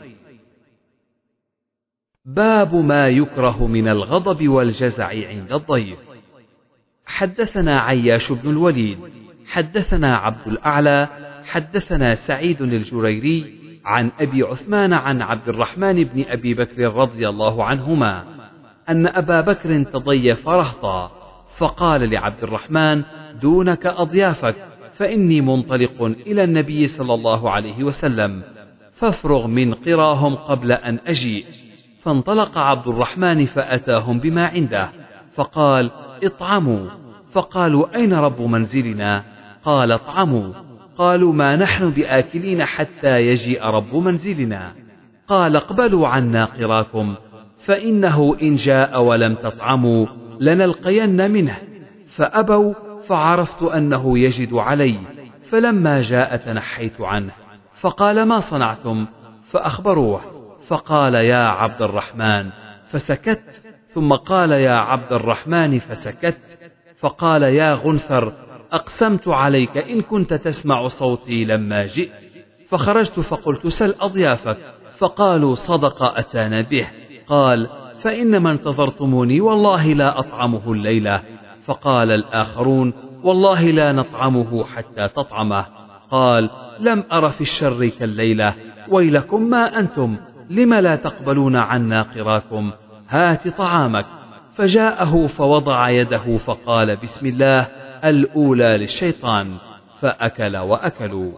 باب ما يكره من الغضب والجزع عند الضيف. حدثنا عياش بن الوليد حدثنا عبد الأعلى حدثنا سعيد الجريري عن أبي عثمان عن عبد الرحمن بن أبي بكر رضي الله عنهما أن أبا بكر تضيف رهطا، فقال لعبد الرحمن: دونك أضيافك، فإني منطلق إلى النبي صلى الله عليه وسلم، فافرغ من قراهم قبل أن أجيء. فانطلق عبد الرحمن فأتاهم بما عنده، فقال: اطعموا. فقالوا: أين رب منزلنا؟ قال: اطعموا. قالوا: ما نحن بآكلين حتى يجيء رب منزلنا. قال: اقبلوا عنا قراكم، فإنه إن جاء ولم تطعموا لنلقين منه. فأبوا، فعرفت أنه يجد علي، فلما جاء تنحيت عنه. فقال: ما صنعتم؟ فأخبروه، فقال: يا عبد الرحمن، فسكت. ثم قال: يا عبد الرحمن، فسكت. فقال: يا غنثر، أقسمت عليك إن كنت تسمع صوتي لما جئت. فخرجت فقلت: سل أضيافك. فقالوا: صدق، أتانا به. قال: فإنما انتظرتموني والله لا أطعمه الليلة. فقال الآخرون: والله لا نطعمه حتى تطعمه. قال: لم أر في الشر كالليلة، ويلكم ما أنتم، لم لا تقبلون عنا قراكم، هات طعامك. فجاءه فوضع يده فقال: بسم الله، الأولى للشيطان، فأكل وأكلوا.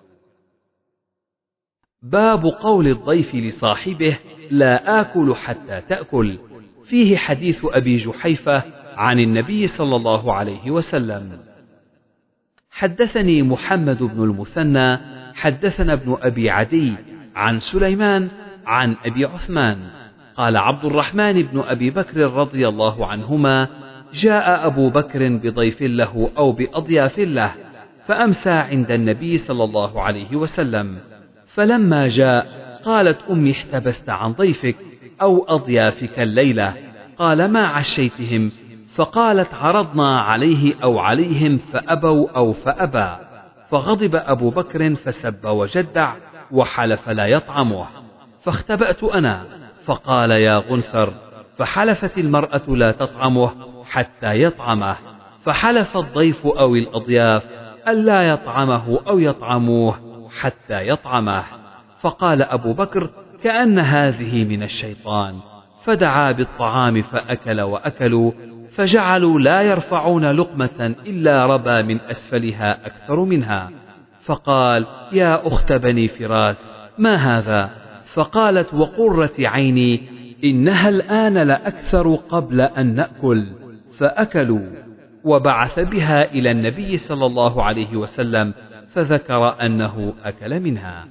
باب قول الضيف لصاحبه: لا آكل حتى تأكل. فيه حديث أبي جحيفة عن النبي صلى الله عليه وسلم. حدثني محمد بن المثنى حدثنا ابن أبي عدي عن سليمان عن أبي عثمان قال: عبد الرحمن بن أبي بكر رضي الله عنهما: جاء أبو بكر بضيف له أو بأضياف له، فأمسى عند النبي صلى الله عليه وسلم، فلما جاء قالت أمي: احتبست عن ضيفك أو أضيافك الليلة؟ قال: ما عشيتهم؟ فقالت: عرضنا عليه أو عليهم فأبوا أو فأبى. فغضب أبو بكر فسب وجدع وحلف لا يطعمه، فاختبأت أنا، فقال: يا غنثر. فحلفت المرأة لا تطعمه حتى يطعمه، فحلف الضيف أو الأضياف ألا يطعمه أو يطعموه حتى يطعمه. فقال أبو بكر: كأن هذه من الشيطان، فدعا بالطعام فأكل وأكلوا، فجعلوا لا يرفعون لقمة إلا ربى من أسفلها أكثر منها. فقال: يا أخت بني فراس، ما هذا؟ فقالت: وقرة عيني، إنها الآن لأكثر قبل أن نأكل. فأكلوا، وبعث بها إلى النبي صلى الله عليه وسلم، فذكر أنه أكل منها.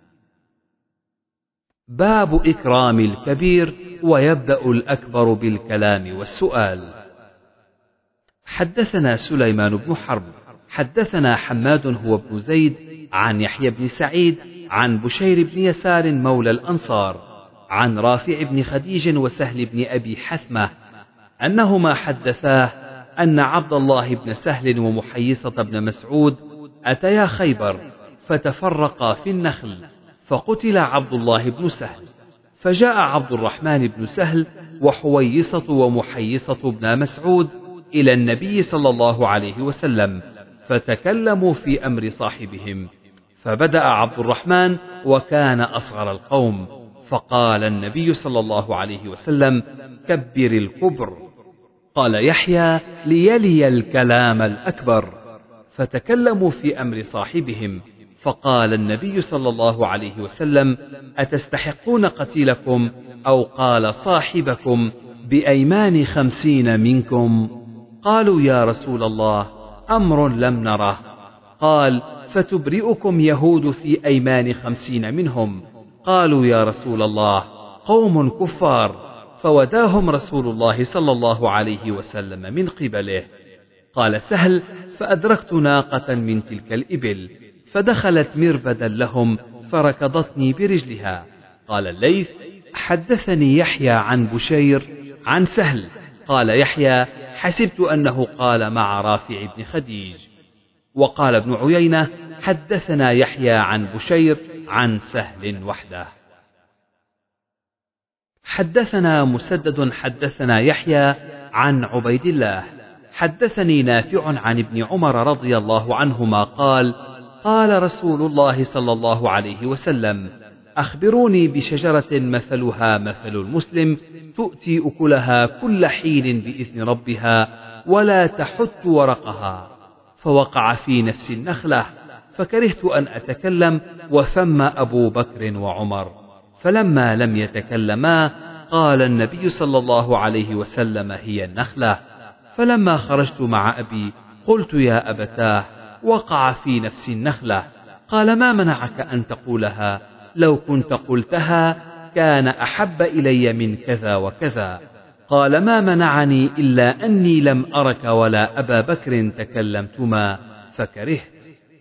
باب إكرام الكبير، ويبدأ الأكبر بالكلام والسؤال. حدثنا سليمان بن حرب حدثنا حماد هو ابن زيد عن يحيى بن سعيد عن بشير بن يسار مولى الأنصار عن رافع بن خديج وسهل بن أبي حثمة أنهما حدثاه أن عبد الله بن سهل ومحيصة بن مسعود أتيا خيبر فتفرقا في النخل، فقتل عبد الله بن سهل، فجاء عبد الرحمن بن سهل وحويصة ومحيصة بن مسعود إلى النبي صلى الله عليه وسلم، فتكلموا في أمر صاحبهم، فبدأ عبد الرحمن وكان أصغر القوم، فقال النبي صلى الله عليه وسلم: كبر الكبر. قال يحيى: ليلي الكلام الأكبر. فتكلموا في أمر صاحبهم، فقال النبي صلى الله عليه وسلم: أتستحقون قتيلكم؟ أو قال صاحبكم: بأيمان 50 منكم؟ قالوا: يا رسول الله، أمر لم نره. قال: فتبرئكم يهود في أيمان 50 منهم؟ قالوا: يا رسول الله، قوم كفار. فوداهم رسول الله صلى الله عليه وسلم من قبله. قال سهل: فأدركت ناقة من تلك الإبل، فدخلت مربدا لهم فركضتني برجلها. قال الليث: حدثني يحيى عن بشير عن سهل. قال يحيى: حسبت أنه قال مع رافع بن خديج. وقال ابن عيينة: حدثنا يحيى عن بشير عن سهل وحده. حدثنا مسدد حدثنا يحيى عن عبيد الله حدثني نافع عن ابن عمر رضي الله عنهما قال: قال رسول الله صلى الله عليه وسلم: أخبروني بشجرة مثلها مثل المسلم، تؤتي أكلها كل حين بإذن ربها، ولا تحت ورقها. فوقع في نفس النخلة، فكرهت أن أتكلم، وثم أبو بكر وعمر، فلما لم يتكلما قال النبي صلى الله عليه وسلم: هي النخلة. فلما خرجت مع أبي قلت: يا أبتاه، وقع في نفس النخلة. قال: ما منعك أن تقولها؟ لو كنت قلتها كان أحب إلي من كذا وكذا. قال: ما منعني إلا أني لم أرك ولا أبا بكر تكلمتما فكرهت.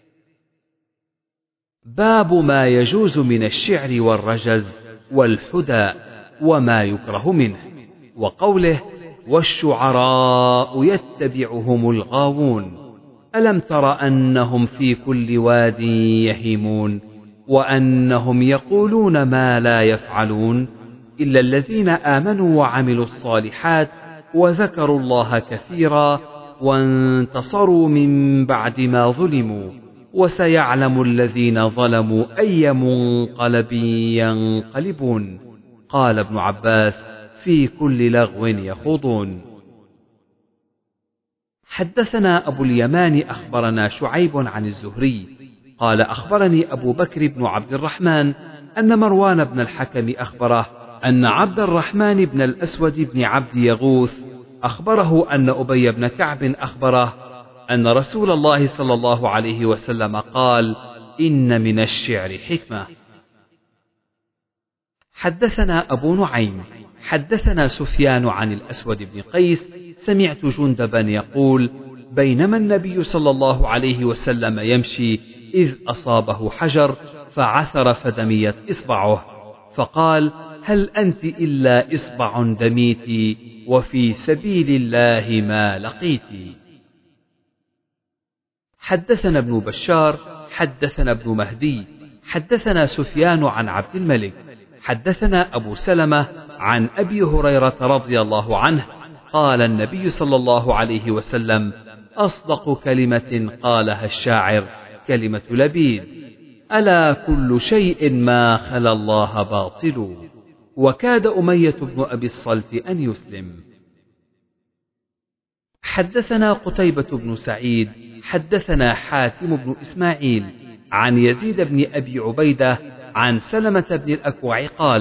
باب ما يجوز من الشعر والرجز والحدى وما يكره منه، وقوله: والشعراء يتبعهم الغاوون، ألم تر أنهم في كل واد يهيمون، وأنهم يقولون ما لا يفعلون، إلا الذين آمنوا وعملوا الصالحات وذكروا الله كثيرا وانتصروا من بعد ما ظلموا، وسيعلم الذين ظلموا أي منقلب ينقلبون. قال ابن عباس: في كل لغو يخوضون. حدثنا أبو اليمان أخبرنا شعيب عن الزهري قال: أخبرني أبو بكر بن عبد الرحمن أن مروان بن الحكم أخبره أن عبد الرحمن بن الأسود بن عبد يغوث أخبره أن أبي بن كعب أخبره أن رسول الله صلى الله عليه وسلم قال: إن من الشعر حكمة. حدثنا أبو نعيم حدثنا سفيان عن الأسود بن قيس سمعت جندبا يقول: بينما النبي صلى الله عليه وسلم يمشي إذ أصابه حجر فعثر فدميت إصبعه، فقال: هل أنت إلا إصبع دميت وفي سبيل الله ما لقيت. حدثنا ابن بشار حدثنا ابن مهدي حدثنا سفيان عن عبد الملك حدثنا أبو سلمة عن أبي هريرة رضي الله عنه قال: النبي صلى الله عليه وسلم: أصدق كلمة قالها الشاعر كلمة لبيد: ألا كل شيء ما خلا الله باطل. وكاد أمية بن أبي الصلت أن يسلم. حدثنا قتيبة بن سعيد حدثنا حاتم بن إسماعيل عن يزيد بن أبي عبيدة عن سلمة بن الأكوع قال: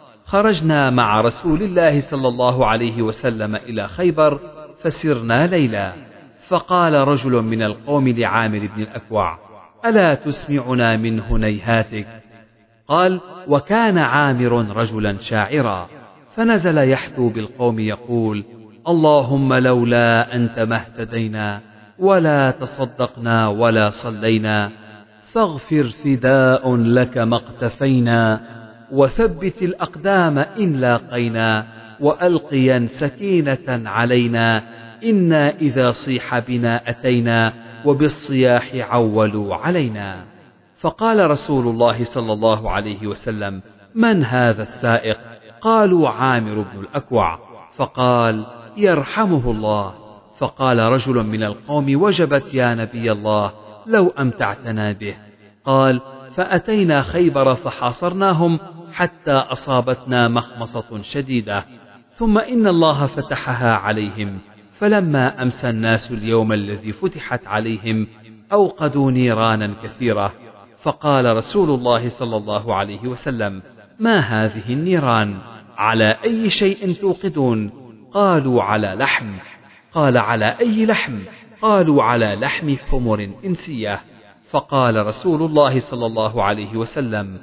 خرجنا مع رسول الله صلى الله عليه وسلم إلى خيبر فسرنا ليلا، فقال رجل من القوم لعامر بن الأكوع: ألا تسمعنا من هنيهاتك؟ قال: وكان عامر رجلا شاعرا، فنزل يحثو بالقوم يقول: اللهم لولا أنت ما اهتدينا ولا تصدقنا ولا صلينا، فاغفر فداء لك ما اقتفينا، وثبت الأقدام إن لاقينا، وألقيا سكينة علينا، إنا إذا صيح بنا أتينا، وبالصياح عولوا علينا. فقال رسول الله صلى الله عليه وسلم: من هذا السائق؟ قالوا: عامر بن الأكوع. فقال: يرحمه الله. فقال رجل من القوم: وجبت يا نبي الله، لو أمتعتنا به. قال: فأتينا خيبر فحاصرناهم حتى أصابتنا مخمصة شديدة، ثم إن الله فتحها عليهم، فلما أمسى الناس اليوم الذي فتحت عليهم أوقدوا نيرانا كثيرة. فقال رسول الله صلى الله عليه وسلم: ما هذه النيران؟ على أي شيء توقدون؟ قالوا: على لحم. قال: على أي لحم؟ قالوا: على لحم حمر إنسية. فقال رسول الله صلى الله عليه وسلم: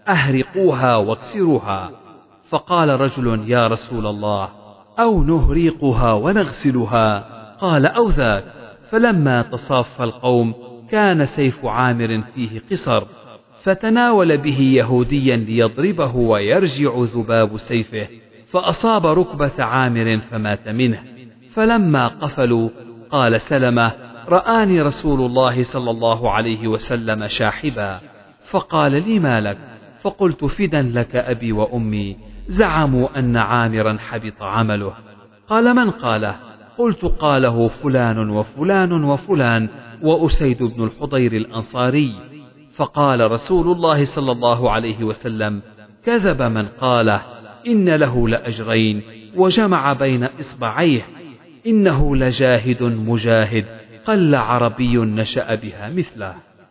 أهرقوها واكسروها. فقال رجل: يا رسول الله، أو نهريقها ونغسلها؟ قال: أو ذاك. فلما تصاف القوم كان سيف عامر فيه قصر، فتناول به يهوديا ليضربه ويرجع ذباب سيفه، فأصاب ركبة عامر فمات منه. فلما قفلوا قال سلمة: رآني رسول الله صلى الله عليه وسلم شاحبا، فقال لي: ما لك؟ فقلت: فدا لك أبي وأمي، زعموا أن عامرا حبط عمله. قال: من قاله؟ قلت: قاله فلان وفلان وفلان وأسيد بن الحضير الأنصاري. فقال رسول الله صلى الله عليه وسلم: كذب من قاله، إن له لأجرين وجمع بين إصبعيه، إنه لجاهد مجاهد، قل عربي نشأ بها مثله.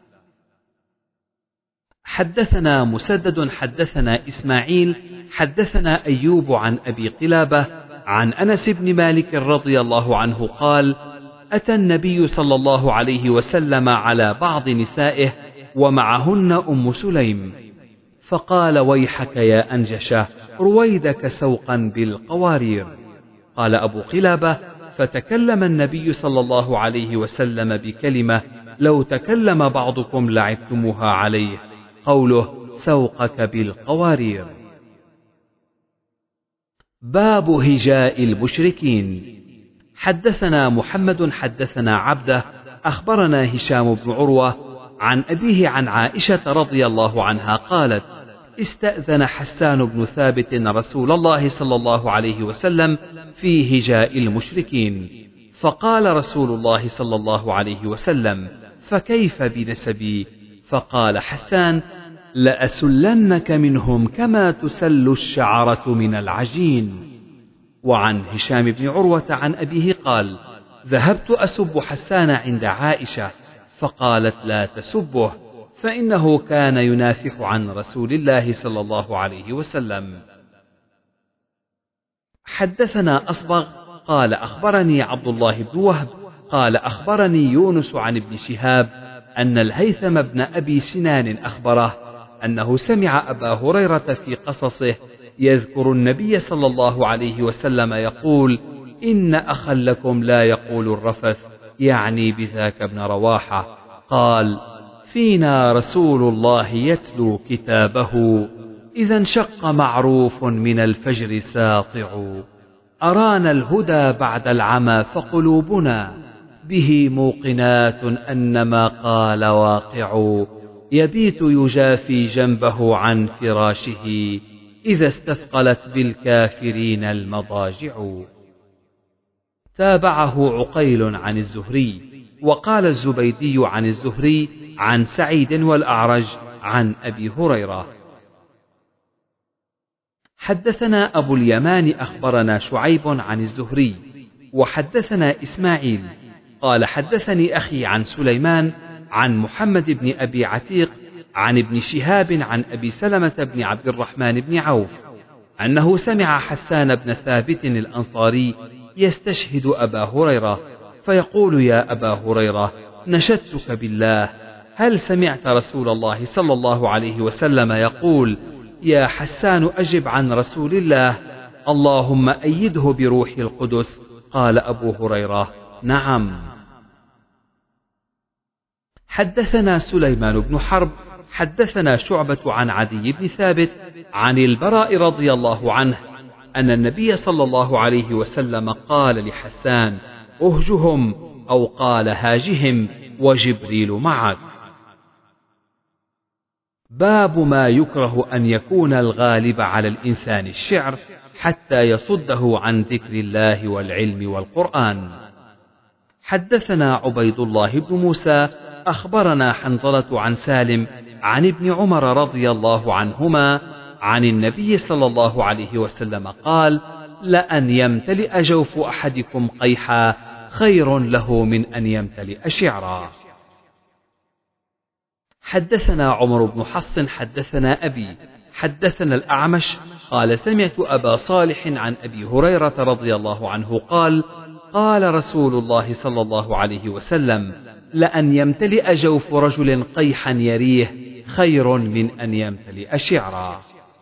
حدثنا مسدد حدثنا إسماعيل حدثنا أيوب عن أبي قلابة عن أنس بن مالك رضي الله عنه قال: أتى النبي صلى الله عليه وسلم على بعض نسائه ومعهن أم سليم، فقال: ويحك يا أنجشة، رويدك سوقا بالقوارير. قال أبو قلابة: فتكلم النبي صلى الله عليه وسلم بكلمة لو تكلم بعضكم لعبتموها عليه، قوله: سوقك بالقوارير. باب هجاء المشركين. حدثنا محمد حدثنا عبده أخبرنا هشام بن عروة عن أبيه عن عائشة رضي الله عنها قالت: استأذن حسان بن ثابت رسول الله صلى الله عليه وسلم في هجاء المشركين، فقال رسول الله صلى الله عليه وسلم: فكيف بنسبي؟ فقال حسان: لأسلنك منهم كما تسل الشعرة من العجين. وعن هشام بن عروة عن أبيه قال: ذهبت أسب حسان عند عائشة فقالت: لا تسبه فإنه كان ينافح عن رسول الله صلى الله عليه وسلم. حدثنا أصبغ قال أخبرني عبد الله بن وهب قال أخبرني يونس عن ابن شهاب أن الهيثم بن أبي سنان أخبره أنه سمع أبا هريرة في قصصه يذكر النبي صلى الله عليه وسلم يقول: إن أخا لكم لا يقول الرفث، يعني بذاك ابن رواحة. قال: فينا رسول الله يتلو كتابه، إذا انشق معروف من الفجر ساطع، أرانا الهدى بعد العمى فقلوبنا به موقنات أن ما قال واقع، يبيت يجافي جنبه عن فراشه إذا استثقلت بالكافرين المضاجع. تابعه عقيل عن الزهري، وقال الزبيدي عن الزهري عن سعيد والأعرج عن أبي هريرة. حدثنا أبو اليمان أخبرنا شعيب عن الزهري، وحدثنا إسماعيل قال حدثني أخي عن سليمان عن محمد بن أبي عتيق عن ابن شهاب عن أبي سلمة بن عبد الرحمن بن عوف أنه سمع حسان بن ثابت الأنصاري يستشهد أبا هريرة فيقول: يا أبا هريرة، نشدتك بالله، هل سمعت رسول الله صلى الله عليه وسلم يقول: يا حسان أجب عن رسول الله، اللهم أيده بروح القدس؟ قال أبو هريرة: نعم. حدثنا سليمان بن حرب حدثنا شعبة عن عدي بن ثابت عن البراء رضي الله عنه أن النبي صلى الله عليه وسلم قال لحسان: أهجهم، أو قال: هاجهم، وجبريل معك. باب ما يكره أن يكون الغالب على الإنسان الشعر حتى يصده عن ذكر الله والعلم والقرآن. حدثنا عبيد الله بن موسى أخبرنا حنظلة عن سالم عن ابن عمر رضي الله عنهما عن النبي صلى الله عليه وسلم قال: لأن يمتلئ جوف أحدكم قيحا خير له من أن يمتلئ شعرا. حدثنا عمر بن حفص حدثنا أبي حدثنا الأعمش قال: سمعت أبا صالح عن أبي هريرة رضي الله عنه قال: قال رسول الله صلى الله عليه وسلم: لأن يمتلئ جوف رجل قيحا يريه خير من أن يمتلئ شعرا.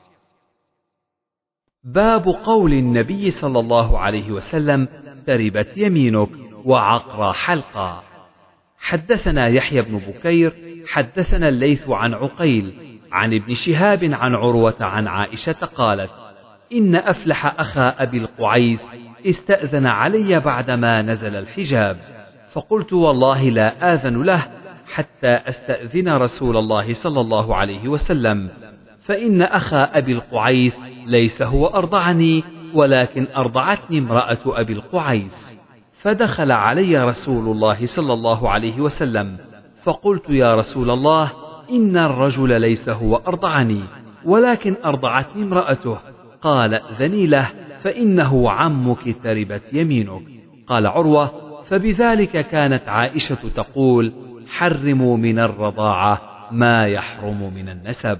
باب قول النبي صلى الله عليه وسلم: تربت يمينك، وعقر حلقا. حدثنا يحيى بن بكير حدثنا الليث عن عقيل عن ابن شهاب عن عروة عن عائشة قالت: إن أفلح أخا أبي القعيس استأذن علي بعدما نزل الحجاب، فقلت: والله لا آذن له حتى أستأذن رسول الله صلى الله عليه وسلم، فإن أخا أبي القعيس ليس هو أرضعني، ولكن أرضعتني امرأة أبي القعيس. فدخل علي رسول الله صلى الله عليه وسلم، فقلت: يا رسول الله، إن الرجل ليس هو أرضعني، ولكن أرضعتني امرأته. قال: ائذني له، فإنه عمك تربت يمينك. قال عروة: فبذلك كانت عائشة تقول: حرموا من الرضاعة ما يحرم من النسب.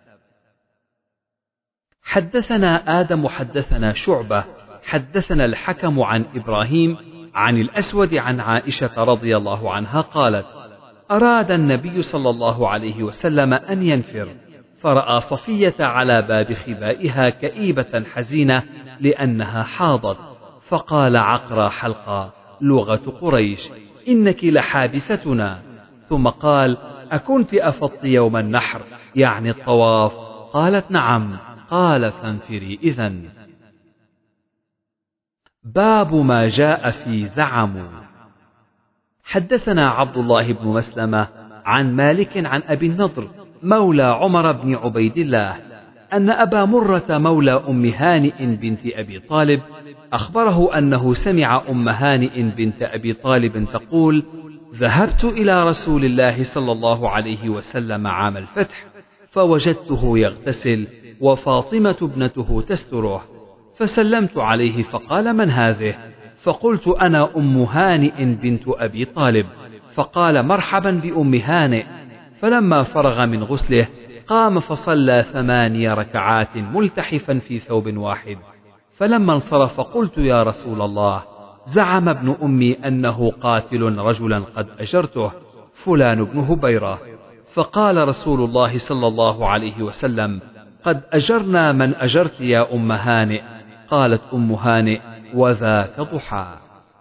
حدثنا آدم حدثنا شعبة حدثنا الحكم عن إبراهيم عن الأسود عن عائشة رضي الله عنها قالت: أراد النبي صلى الله عليه وسلم أن ينفر، فرأى صفية على باب خبائها كئيبة حزينة لأنها حاضت، فقال: عقرى حلقا، لغة قريش، إنك لحابستنا. ثم قال: أكنت أفضت يوم النحر، يعني الطواف؟ قالت: نعم. قال: فانفري إذن. باب ما جاء في زعموا. حدثنا عبد الله بن مسلمة عن مالك عن أبي النضر مولى عمر بن عبيد الله أن أبا مرة مولى أم هانئ بنت أبي طالب أخبره أنه سمع أم هانئ بنت أبي طالب تقول: ذهبت إلى رسول الله صلى الله عليه وسلم عام الفتح فوجدته يغتسل وفاطمة ابنته تستره، فسلمت عليه فقال: من هذه؟ فقلت: أنا أم هانئ بنت أبي طالب. فقال: مرحبا بأم هانئ. فلما فرغ من غسله قام فصلى 8 ركعات ملتحفا في ثوب واحد. فلما انصرف قلت: يا رسول الله، زعم ابن أمي أنه قاتل رجلا قد أجرته، فلان بن هبيرة. فقال رسول الله صلى الله عليه وسلم: قد أجرنا من أجرت يا أم هانئ. قالت أم هانئ: وذاك ضحى.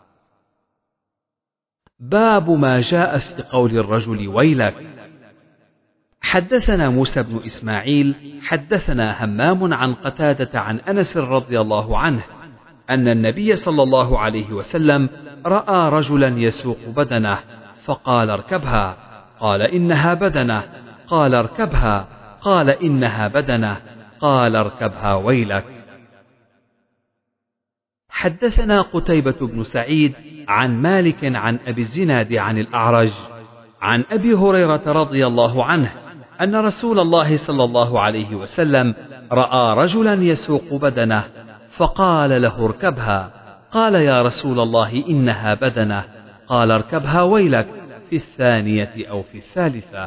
باب ما جاء في قول الرجل ويلك. حدثنا موسى بن إسماعيل حدثنا همام عن قتادة عن أنس رضي الله عنه أن النبي صلى الله عليه وسلم رأى رجلا يسوق بدنه فقال: اركبها. قال: إنها بدنه. قال: اركبها. قال: إنها بدنه. قال: اركبها ويلك. حدثنا قتيبة بن سعيد عن مالك عن أبي الزناد عن الأعرج عن أبي هريرة رضي الله عنه أن رسول الله صلى الله عليه وسلم رأى رجلا يسوق بدنه فقال له: اركبها. قال: يا رسول الله، إنها بدنه. قال: اركبها ويلك، في 2 أو في 3.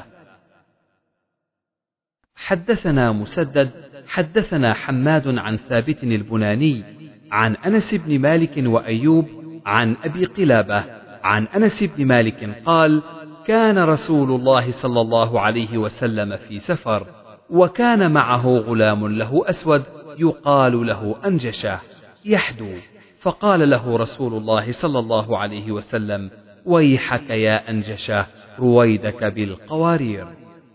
حدثنا مسدد حدثنا حماد عن ثابت البناني عن أنس بن مالك وأيوب عن أبي قلابة عن أنس بن مالك قال: كان رسول الله صلى الله عليه وسلم في سفر، وكان معه غلام له أسود يقال له أنجشة يحدو، فقال له رسول الله صلى الله عليه وسلم: ويحك يا أنجشة، رويدك بالقوارير.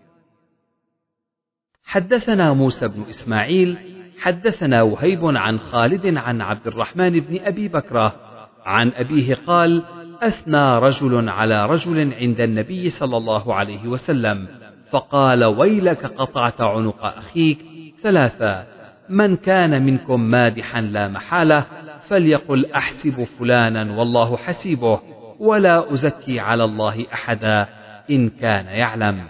حدثنا موسى بن إسماعيل حدثنا وهيب عن خالد عن عبد الرحمن بن أبي بكرة عن أبيه قال: أثنى رجل على رجل عند النبي صلى الله عليه وسلم فقال: ويلك، قطعت عنق أخيك 3. من كان منكم مادحا لا محالة فليقل: أحسب فلانا والله حسيبه، ولا أزكي على الله أحدا إن كان يعلم.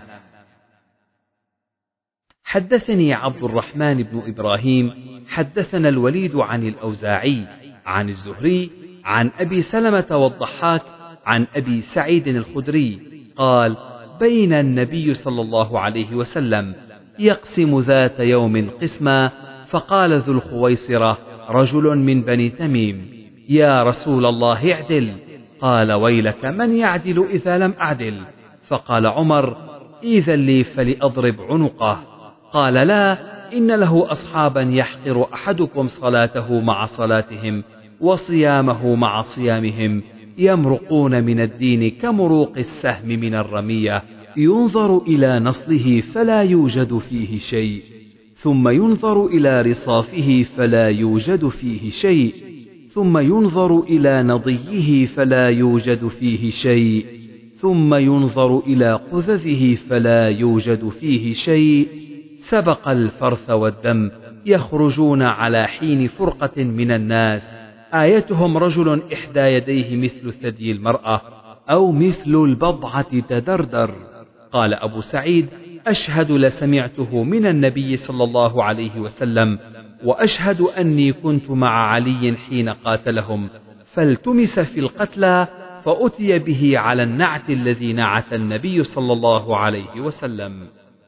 حدثني عبد الرحمن بن إبراهيم حدثنا الوليد عن الأوزاعي عن الزهري عن أبي سلمة والضحاك عن أبي سعيد الخدري قال: بين النبي صلى الله عليه وسلم يقسم ذات يوم قسما، فقال ذو الخويصرة رجل من بني تميم: يا رسول الله، اعدل. قال: ويلك، من يعدل إذا لم أعدل؟ فقال عمر: إذن لي فلأضرب عنقه. قال: لا، إن له أصحابا يحقر أحدكم صلاته مع صلاتهم وصيامه مع صيامهم، يمرقون من الدين كمروق السهم من الرمية، ينظر إلى نصله فلا يوجد فيه شيء، ثم ينظر إلى رصافه فلا يوجد فيه شيء، ثم ينظر إلى نضيه فلا يوجد فيه شيء، ثم ينظر إلى قذذه فلا يوجد فيه شيء، سبق الفرث والدم، يخرجون على حين فرقة من الناس، آيتهم رجل إحدى يديه مثل ثدي المرأة أو مثل البضعة تدردر. قال أبو سعيد: أشهد لسمعته من النبي صلى الله عليه وسلم، وأشهد أني كنت مع علي حين قاتلهم، فالتمس في القتلى فأتي به على النعت الذي نعت النبي صلى الله عليه وسلم.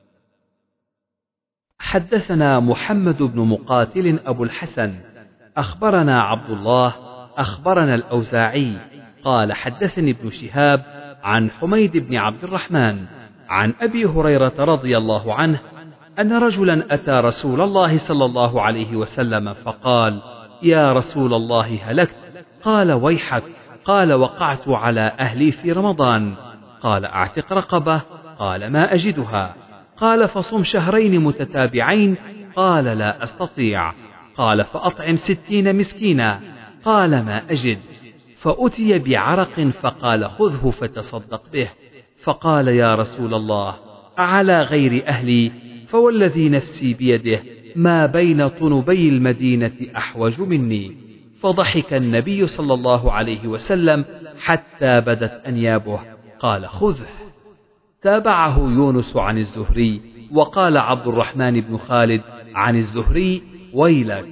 حدثنا محمد بن مقاتل أبو الحسن أخبرنا عبد الله أخبرنا الأوزاعي قال: حدثني ابن شهاب عن حميد بن عبد الرحمن عن أبي هريرة رضي الله عنه أن رجلا أتى رسول الله صلى الله عليه وسلم فقال: يا رسول الله، هلكت. قال: ويحك. قال: وقعت على أهلي في رمضان. قال: أعتق رقبة. قال: ما أجدها. قال: فصم 2 متتابعين. قال: لا أستطيع. قال: فأطعم 60 مسكينا. قال: ما أجد. فأتي بعرق فقال: خذه فتصدق به. فقال: يا رسول الله، أعلى غير أهلي؟ فوالذي نفسي بيده ما بين طنبي المدينة أحوج مني. فضحك النبي صلى الله عليه وسلم حتى بدت أنيابه. قال خذه. تابعه يونس عن الزهري، وقال عبد الرحمن بن خالد عن الزهري ويلك.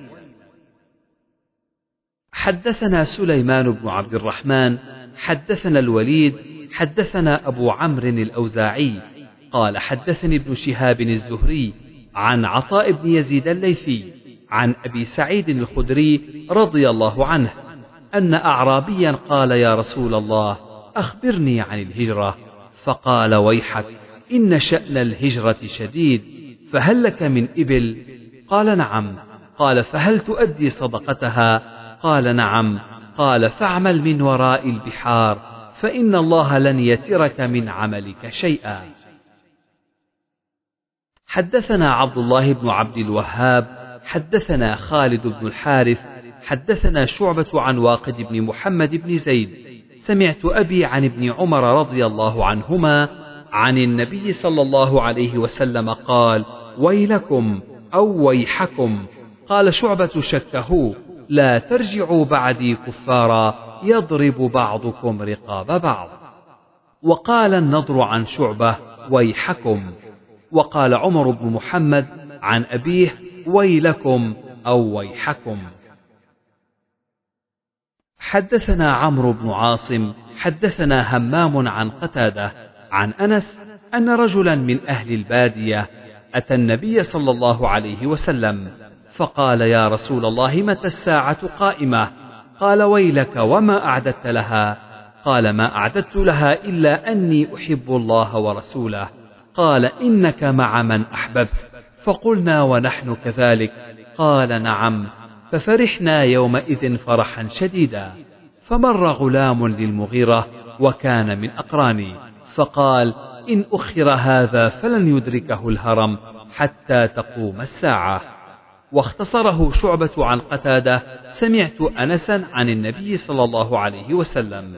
حدثنا سليمان بن عبد الرحمن حدثنا الوليد حدثنا أبو عمرو الأوزاعي قال حدثني ابن شهاب الزهري عن عطاء بن يزيد الليثي عن أبي سعيد الخدري رضي الله عنه أن أعرابيا قال يا رسول الله أخبرني عن الهجرة، فقال ويحك إن شأن الهجرة شديد، فهل لك من إبل؟ قال نعم. قال فهل تؤدي صدقتها؟ قال نعم. قال فاعمل من وراء البحار، فإن الله لن يترك من عملك شيئا. حدثنا عبد الله بن عبد الوهاب حدثنا خالد بن الحارث حدثنا شعبة عن واقد بن محمد بن زيد سمعت أبي عن ابن عمر رضي الله عنهما عن النبي صلى الله عليه وسلم قال ويلكم أو ويحكم. قال شعبة شكه لا ترجعوا بعدي كفارا يضرب بعضكم رقاب بعض. وقال النضر عن شعبة ويحكم. وقال عمر بن محمد عن أبيه ويلكم أو ويحكم. حدثنا عمرو بن عاصم حدثنا همام عن قتادة عن أنس أن رجلا من أهل البادية أتى النبي صلى الله عليه وسلم فقال يا رسول الله متى الساعة قائمة؟ قال ويلك وما أعددت لها؟ قال ما أعددت لها إلا أني أحب الله ورسوله. قال إنك مع من أحببت. فقلنا ونحن كذلك. قال نعم. ففرحنا يومئذ فرحا شديدا. فمر غلام للمغيرة وكان من أقراني فقال إن أخر هذا فلن يدركه الهرم حتى تقوم الساعة. واختصره شعبة عن قتادة سمعت أنسا عن النبي صلى الله عليه وسلم.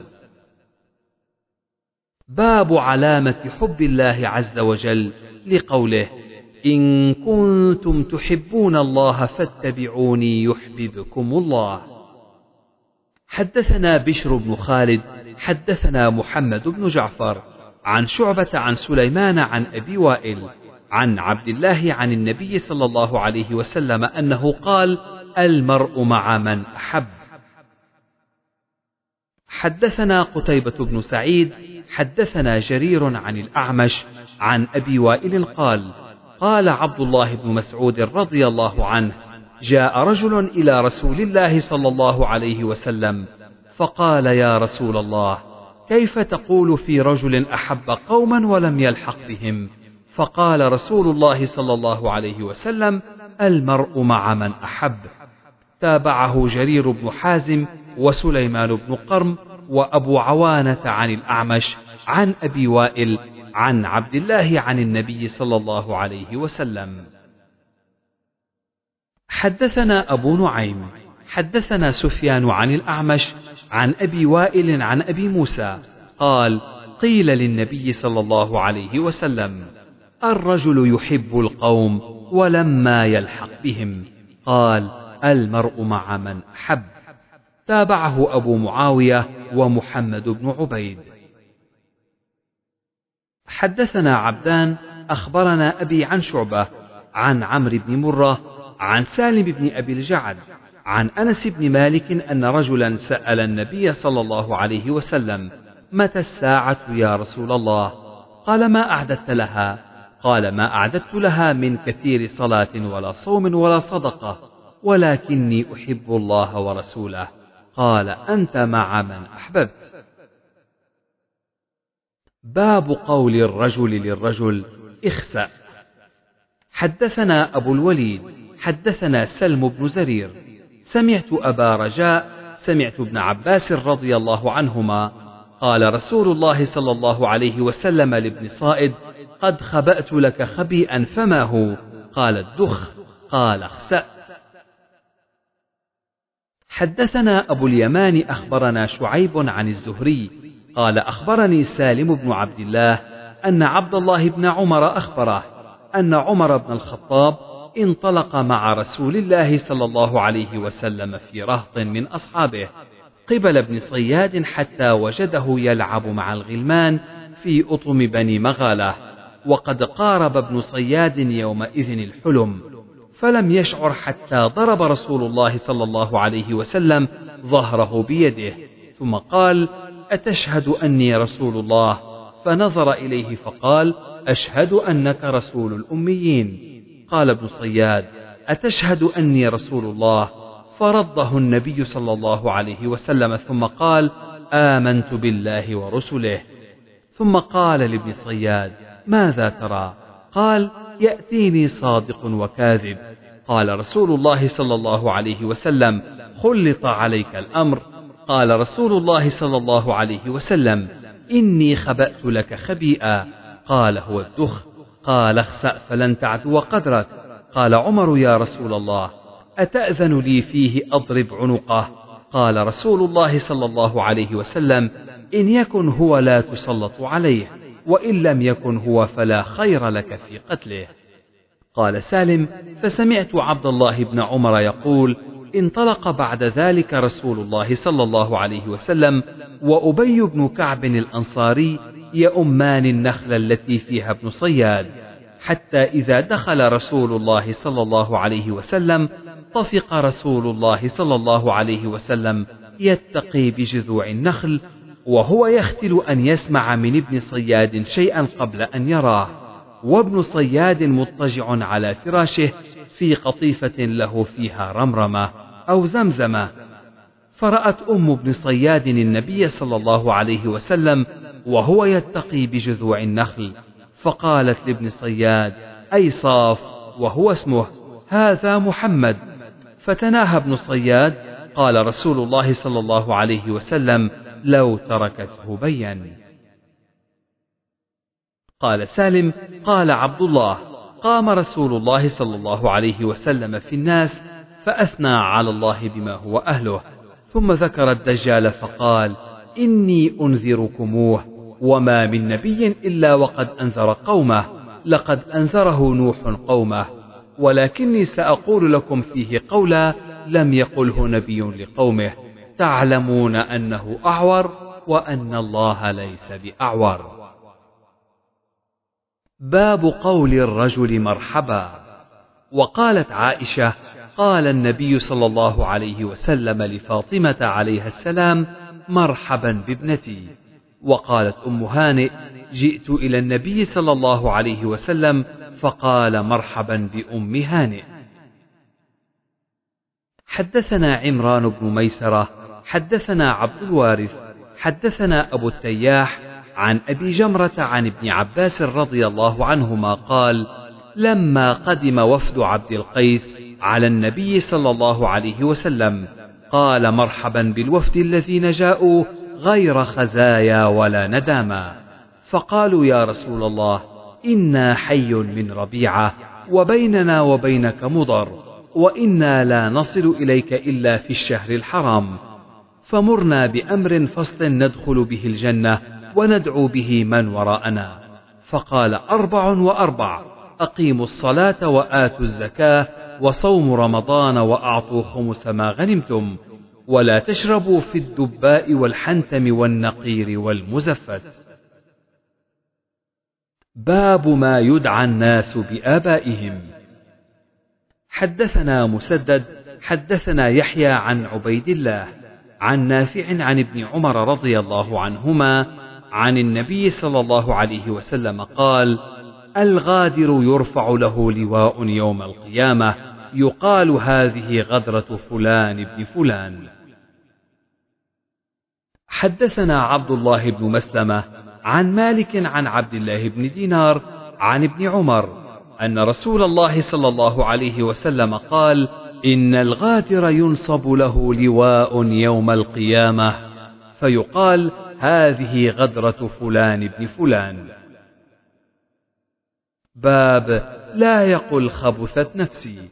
باب علامة حب الله عز وجل لقوله إن كنتم تحبون الله فاتبعوني يحببكم الله. حدثنا بشر بن خالد حدثنا محمد بن جعفر عن شعبة عن سليمان عن أبي وائل عن عبد الله عن النبي صلى الله عليه وسلم أنه قال المرء مع من أحب. حدثنا قتيبة بن سعيد حدثنا جرير عن الأعمش عن أبي وائل قال قال عبد الله بن مسعود رضي الله عنه جاء رجل إلى رسول الله صلى الله عليه وسلم فقال يا رسول الله كيف تقول في رجل أحب قوما ولم يلحق بهم؟ فقال رسول الله صلى الله عليه وسلم المرء مع من أحب. تابعه جرير بن حازم وسليمان بن قرم وأبو عوانة عن الأعمش عن أبي وائل عن عبد الله عن النبي صلى الله عليه وسلم. حدثنا أبو نعيم حدثنا سفيان عن الأعمش عن أبي وائل عن أبي موسى قال قيل للنبي صلى الله عليه وسلم الرجل يحب القوم ولما يلحق بهم؟ قال المرء مع من أحب. تابعه أبو معاوية ومحمد بن عبيد. حدثنا عبدان أخبرنا أبي عن شعبة عن عمرو بن مرة عن سالم بن أبي الجعد عن أنس بن مالك أن رجلا سأل النبي صلى الله عليه وسلم متى الساعة يا رسول الله؟ قال ما أعددت لها؟ قال ما أعددت لها من كثير صلاة ولا صوم ولا صدقة ولكني أحب الله ورسوله. قال أنت مع من أحببت. باب قول الرجل للرجل اخسأ. حدثنا أبو الوليد حدثنا سلم بن زرير سمعت أبا رجاء سمعت ابن عباس رضي الله عنهما قال رسول الله صلى الله عليه وسلم لابن صائد قد خبأت لك خبيئا فما هو؟ قال الدخ. قال اخسأ. حدثنا أبو اليمان أخبرنا شعيب عن الزهري قال أخبرني سالم بن عبد الله أن عبد الله بن عمر أخبره أن عمر بن الخطاب انطلق مع رسول الله صلى الله عليه وسلم في رهط من أصحابه قبل ابن صياد حتى وجده يلعب مع الغلمان في أطم بني مغالة، وقد قارب ابن صياد يومئذ الحلم، فلم يشعر حتى ضرب رسول الله صلى الله عليه وسلم ظهره بيده، ثم قال: أتشهد أني رسول الله؟ فنظر إليه فقال: أشهد أنك رسول الأميين. قال ابن صياد: أتشهد أني رسول الله؟ فرده النبي صلى الله عليه وسلم، ثم قال: آمنت بالله ورسله. ثم قال لابن صياد: ماذا ترى؟ قال: يأتيني صادق وكاذب. قال رسول الله صلى الله عليه وسلم: خلط عليك الأمر. قال رسول الله صلى الله عليه وسلم: إني خبأت لك خبيئا. قال: هو الدخ. قال: اخسأ فلن تعدو قدرك. قال عمر: يا رسول الله، أتأذن لي فيه أضرب عنقه؟ قال رسول الله صلى الله عليه وسلم: إن يكن هو لا تسلط عليه، وإن لم يكن هو فلا خير لك في قتله. قال سالم: فسمعت عبد الله بن عمر يقول: انطلق بعد ذلك رسول الله صلى الله عليه وسلم وأبي بن كعب الأنصاري يؤمان النخل التي فيها ابن صياد، حتى إذا دخل رسول الله صلى الله عليه وسلم طفق رسول الله صلى الله عليه وسلم يتقي بجذوع النخل، وهو يختل أن يسمع من ابن صياد شيئا قبل أن يراه، وابن صياد مضطجع على فراشه في قطيفة له فيها رمرمة أو زمزمة. فرأت أم ابن صياد النبي صلى الله عليه وسلم وهو يتقي بجذوع النخل، فقالت لابن صياد: أي صاف، وهو اسمه، هذا محمد. فتناهى ابن صياد. قال رسول الله صلى الله عليه وسلم: لو تركته بين. قال سالم: قال عبد الله: قام رسول الله صلى الله عليه وسلم في الناس فأثنى على الله بما هو أهله، ثم ذكر الدجال فقال: إني أنذركموه، وما من نبي إلا وقد أنذر قومه، لقد أنذره نوح قومه، ولكني سأقول لكم فيه قولا لم يقله نبي لقومه، تعلمون أنه أعور وأن الله ليس بأعور. باب قول الرجل مرحبا. وقالت عائشة: قال النبي صلى الله عليه وسلم لفاطمة عليها السلام: مرحبا بابنتي. وقالت أم هانئ: جئت إلى النبي صلى الله عليه وسلم فقال: مرحبا بأم هانئ. حدثنا عمران بن ميسرة حدثنا عبد الوارث حدثنا أبو التياح عن أبي جمرة عن ابن عباس رضي الله عنهما قال: لما قدم وفد عبد القيس على النبي صلى الله عليه وسلم قال: مرحبا بالوفد الذين جاءوا غير خزايا ولا نداما. فقالوا: يا رسول الله، إنا حي من ربيعة، وبيننا وبينك مضر، وإنا لا نصل إليك إلا في الشهر الحرام، فمرنا بأمر فصل ندخل به الجنة وندعو به من وراءنا. فقال: 4 و4، أقيموا الصلاة وآتوا الزكاة وصوموا رمضان وأعطوا خمس ما غنمتم، ولا تشربوا في الدباء والحنتم والنقير والمزفت. باب ما يدعى الناس بآبائهم. حدثنا مسدد حدثنا يحيى عن عبيد الله عن نافع عن ابن عمر رضي الله عنهما عن النبي صلى الله عليه وسلم قال: الغادر يرفع له لواء يوم القيامة يقال: هذه غدرة فلان ابن فلان. حدثنا عبد الله بن مسلمة عن مالك عن عبد الله بن دينار عن ابن عمر أن رسول الله صلى الله عليه وسلم قال: إن الغادر ينصب له لواء يوم القيامة فيقال: هذه غدرة فلان ابن فلان. باب لا يقل خبثت نفسي.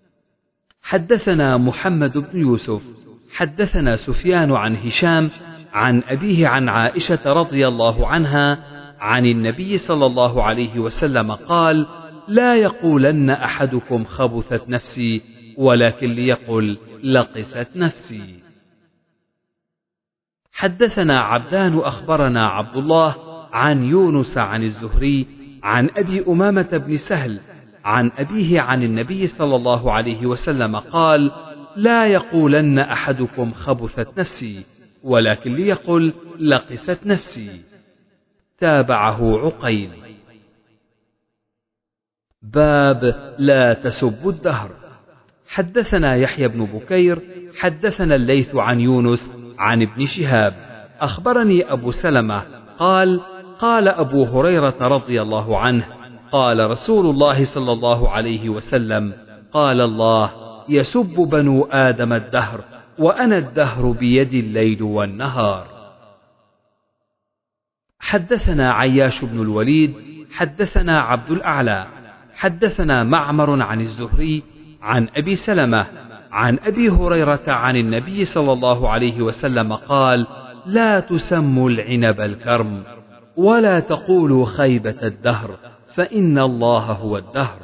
حدثنا محمد بن يوسف حدثنا سفيان عن هشام عن أبيه عن عائشة رضي الله عنها عن النبي صلى الله عليه وسلم قال: لا يقولن أحدكم خبثت نفسي، ولكن ليقل لقست نفسي. حدثنا عبدان أخبرنا عبد الله عن يونس عن الزهري عن أبي أمامة بن سهل عن أبيه عن النبي صلى الله عليه وسلم قال: لا يقولن أحدكم خبثت نفسي، ولكن ليقل لقست نفسي. تابعه عقيل. باب لا تسبوا الدهر. حدثنا يحيى بن بكير حدثنا الليث عن يونس عن ابن شهاب أخبرني أبو سلمة قال: قال أبو هريرة رضي الله عنه: قال رسول الله صلى الله عليه وسلم: قال الله: يسب بنو آدم الدهر، وأنا الدهر بيدي الليل والنهار. حدثنا عياش بن الوليد حدثنا عبد الأعلى حدثنا معمر عن الزهري عن أبي سلمة عن أبي هريرة عن النبي صلى الله عليه وسلم قال: لا تسموا العنب الكرم، ولا تقولوا خيبة الدهر، فإن الله هو الدهر.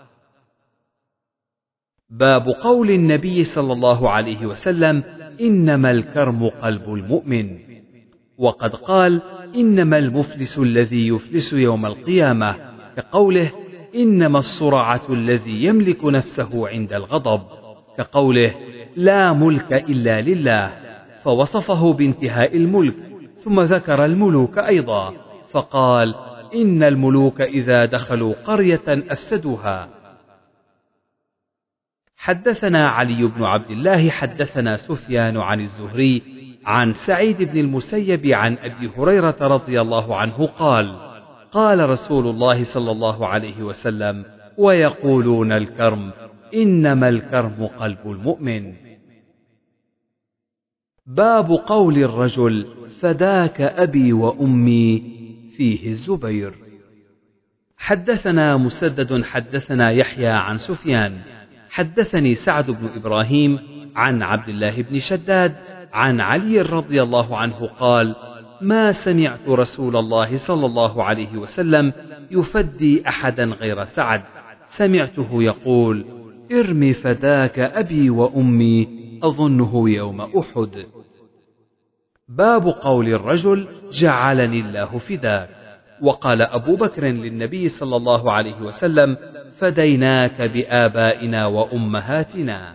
باب قول النبي صلى الله عليه وسلم: إنما الكرم قلب المؤمن. وقد قال: إنما المفلس الذي يفلس يوم القيامة، كقوله: إنما الصرعة الذي يملك نفسه عند الغضب، كقوله: لا ملك إلا لله، فوصفه بانتهاء الملك، ثم ذكر الملوك أيضا فقال: إن الملوك إذا دخلوا قرية أفسدوها. حدثنا علي بن عبد الله حدثنا سفيان عن الزهري عن سعيد بن المسيب عن أبي هريرة رضي الله عنه قال: قال رسول الله صلى الله عليه وسلم: ويقولون الكرم، إنما الكرم قلب المؤمن. باب قول الرجل: فداك أبي وأمي، فيه الزبير. حدثنا مسدد حدثنا يحيى عن سفيان حدثني سعد بن إبراهيم عن عبد الله بن شداد عن علي رضي الله عنه قال: ما سمعت رسول الله صلى الله عليه وسلم يفدي أحدا غير سعد، سمعته يقول: ارمي فداك أبي وأمي، أظنه يوم أحد. باب قول الرجل: جعلني الله فداك. وقال أبو بكر للنبي صلى الله عليه وسلم: فديناك بآبائنا وأمهاتنا.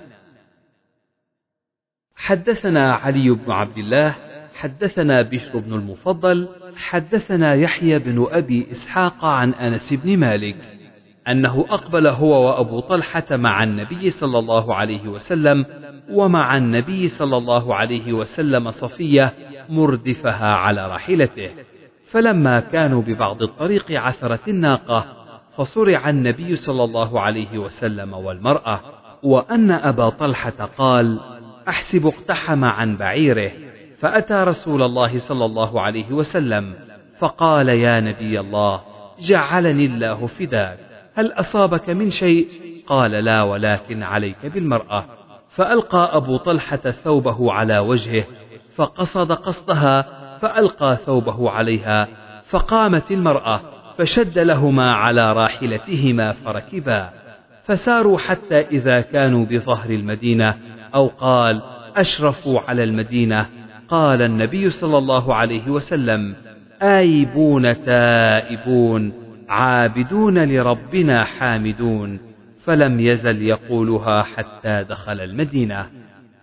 حدثنا علي بن عبد الله حدثنا بشر بن المفضل حدثنا يحيى بن أبي إسحاق عن أنس بن مالك أنه أقبل هو وأبو طلحة مع النبي صلى الله عليه وسلم، ومع النبي صلى الله عليه وسلم صفية مردفها على راحلته، فلما كانوا ببعض الطريق عثرت الناقة، فصرع النبي صلى الله عليه وسلم والمرأة، وأن أبا طلحة قال: أحسب اقتحم عن بعيره، فأتى رسول الله صلى الله عليه وسلم فقال: يا نبي الله، جعلني الله فداك، هل أصابك من شيء؟ قال: لا، ولكن عليك بالمرأة. فألقى أبو طلحة ثوبه على وجهه، فقصد قصدها، فألقى ثوبه عليها، فقامت المرأة فشد لهما على راحلتهما فركبا، فساروا حتى إذا كانوا بظهر المدينة، أو قال أشرفوا على المدينة، قال النبي صلى الله عليه وسلم: آيبون تائبون عابدون لربنا حامدون، فلم يزل يقولها حتى دخل المدينة.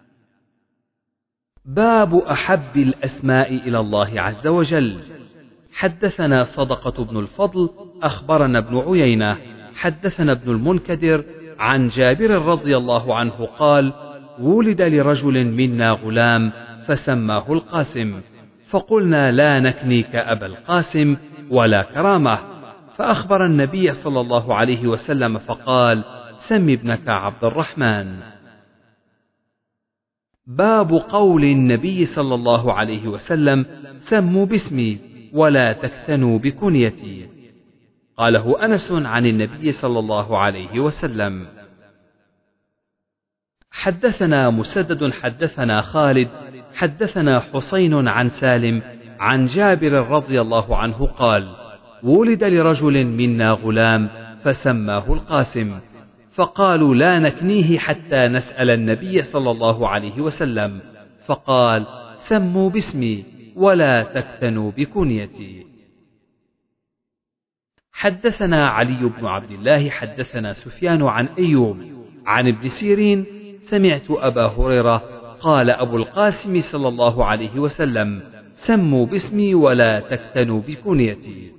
باب أحب الأسماء إلى الله عز وجل. حدثنا صدقة بن الفضل أخبرنا ابن عيينة حدثنا ابن المنكدر عن جابر رضي الله عنه قال: ولد لرجل منا غلام فسماه القاسم، فقلنا: لا نكنيك أبا القاسم ولا كرامة، فأخبر النبي صلى الله عليه وسلم فقال: سم ابنك عبد الرحمن. باب قول النبي صلى الله عليه وسلم: سموا باسمي ولا تكتنوا بكنيتي. قاله أنس عن النبي صلى الله عليه وسلم. حدثنا مسدد حدثنا خالد حدثنا حسين عن سالم عن جابر رضي الله عنه قال: ولد لرجل منا غلام فسماه القاسم، فقالوا: لا نكنيه حتى نسأل النبي صلى الله عليه وسلم، فقال: سموا باسمي ولا تكتنوا بكنيتي. حدثنا علي بن عبد الله حدثنا سفيان عن أيوب عن ابن سيرين سمعت أبا هريرة قال أبو القاسم صلى الله عليه وسلم: سموا باسمي ولا تكتنوا بكنيتي.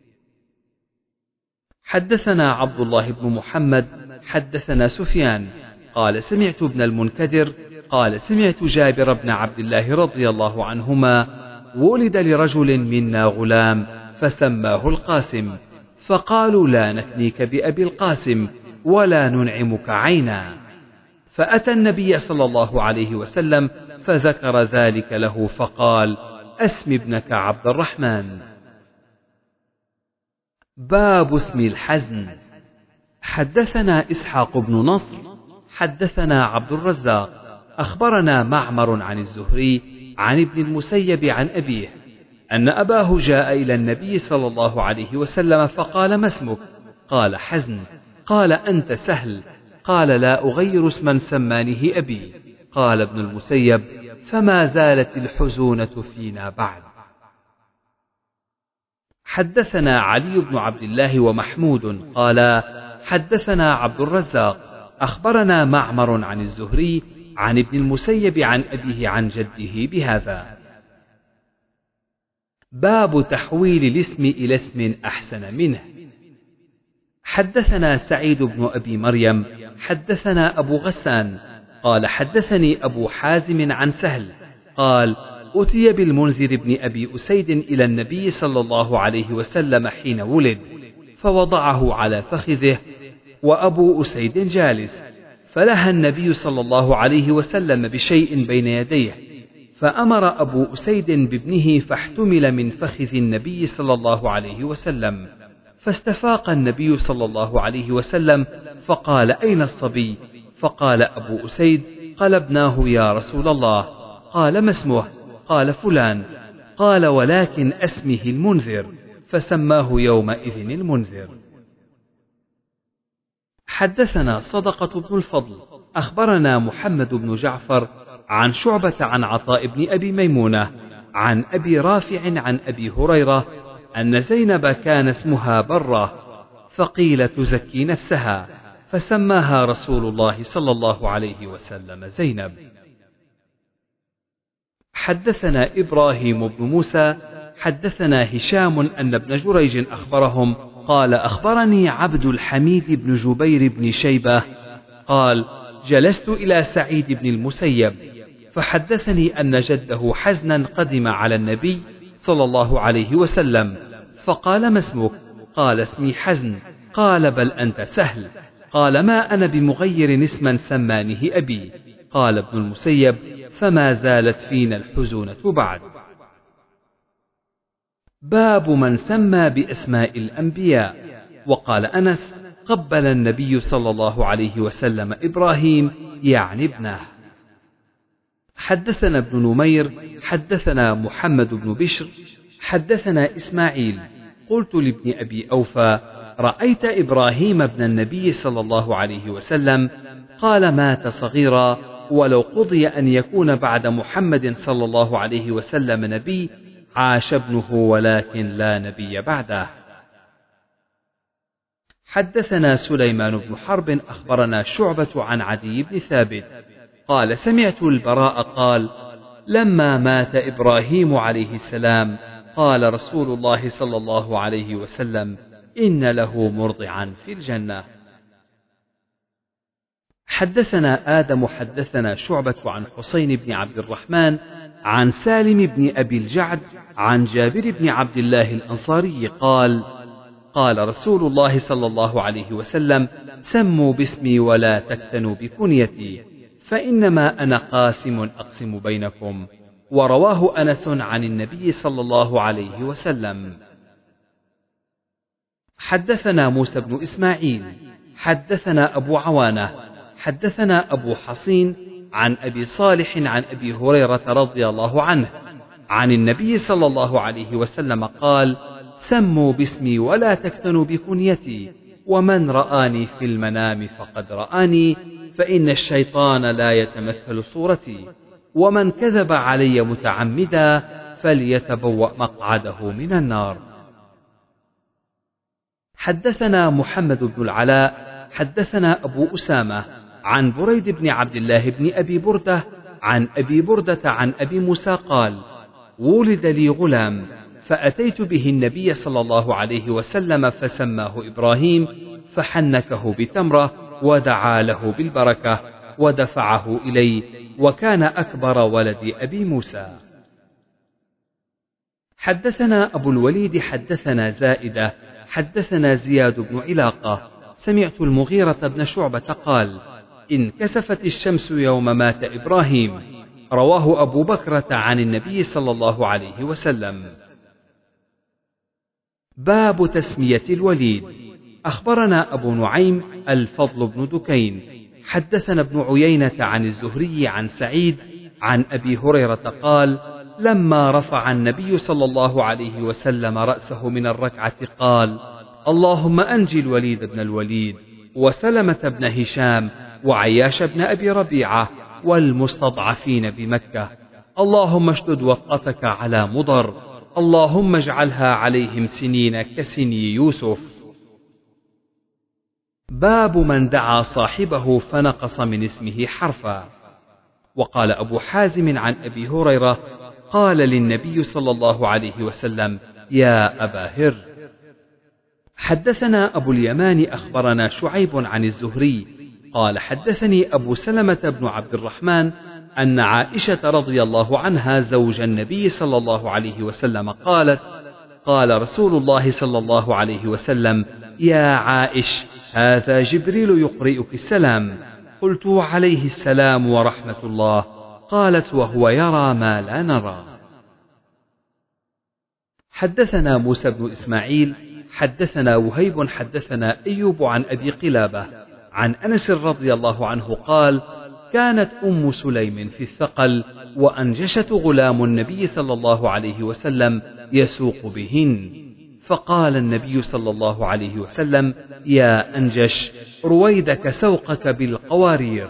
حدثنا عبد الله بن محمد حدثنا سفيان قال سمعت ابن المنكدر قال سمعت جابر بن عبد الله رضي الله عنهما: ولد لرجل منا غلام فسماه القاسم، فقالوا: لا نكنيك بأبي القاسم ولا ننعمك عينا. فأتى النبي صلى الله عليه وسلم فذكر ذلك له فقال: أسم ابنك عبد الرحمن. باب اسم الحزن. حدثنا إسحاق بن نصر حدثنا عبد الرزاق أخبرنا معمر عن الزهري عن ابن المسيب عن أبيه أن أباه جاء إلى النبي صلى الله عليه وسلم فقال: ما اسمك؟ قال: حزن. قال: أنت سهل. قال: لا أغير اسما سمانه أبي. قال ابن المسيب: فما زالت الحزونة فينا بعد. حدثنا علي بن عبد الله ومحمود قال حدثنا عبد الرزاق أخبرنا معمر عن الزهري عن ابن المسيب عن أبيه عن جده بهذا. باب تحويل الاسم إلى اسم أحسن منه. حدثنا سعيد بن أبي مريم حدثنا أبو غسان قال حدثني أبو حازم عن سهل قال: أتي بالمنذر بن أبي أسيد إلى النبي صلى الله عليه وسلم حين ولد، فوضعه على فخذه وأبو أسيد جالس، فلهى النبي صلى الله عليه وسلم بشيء بين يديه، فأمر أبو أسيد بابنه فاحتمل من فخذ النبي صلى الله عليه وسلم، فاستفاق النبي صلى الله عليه وسلم فقال: أين الصبي؟ فقال أبو أسيد: قلبناه يا رسول الله. قال: ما اسمه؟ قال: فلان. قال: ولكن اسمه المنذر، فسماه يومئذ المنذر. حدثنا صدقة بن الفضل أخبرنا محمد بن جعفر عن شعبة عن عطاء بن أبي ميمونة عن أبي رافع عن أبي هريرة أن زينب كان اسمها برة، فقيل تزكي نفسها، فسماها رسول الله صلى الله عليه وسلم زينب. حدثنا إبراهيم بن موسى حدثنا هشام أن ابن جريج أخبرهم قال: أخبرني عبد الحميد بن جبير بن شيبة قال: جلست إلى سعيد بن المسيب فحدثني أن جده حزنا قدم على النبي صلى الله عليه وسلم، فقال: ما اسمك؟ قال: اسمي حزن. قال: بل أنت سهل. قال: ما أنا بمغير اسما سمانه أبي. قال ابن المسيب: فما زالت فينا الحزونة بعد. باب من سمى بأسماء الأنبياء. وقال أنس: قبل النبي صلى الله عليه وسلم إبراهيم يعني ابنه. حدثنا ابن نمير حدثنا محمد بن بشر حدثنا إسماعيل قلت لابن أبي أوفى: رأيت إبراهيم ابن النبي صلى الله عليه وسلم؟ قال: مات صغيرا، ولو قضي أن يكون بعد محمد صلى الله عليه وسلم نبي عاش ابنه، ولكن لا نبي بعده. حدثنا سليمان بن حرب أخبرنا شعبة عن عدي بن ثابت قال: سمعت البراء قال: لما مات إبراهيم عليه السلام قال رسول الله صلى الله عليه وسلم: إن له مرضعا في الجنة. حدثنا آدم حدثنا شعبة عن حسين بن عبد الرحمن عن سالم بن أبي الجعد عن جابر بن عبد الله الأنصاري قال: قال رسول الله صلى الله عليه وسلم: سموا باسمي ولا تكتنوا بكنيتي، فإنما أنا قاسم أقسم بينكم. ورواه أنس عن النبي صلى الله عليه وسلم. حدثنا موسى بن إسماعيل حدثنا أبو عوانة حدثنا أبو حصين عن أبي صالح عن أبي هريرة رضي الله عنه عن النبي صلى الله عليه وسلم قال: سموا باسمي ولا تكتنوا بكنيتي، ومن رآني في المنام فقد رآني، فإن الشيطان لا يتمثل صورتي، ومن كذب علي متعمدا فليتبوأ مقعده من النار. حدثنا محمد بن العلاء حدثنا أبو أسامة عن بريد بن عبد الله بن أبي بردة عن أبي بردة عن أبي موسى قال: ولد لي غلام فأتيت به النبي صلى الله عليه وسلم فسماه إبراهيم، فحنكه بتمرة ودعا له بالبركة ودفعه إلي، وكان أكبر ولد أبي موسى. حدثنا أبو الوليد حدثنا زائدة حدثنا زياد بن علاقة سمعت المغيرة بن شعبة قال: انكسفت الشمس يوم مات إبراهيم. رواه أبو بكرة عن النبي صلى الله عليه وسلم. باب تسمية الوليد. أخبرنا أبو نعيم الفضل بن دكين حدثنا ابن عيينة عن الزهري عن سعيد عن أبي هريرة قال: لما رفع النبي صلى الله عليه وسلم رأسه من الركعة قال: اللهم أنجي الوليد بن الوليد وسلمة بن هشام وعياش بن أبي ربيعة والمستضعفين بمكة، اللهم اشدد وطأتك على مضر، اللهم اجعلها عليهم سنين كسني يوسف. باب من دعا صاحبه فنقص من اسمه حرفا. وقال أبو حازم عن أبي هريرة: قال للنبي صلى الله عليه وسلم: يا أبا هر. حدثنا أبو اليمان أخبرنا شعيب عن الزهري قال: حدثني أبو سلمة بن عبد الرحمن أن عائشة رضي الله عنها زوج النبي صلى الله عليه وسلم قالت: قال رسول الله صلى الله عليه وسلم: يا عائش، هذا جبريل يقرئك السلام. قلت: عليه السلام ورحمة الله. قالت: وهو يرى ما لا نرى. حدثنا موسى بن إسماعيل حدثنا وهيب حدثنا أيوب عن أبي قلابة عن أنس رضي الله عنه قال: كانت أم سليم في الثقل وأنجشت غلام النبي صلى الله عليه وسلم يسوق بهن، فقال النبي صلى الله عليه وسلم: يا أنجش، رويدك سوقك بالقوارير.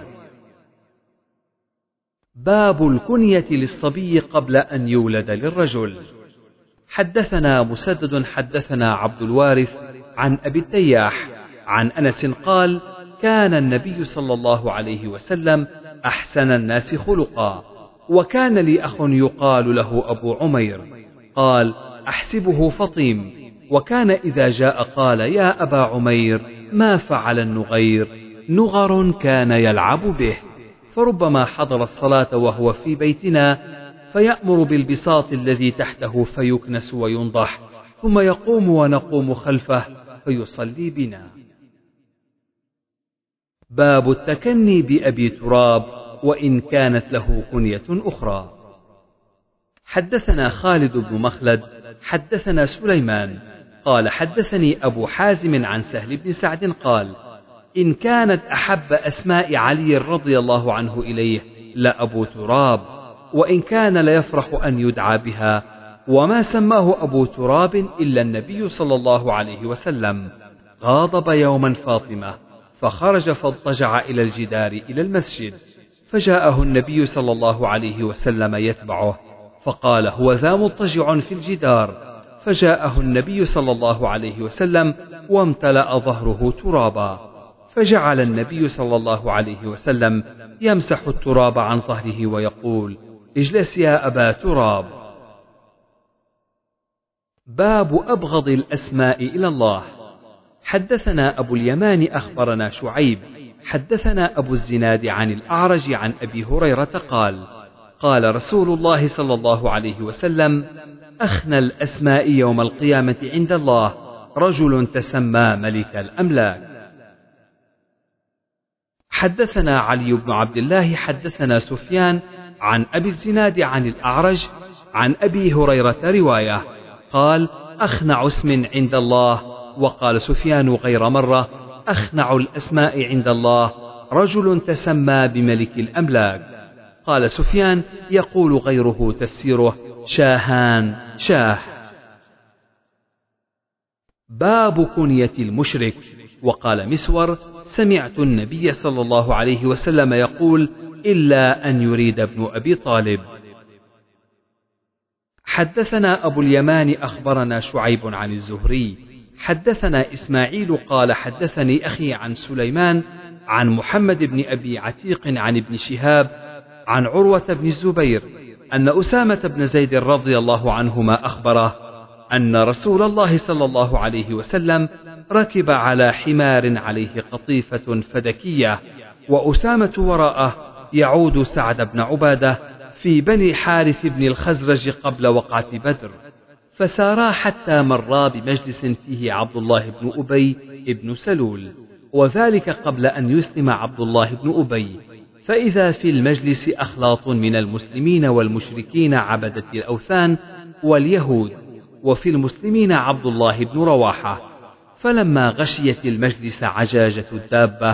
باب الكنية للصبي قبل أن يولد للرجل. حدثنا مسدد حدثنا عبد الوارث عن أبي التياح عن أنس قال: كان النبي صلى الله عليه وسلم أحسن الناس خلقا، وكان لي أخ يقال له أبو عمير، قال: أحسبه فطيم، وكان إذا جاء قال: يا أبا عمير، ما فعل النغير؟ نغر كان يلعب به، فربما حضر الصلاة وهو في بيتنا فيأمر بالبساط الذي تحته فيكنس وينضح، ثم يقوم ونقوم خلفه فيصلي بنا. باب التكني بأبي تراب وإن كانت له كنية أخرى. حدثنا خالد بن مخلد حدثنا سليمان قال: حدثني أبو حازم عن سهل بن سعد قال: إن كانت أحب أسماء علي رضي الله عنه إليه لأبو تراب، وإن كان ليفرح أن يدعى بها، وما سماه أبو تراب إلا النبي صلى الله عليه وسلم. غاضب يوما فاطمة فخرج فاضطجع إلى الجدار إلى المسجد، فجاءه النبي صلى الله عليه وسلم يتبعه، فقال: هو ذا مضطجع في الجدار. فجاءه النبي صلى الله عليه وسلم وامتلأ ظهره ترابا، فجعل النبي صلى الله عليه وسلم يمسح التراب عن ظهره ويقول: اجلس يا أبا تراب. باب أبغض الأسماء إلى الله. حدثنا أبو اليمان أخبرنا شعيب حدثنا أبو الزناد عن الأعرج عن أبي هريرة قال: قال رسول الله صلى الله عليه وسلم: أخنى الأسماء يوم القيامة عند الله رجل تسمى ملك الأملاك. حدثنا علي بن عبد الله حدثنا سفيان عن أبي الزناد عن الأعرج عن أبي هريرة رواية قال: أخنع اسم عند الله. وقال سفيان غير مرة: أخنع الأسماء عند الله رجل تسمى بملك الأملاك. قال سفيان: يقول غيره تفسيره شاهان شاه. باب كنية المشرك. وقال مسور: سمعت النبي صلى الله عليه وسلم يقول: إلا أن يريد ابن أبي طالب. حدثنا أبو اليمان أخبرنا شعيب عن الزهري حدثنا إسماعيل قال حدثني أخي عن سليمان عن محمد بن أبي عتيق عن ابن شهاب عن عروة بن الزبير أن أسامة بن زيد رضي الله عنهما أخبره أن رسول الله صلى الله عليه وسلم ركب على حمار عليه قطيفة فدكية، وأسامة وراءه يعود سعد بن عبادة في بني حارث بن الخزرج قبل وقعة بدر، فسارا حتى مرا بمجلس فيه عبد الله بن أبي بن سلول، وذلك قبل أن يسلم عبد الله بن أبي، فإذا في المجلس أخلاط من المسلمين والمشركين عبدة الأوثان واليهود، وفي المسلمين عبد الله بن رواحة. فلما غشيت المجلس عجاجة الدابة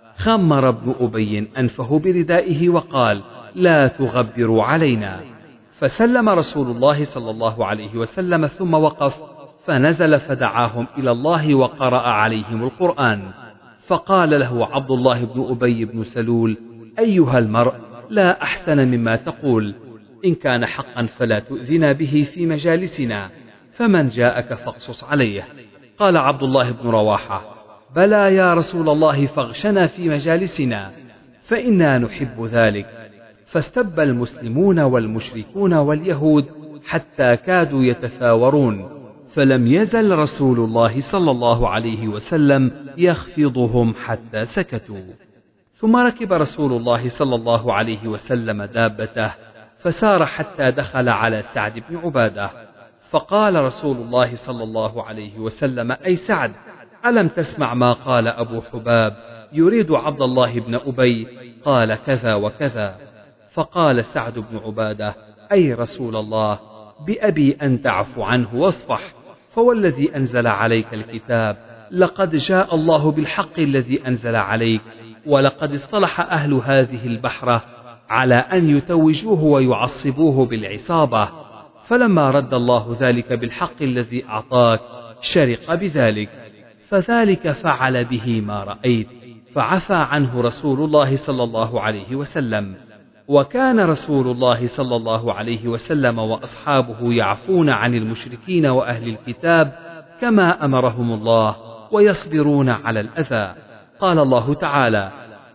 خمر ابن أبي أنفه بردائه وقال: لا تغبروا علينا. فسلم رسول الله صلى الله عليه وسلم ثم وقف، فنزل فدعاهم إلى الله وقرأ عليهم القرآن. فقال له عبد الله بن أبي بن سلول: أيها المرء، لا أحسن مما تقول، إن كان حقا فلا تؤذنا به في مجالسنا، فمن جاءك فاقصص عليه. قال عبد الله بن رواحة: بلى يا رسول الله، فاغشنا في مجالسنا، فإنا نحب ذلك. فاستب المسلمون والمشركون واليهود حتى كادوا يتثاورون، فلم يزل رسول الله صلى الله عليه وسلم يخفضهم حتى سكتوا. ثم ركب رسول الله صلى الله عليه وسلم دابته، فسار حتى دخل على سعد بن عبادة، فقال رسول الله صلى الله عليه وسلم: أي سعد، ألم تسمع ما قال أبو حباب يريد عبد الله بن أبي؟ قال كذا وكذا. فقال سعد بن عبادة: أي رسول الله، بأبي أن تعفو عنه واصفح، فوالذي أنزل عليك الكتاب لقد جاء الله بالحق الذي أنزل عليك، ولقد اصطلح أهل هذه البحرة على أن يتوجوه ويعصبوه بالعصابة، فلما رد الله ذلك بالحق الذي أعطاك شرق بذلك، فذلك فعل به ما رأيت، فعفى عنه رسول الله صلى الله عليه وسلم. وكان رسول الله صلى الله عليه وسلم وأصحابه يعفون عن المشركين وأهل الكتاب كما أمرهم الله، ويصبرون على الأذى. قال الله تعالى: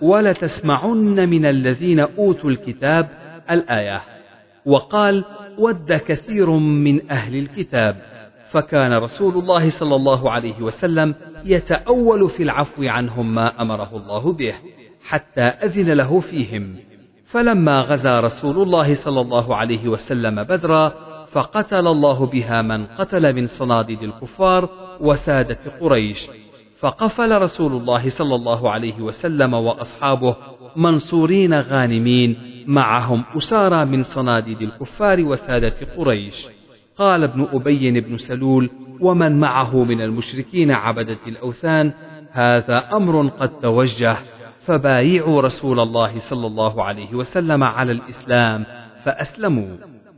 ولتسمعن من الذين أوتوا الكتاب، الآية. وقال: ود كثير من أهل الكتاب. فكان رسول الله صلى الله عليه وسلم يتأول في العفو عنهم ما أمره الله به حتى أذن له فيهم. فلما غزا رسول الله صلى الله عليه وسلم بدرا، فقتل الله بها من قتل من صناديد الكفار وسادة قريش، فقفل رسول الله صلى الله عليه وسلم وأصحابه منصورين غانمين، معهم أسارى من صناديد الكفار وسادة قريش. قال ابن أبي بن سلول ومن معه من المشركين عبدة الأوثان: هذا أمر قد توجه، فبايعوا رسول الله صلى الله عليه وسلم على الإسلام، فأسلموا.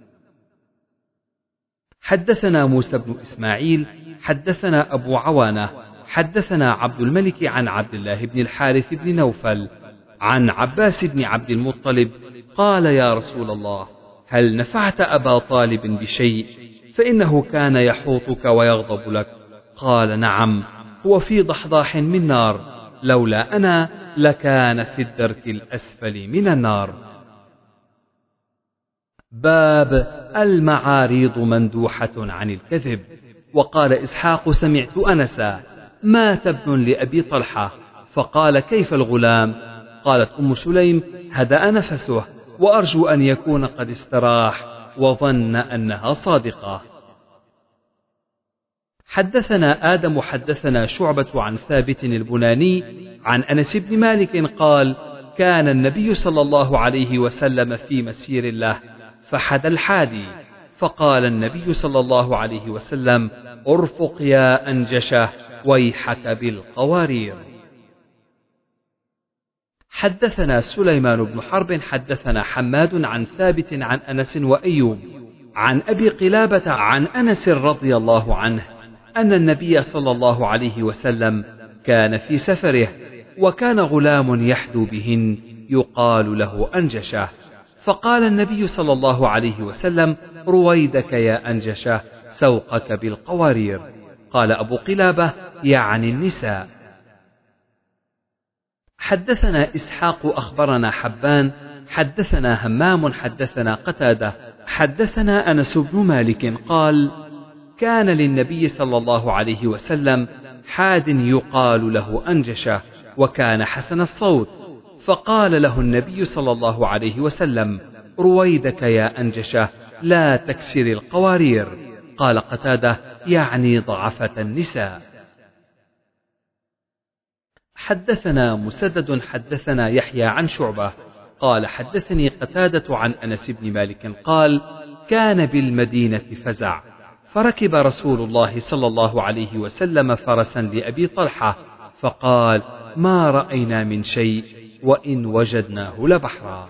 حدثنا موسى بن إسماعيل حدثنا أبو عوانة حدثنا عبد الملك عن عبد الله بن الحارث بن نوفل عن عباس بن عبد المطلب قال: يا رسول الله، هل نفعت أبا طالب بشيء؟ فإنه كان يحوطك ويغضب لك. قال: نعم، هو في ضحضاح من نار، لولا أنا لكان في الدرك الأسفل من النار. باب المعاريض مندوحة عن الكذب. وقال إسحاق: سمعت أنسا: مات ابن لأبي طلحة، فقال: كيف الغلام؟ قالت أم سليم: هدأ نفسه، وأرجو أن يكون قد استراح، وظن أنها صادقة. حدثنا آدم حدثنا شعبة عن ثابت البناني عن أنس بن مالك قال: كان النبي صلى الله عليه وسلم في مسير له، فحد الحادي، فقال النبي صلى الله عليه وسلم: ارفق يا أنجشة، ويحك بالقوارير. حدثنا سليمان بن حرب حدثنا حماد عن ثابت عن أنس وأيوب عن أبي قلابة عن أنس رضي الله عنه أن النبي صلى الله عليه وسلم كان في سفره، وكان غلام يحدو بهن يقال له أنجشة، فقال النبي صلى الله عليه وسلم: رويدك يا أنجشة، سوقك بالقوارير. قال أبو قلابة يعني النساء. حدثنا إسحاق أخبرنا حبان حدثنا همام حدثنا قتادة حدثنا أنس بن مالك قال كان للنبي صلى الله عليه وسلم حاد يقال له أنجشة وكان حسن الصوت، فقال له النبي صلى الله عليه وسلم رويدك يا أنجشة لا تكسر القوارير. قال قتادة يعني ضعفة النساء. حدثنا مسدد حدثنا يحيى عن شعبة قال حدثني قتادة عن أنس بن مالك قال كان بالمدينة فزع، فركب رسول الله صلى الله عليه وسلم فرسا لأبي طلحة فقال ما رأينا من شيء وإن وجدناه لبحرا.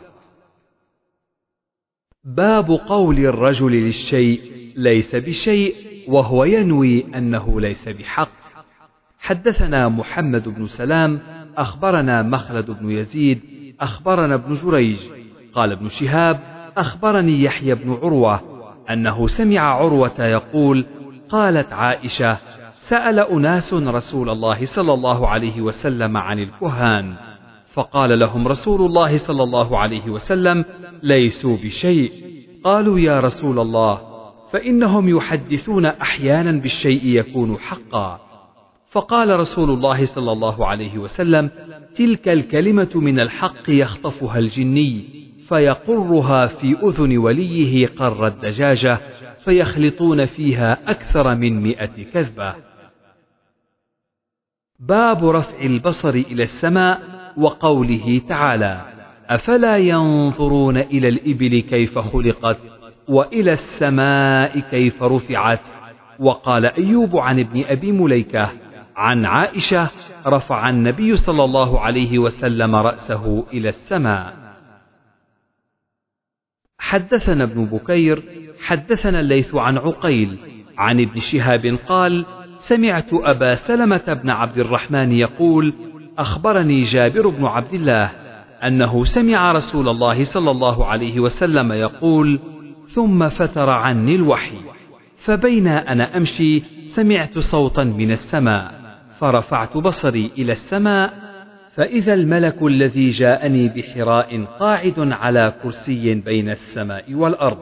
باب قول الرجل للشيء ليس بشيء وهو ينوي أنه ليس بحق. حدثنا محمد بن سلام أخبرنا مخلد بن يزيد أخبرنا ابن جريج قال ابن شهاب أخبرني يحيى بن عروة أنه سمع عروة يقول قالت عائشة سأل أناس رسول الله صلى الله عليه وسلم عن الكهان فقال لهم رسول الله صلى الله عليه وسلم ليسوا بشيء. قالوا يا رسول الله فإنهم يحدثون أحيانا بالشيء يكون حقا. فقال رسول الله صلى الله عليه وسلم تلك الكلمة من الحق يخطفها الجني فيقرها في أذن وليه قر الدجاجة فيخلطون فيها أكثر من 100 كذبة. باب رفع البصر إلى السماء وقوله تعالى أفلا ينظرون إلى الإبل كيف خلقت وإلى السماء كيف رفعت. وقال أيوب عن ابن أبي مليكة عن عائشة رفع النبي صلى الله عليه وسلم رأسه إلى السماء. حدثنا ابن بكير حدثنا الليث عن عقيل عن ابن شهاب قال سمعت أبا سلمة بن عبد الرحمن يقول أخبرني جابر بن عبد الله أنه سمع رسول الله صلى الله عليه وسلم يقول ثم فتر عني الوحي فبين أنا أمشي سمعت صوتا من السماء فرفعت بصري إلى السماء فإذا الملك الذي جاءني بحراء قاعد على كرسي بين السماء والأرض.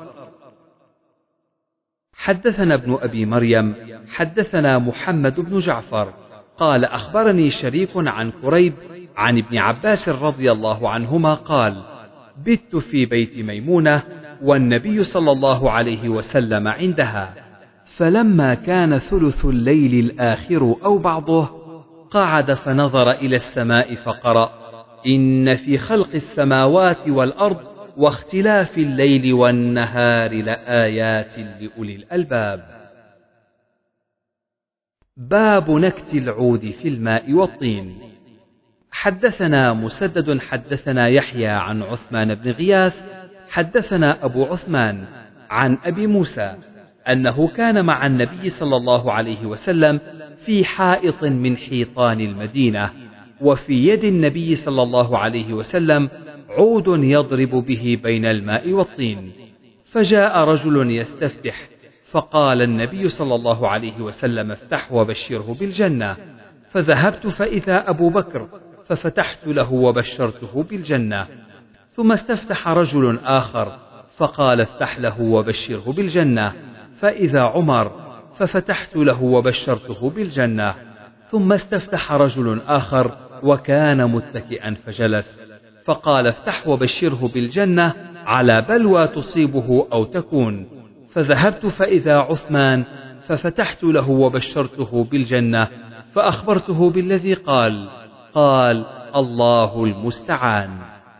حدثنا ابن أبي مريم حدثنا محمد بن جعفر قال أخبرني شريك عن كريب عن ابن عباس رضي الله عنهما قال بت في بيت ميمونة والنبي صلى الله عليه وسلم عندها، فلما كان ثلث الليل الآخر أو بعضه قعد فنظر إلى السماء فقرأ إن في خلق السماوات والأرض واختلاف الليل والنهار لآيات لأولي الألباب. باب نكت العود في الماء والطين. حدثنا مسدد حدثنا يحيى عن عثمان بن غياث حدثنا أبو عثمان عن أبي موسى أنه كان مع النبي صلى الله عليه وسلم في حائط من حيطان المدينة، وفي يد النبي صلى الله عليه وسلم عود يضرب به بين الماء والطين، فجاء رجل يستفتح فقال النبي صلى الله عليه وسلم افتح وبشره بالجنة، فذهبت فإذا أبو بكر ففتحت له وبشرته بالجنة، ثم استفتح رجل آخر فقال افتح له وبشره بالجنة، فإذا عمر ففتحت له وبشرته بالجنة، ثم استفتح رجل آخر وكان متكئا فجلس فقال افتح وبشره بالجنة على بلوى تصيبه أو تكون، فذهبت فإذا عثمان ففتحت له وبشرته بالجنة فأخبرته بالذي قال الله المستعان.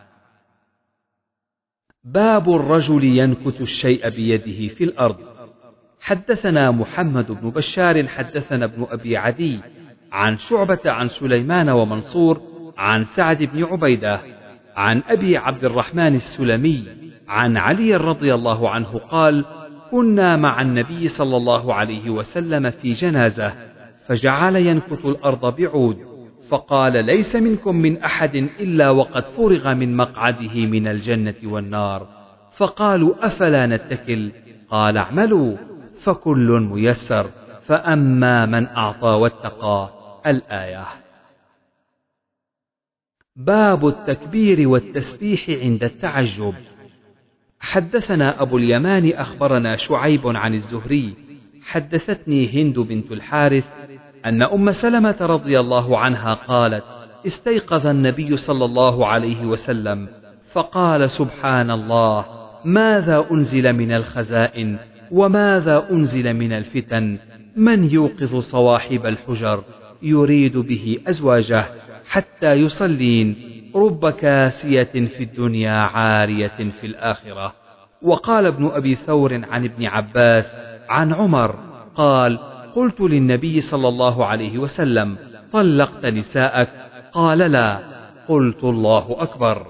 باب الرجل ينكت الشيء بيده في الأرض. حدثنا محمد بن بشار حدثنا ابن أبي عدي عن شعبة عن سليمان ومنصور عن سعد بن عبيدة عن أبي عبد الرحمن السلمي عن علي رضي الله عنه قال كنا مع النبي صلى الله عليه وسلم في جنازة فجعل ينكت الأرض بعود، فقال ليس منكم من أحد إلا وقد فرغ من مقعده من الجنة والنار، فقالوا أفلا نتكل؟ قال اعملوا فكل ميسر، فأما من أعطى واتقى. الآية. باب التكبير والتسبيح عند التعجب. حدثنا أبو اليمان أخبرنا شعيب عن الزهري حدثتني هند بنت الحارث أن أم سلمة رضي الله عنها قالت: استيقظ النبي صلى الله عليه وسلم فقال: سبحان الله، ماذا أنزل من الخزائن وماذا أنزل من الفتن، من يوقظ صواحب الحجر يريد به أزواجه حتى يصلين، رب كاسية في الدنيا عارية في الآخرة. وقال ابن أبي ثور عن ابن عباس عن عمر قال: قلت للنبي صلى الله عليه وسلم: طلقت نساءك؟ قال: لا. قلت: الله أكبر.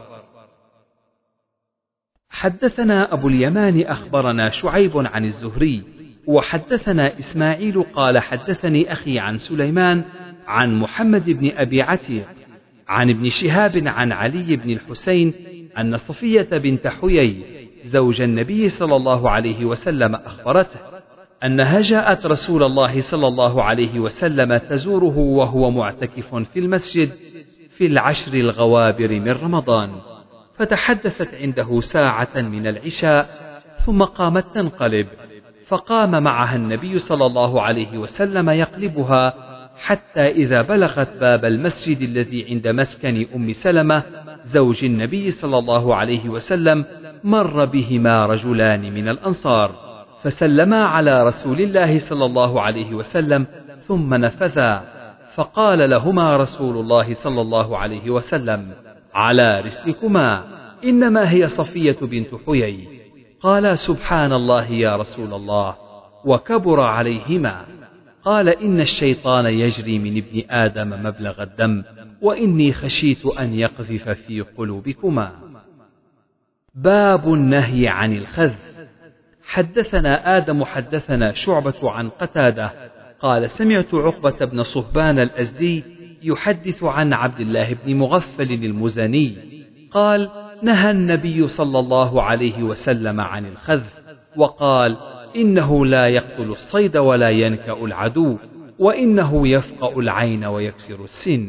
حدثنا أبو اليمان أخبرنا شعيب عن الزهري وحدثنا إسماعيل قال: حدثني أخي عن سليمان عن محمد بن أبي عتيق عن ابن شهاب عن علي بن الحسين أن صفية بنت حيي زوج النبي صلى الله عليه وسلم أخبرته أنها جاءت رسول الله صلى الله عليه وسلم تزوره وهو معتكف في المسجد في العشر الغوابر من رمضان، فتحدثت عنده ساعة من العشاء ثم قامت تنقلب، فقام معها النبي صلى الله عليه وسلم يقلبها حتى إذا بلغت باب المسجد الذي عند مسكن أم سلمة زوج النبي صلى الله عليه وسلم مر بهما رجلان من الأنصار فسلما على رسول الله صلى الله عليه وسلم ثم نفذا، فقال لهما رسول الله صلى الله عليه وسلم: على رسلكما، إنما هي صفية بنت حيي. قال: سبحان الله يا رسول الله، وكبر عليهما. قال: إن الشيطان يجري من ابن آدم مبلغ الدم، وإني خشيت أن يقذف في قلوبكما. باب النهي عن الخذف. حدثنا آدم حدثنا شعبة عن قتادة قال: سمعت عقبة بن صهبان الأزدي يحدث عن عبد الله بن مغفل المزني قال: نهى النبي صلى الله عليه وسلم عن الخذف، وقال: إنه لا يقتل الصيد ولا ينكأ العدو، وإنه يفقأ العين ويكسر السن.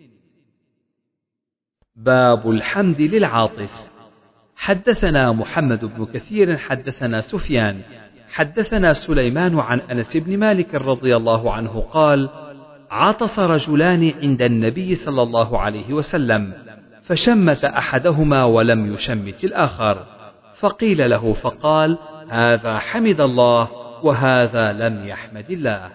باب الحمد للعاطس. حدثنا محمد بن كثير حدثنا سفيان حدثنا سليمان عن أنس بن مالك رضي الله عنه قال: عطس رجلان عند النبي صلى الله عليه وسلم، فشمت أحدهما ولم يشمت الآخر، فقيل له فقال: هذا حمد الله وهذا لم يحمد الله.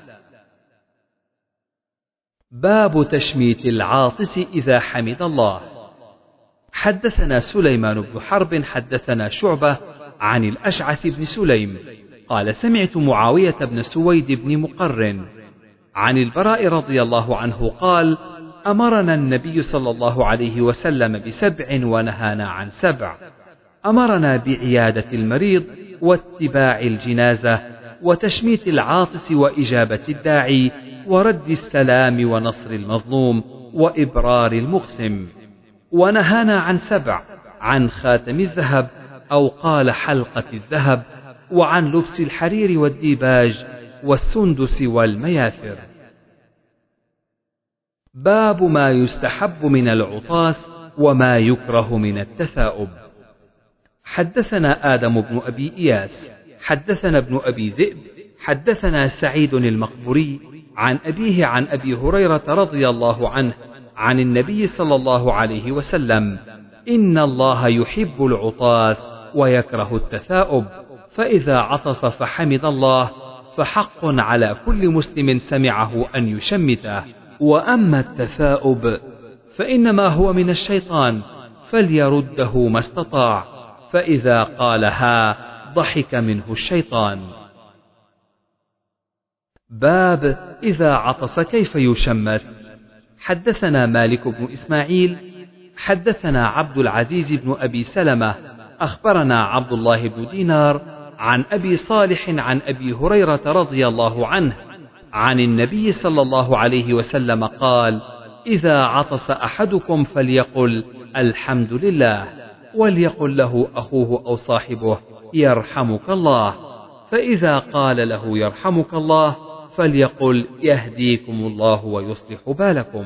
باب تشميت العاطس إذا حمد الله. حدثنا سليمان بن حرب حدثنا شعبة عن الأشعث بن سليم قال: سمعت معاوية بن سويد بن مقرن عن البراء رضي الله عنه قال: أمرنا النبي صلى الله عليه وسلم ب7 ونهانا عن 7. أمرنا بعيادة المريض واتباع الجنازة وتشميت العاطس وإجابة الداعي ورد السلام ونصر المظلوم وإبرار المقسم. ونهانا عن 7: عن خاتم الذهب أو قال حلقة الذهب، وعن لبس الحرير والديباج والسندس والمياثر. باب ما يستحب من العطاس وما يكره من التثاؤب. حدثنا آدم بن أبي إياس حدثنا ابن أبي ذئب حدثنا سعيد المقبري عن أبيه عن أبي هريرة رضي الله عنه عن النبي صلى الله عليه وسلم: إن الله يحب العطاس ويكره التثاؤب، فإذا عطس فحمد الله فحق على كل مسلم سمعه أن يشمته، وأما التثاؤب فإنما هو من الشيطان فليرده ما استطاع، فإذا قالها ضحك منه الشيطان. باب إذا عطس كيف يشمت. حدثنا مالك بن إسماعيل حدثنا عبد العزيز بن أبي سلمة أخبرنا عبد الله بن دينار عن أبي صالح عن أبي هريرة رضي الله عنه عن النبي صلى الله عليه وسلم قال: إذا عطس أحدكم فليقل الحمد لله، وليقل له أخوه أو صاحبه: يرحمك الله. فإذا قال له: يرحمك الله، فليقل يهديكم الله ويصلح بالكم.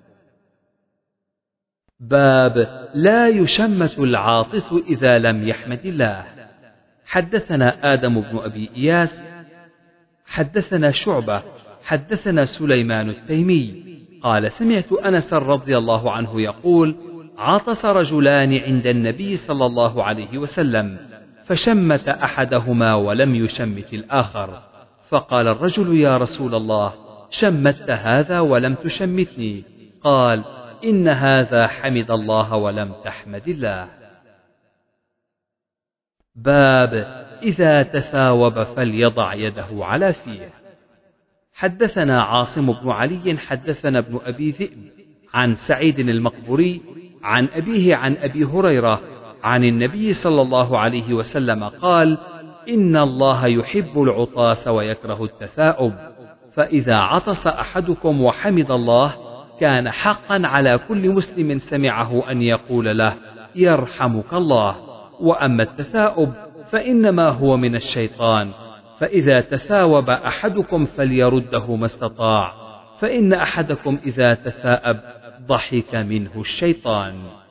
باب لا يشمت العاطس إذا لم يحمد الله. حدثنا آدم بن أبي إياس حدثنا شعبة حدثنا سليمان التيمي قال سمعت أنس رضي الله عنه يقول عطس رجلان عند النبي صلى الله عليه وسلم فشمت أحدهما ولم يشمت الآخر، فقال الرجل يا رسول الله شمت هذا ولم تشمتني؟ قال إن هذا حمد الله ولم تحمد الله. باب إذا تثاوب فليضع يده على فيه. حدثنا عاصم بن علي حدثنا ابن أبي ذئب عن سعيد المقبوري عن أبيه عن أبي هريرة عن النبي صلى الله عليه وسلم قال إن الله يحب العطاس ويكره التثاؤب، فإذا عطس أحدكم وحمد الله كان حقا على كل مسلم سمعه أن يقول له يرحمك الله، وأما التثاؤب فإنما هو من الشيطان، فإذا تثاوب أحدكم فليرده ما استطاع، فإن أحدكم إذا تثاءب ضحك منه الشيطان.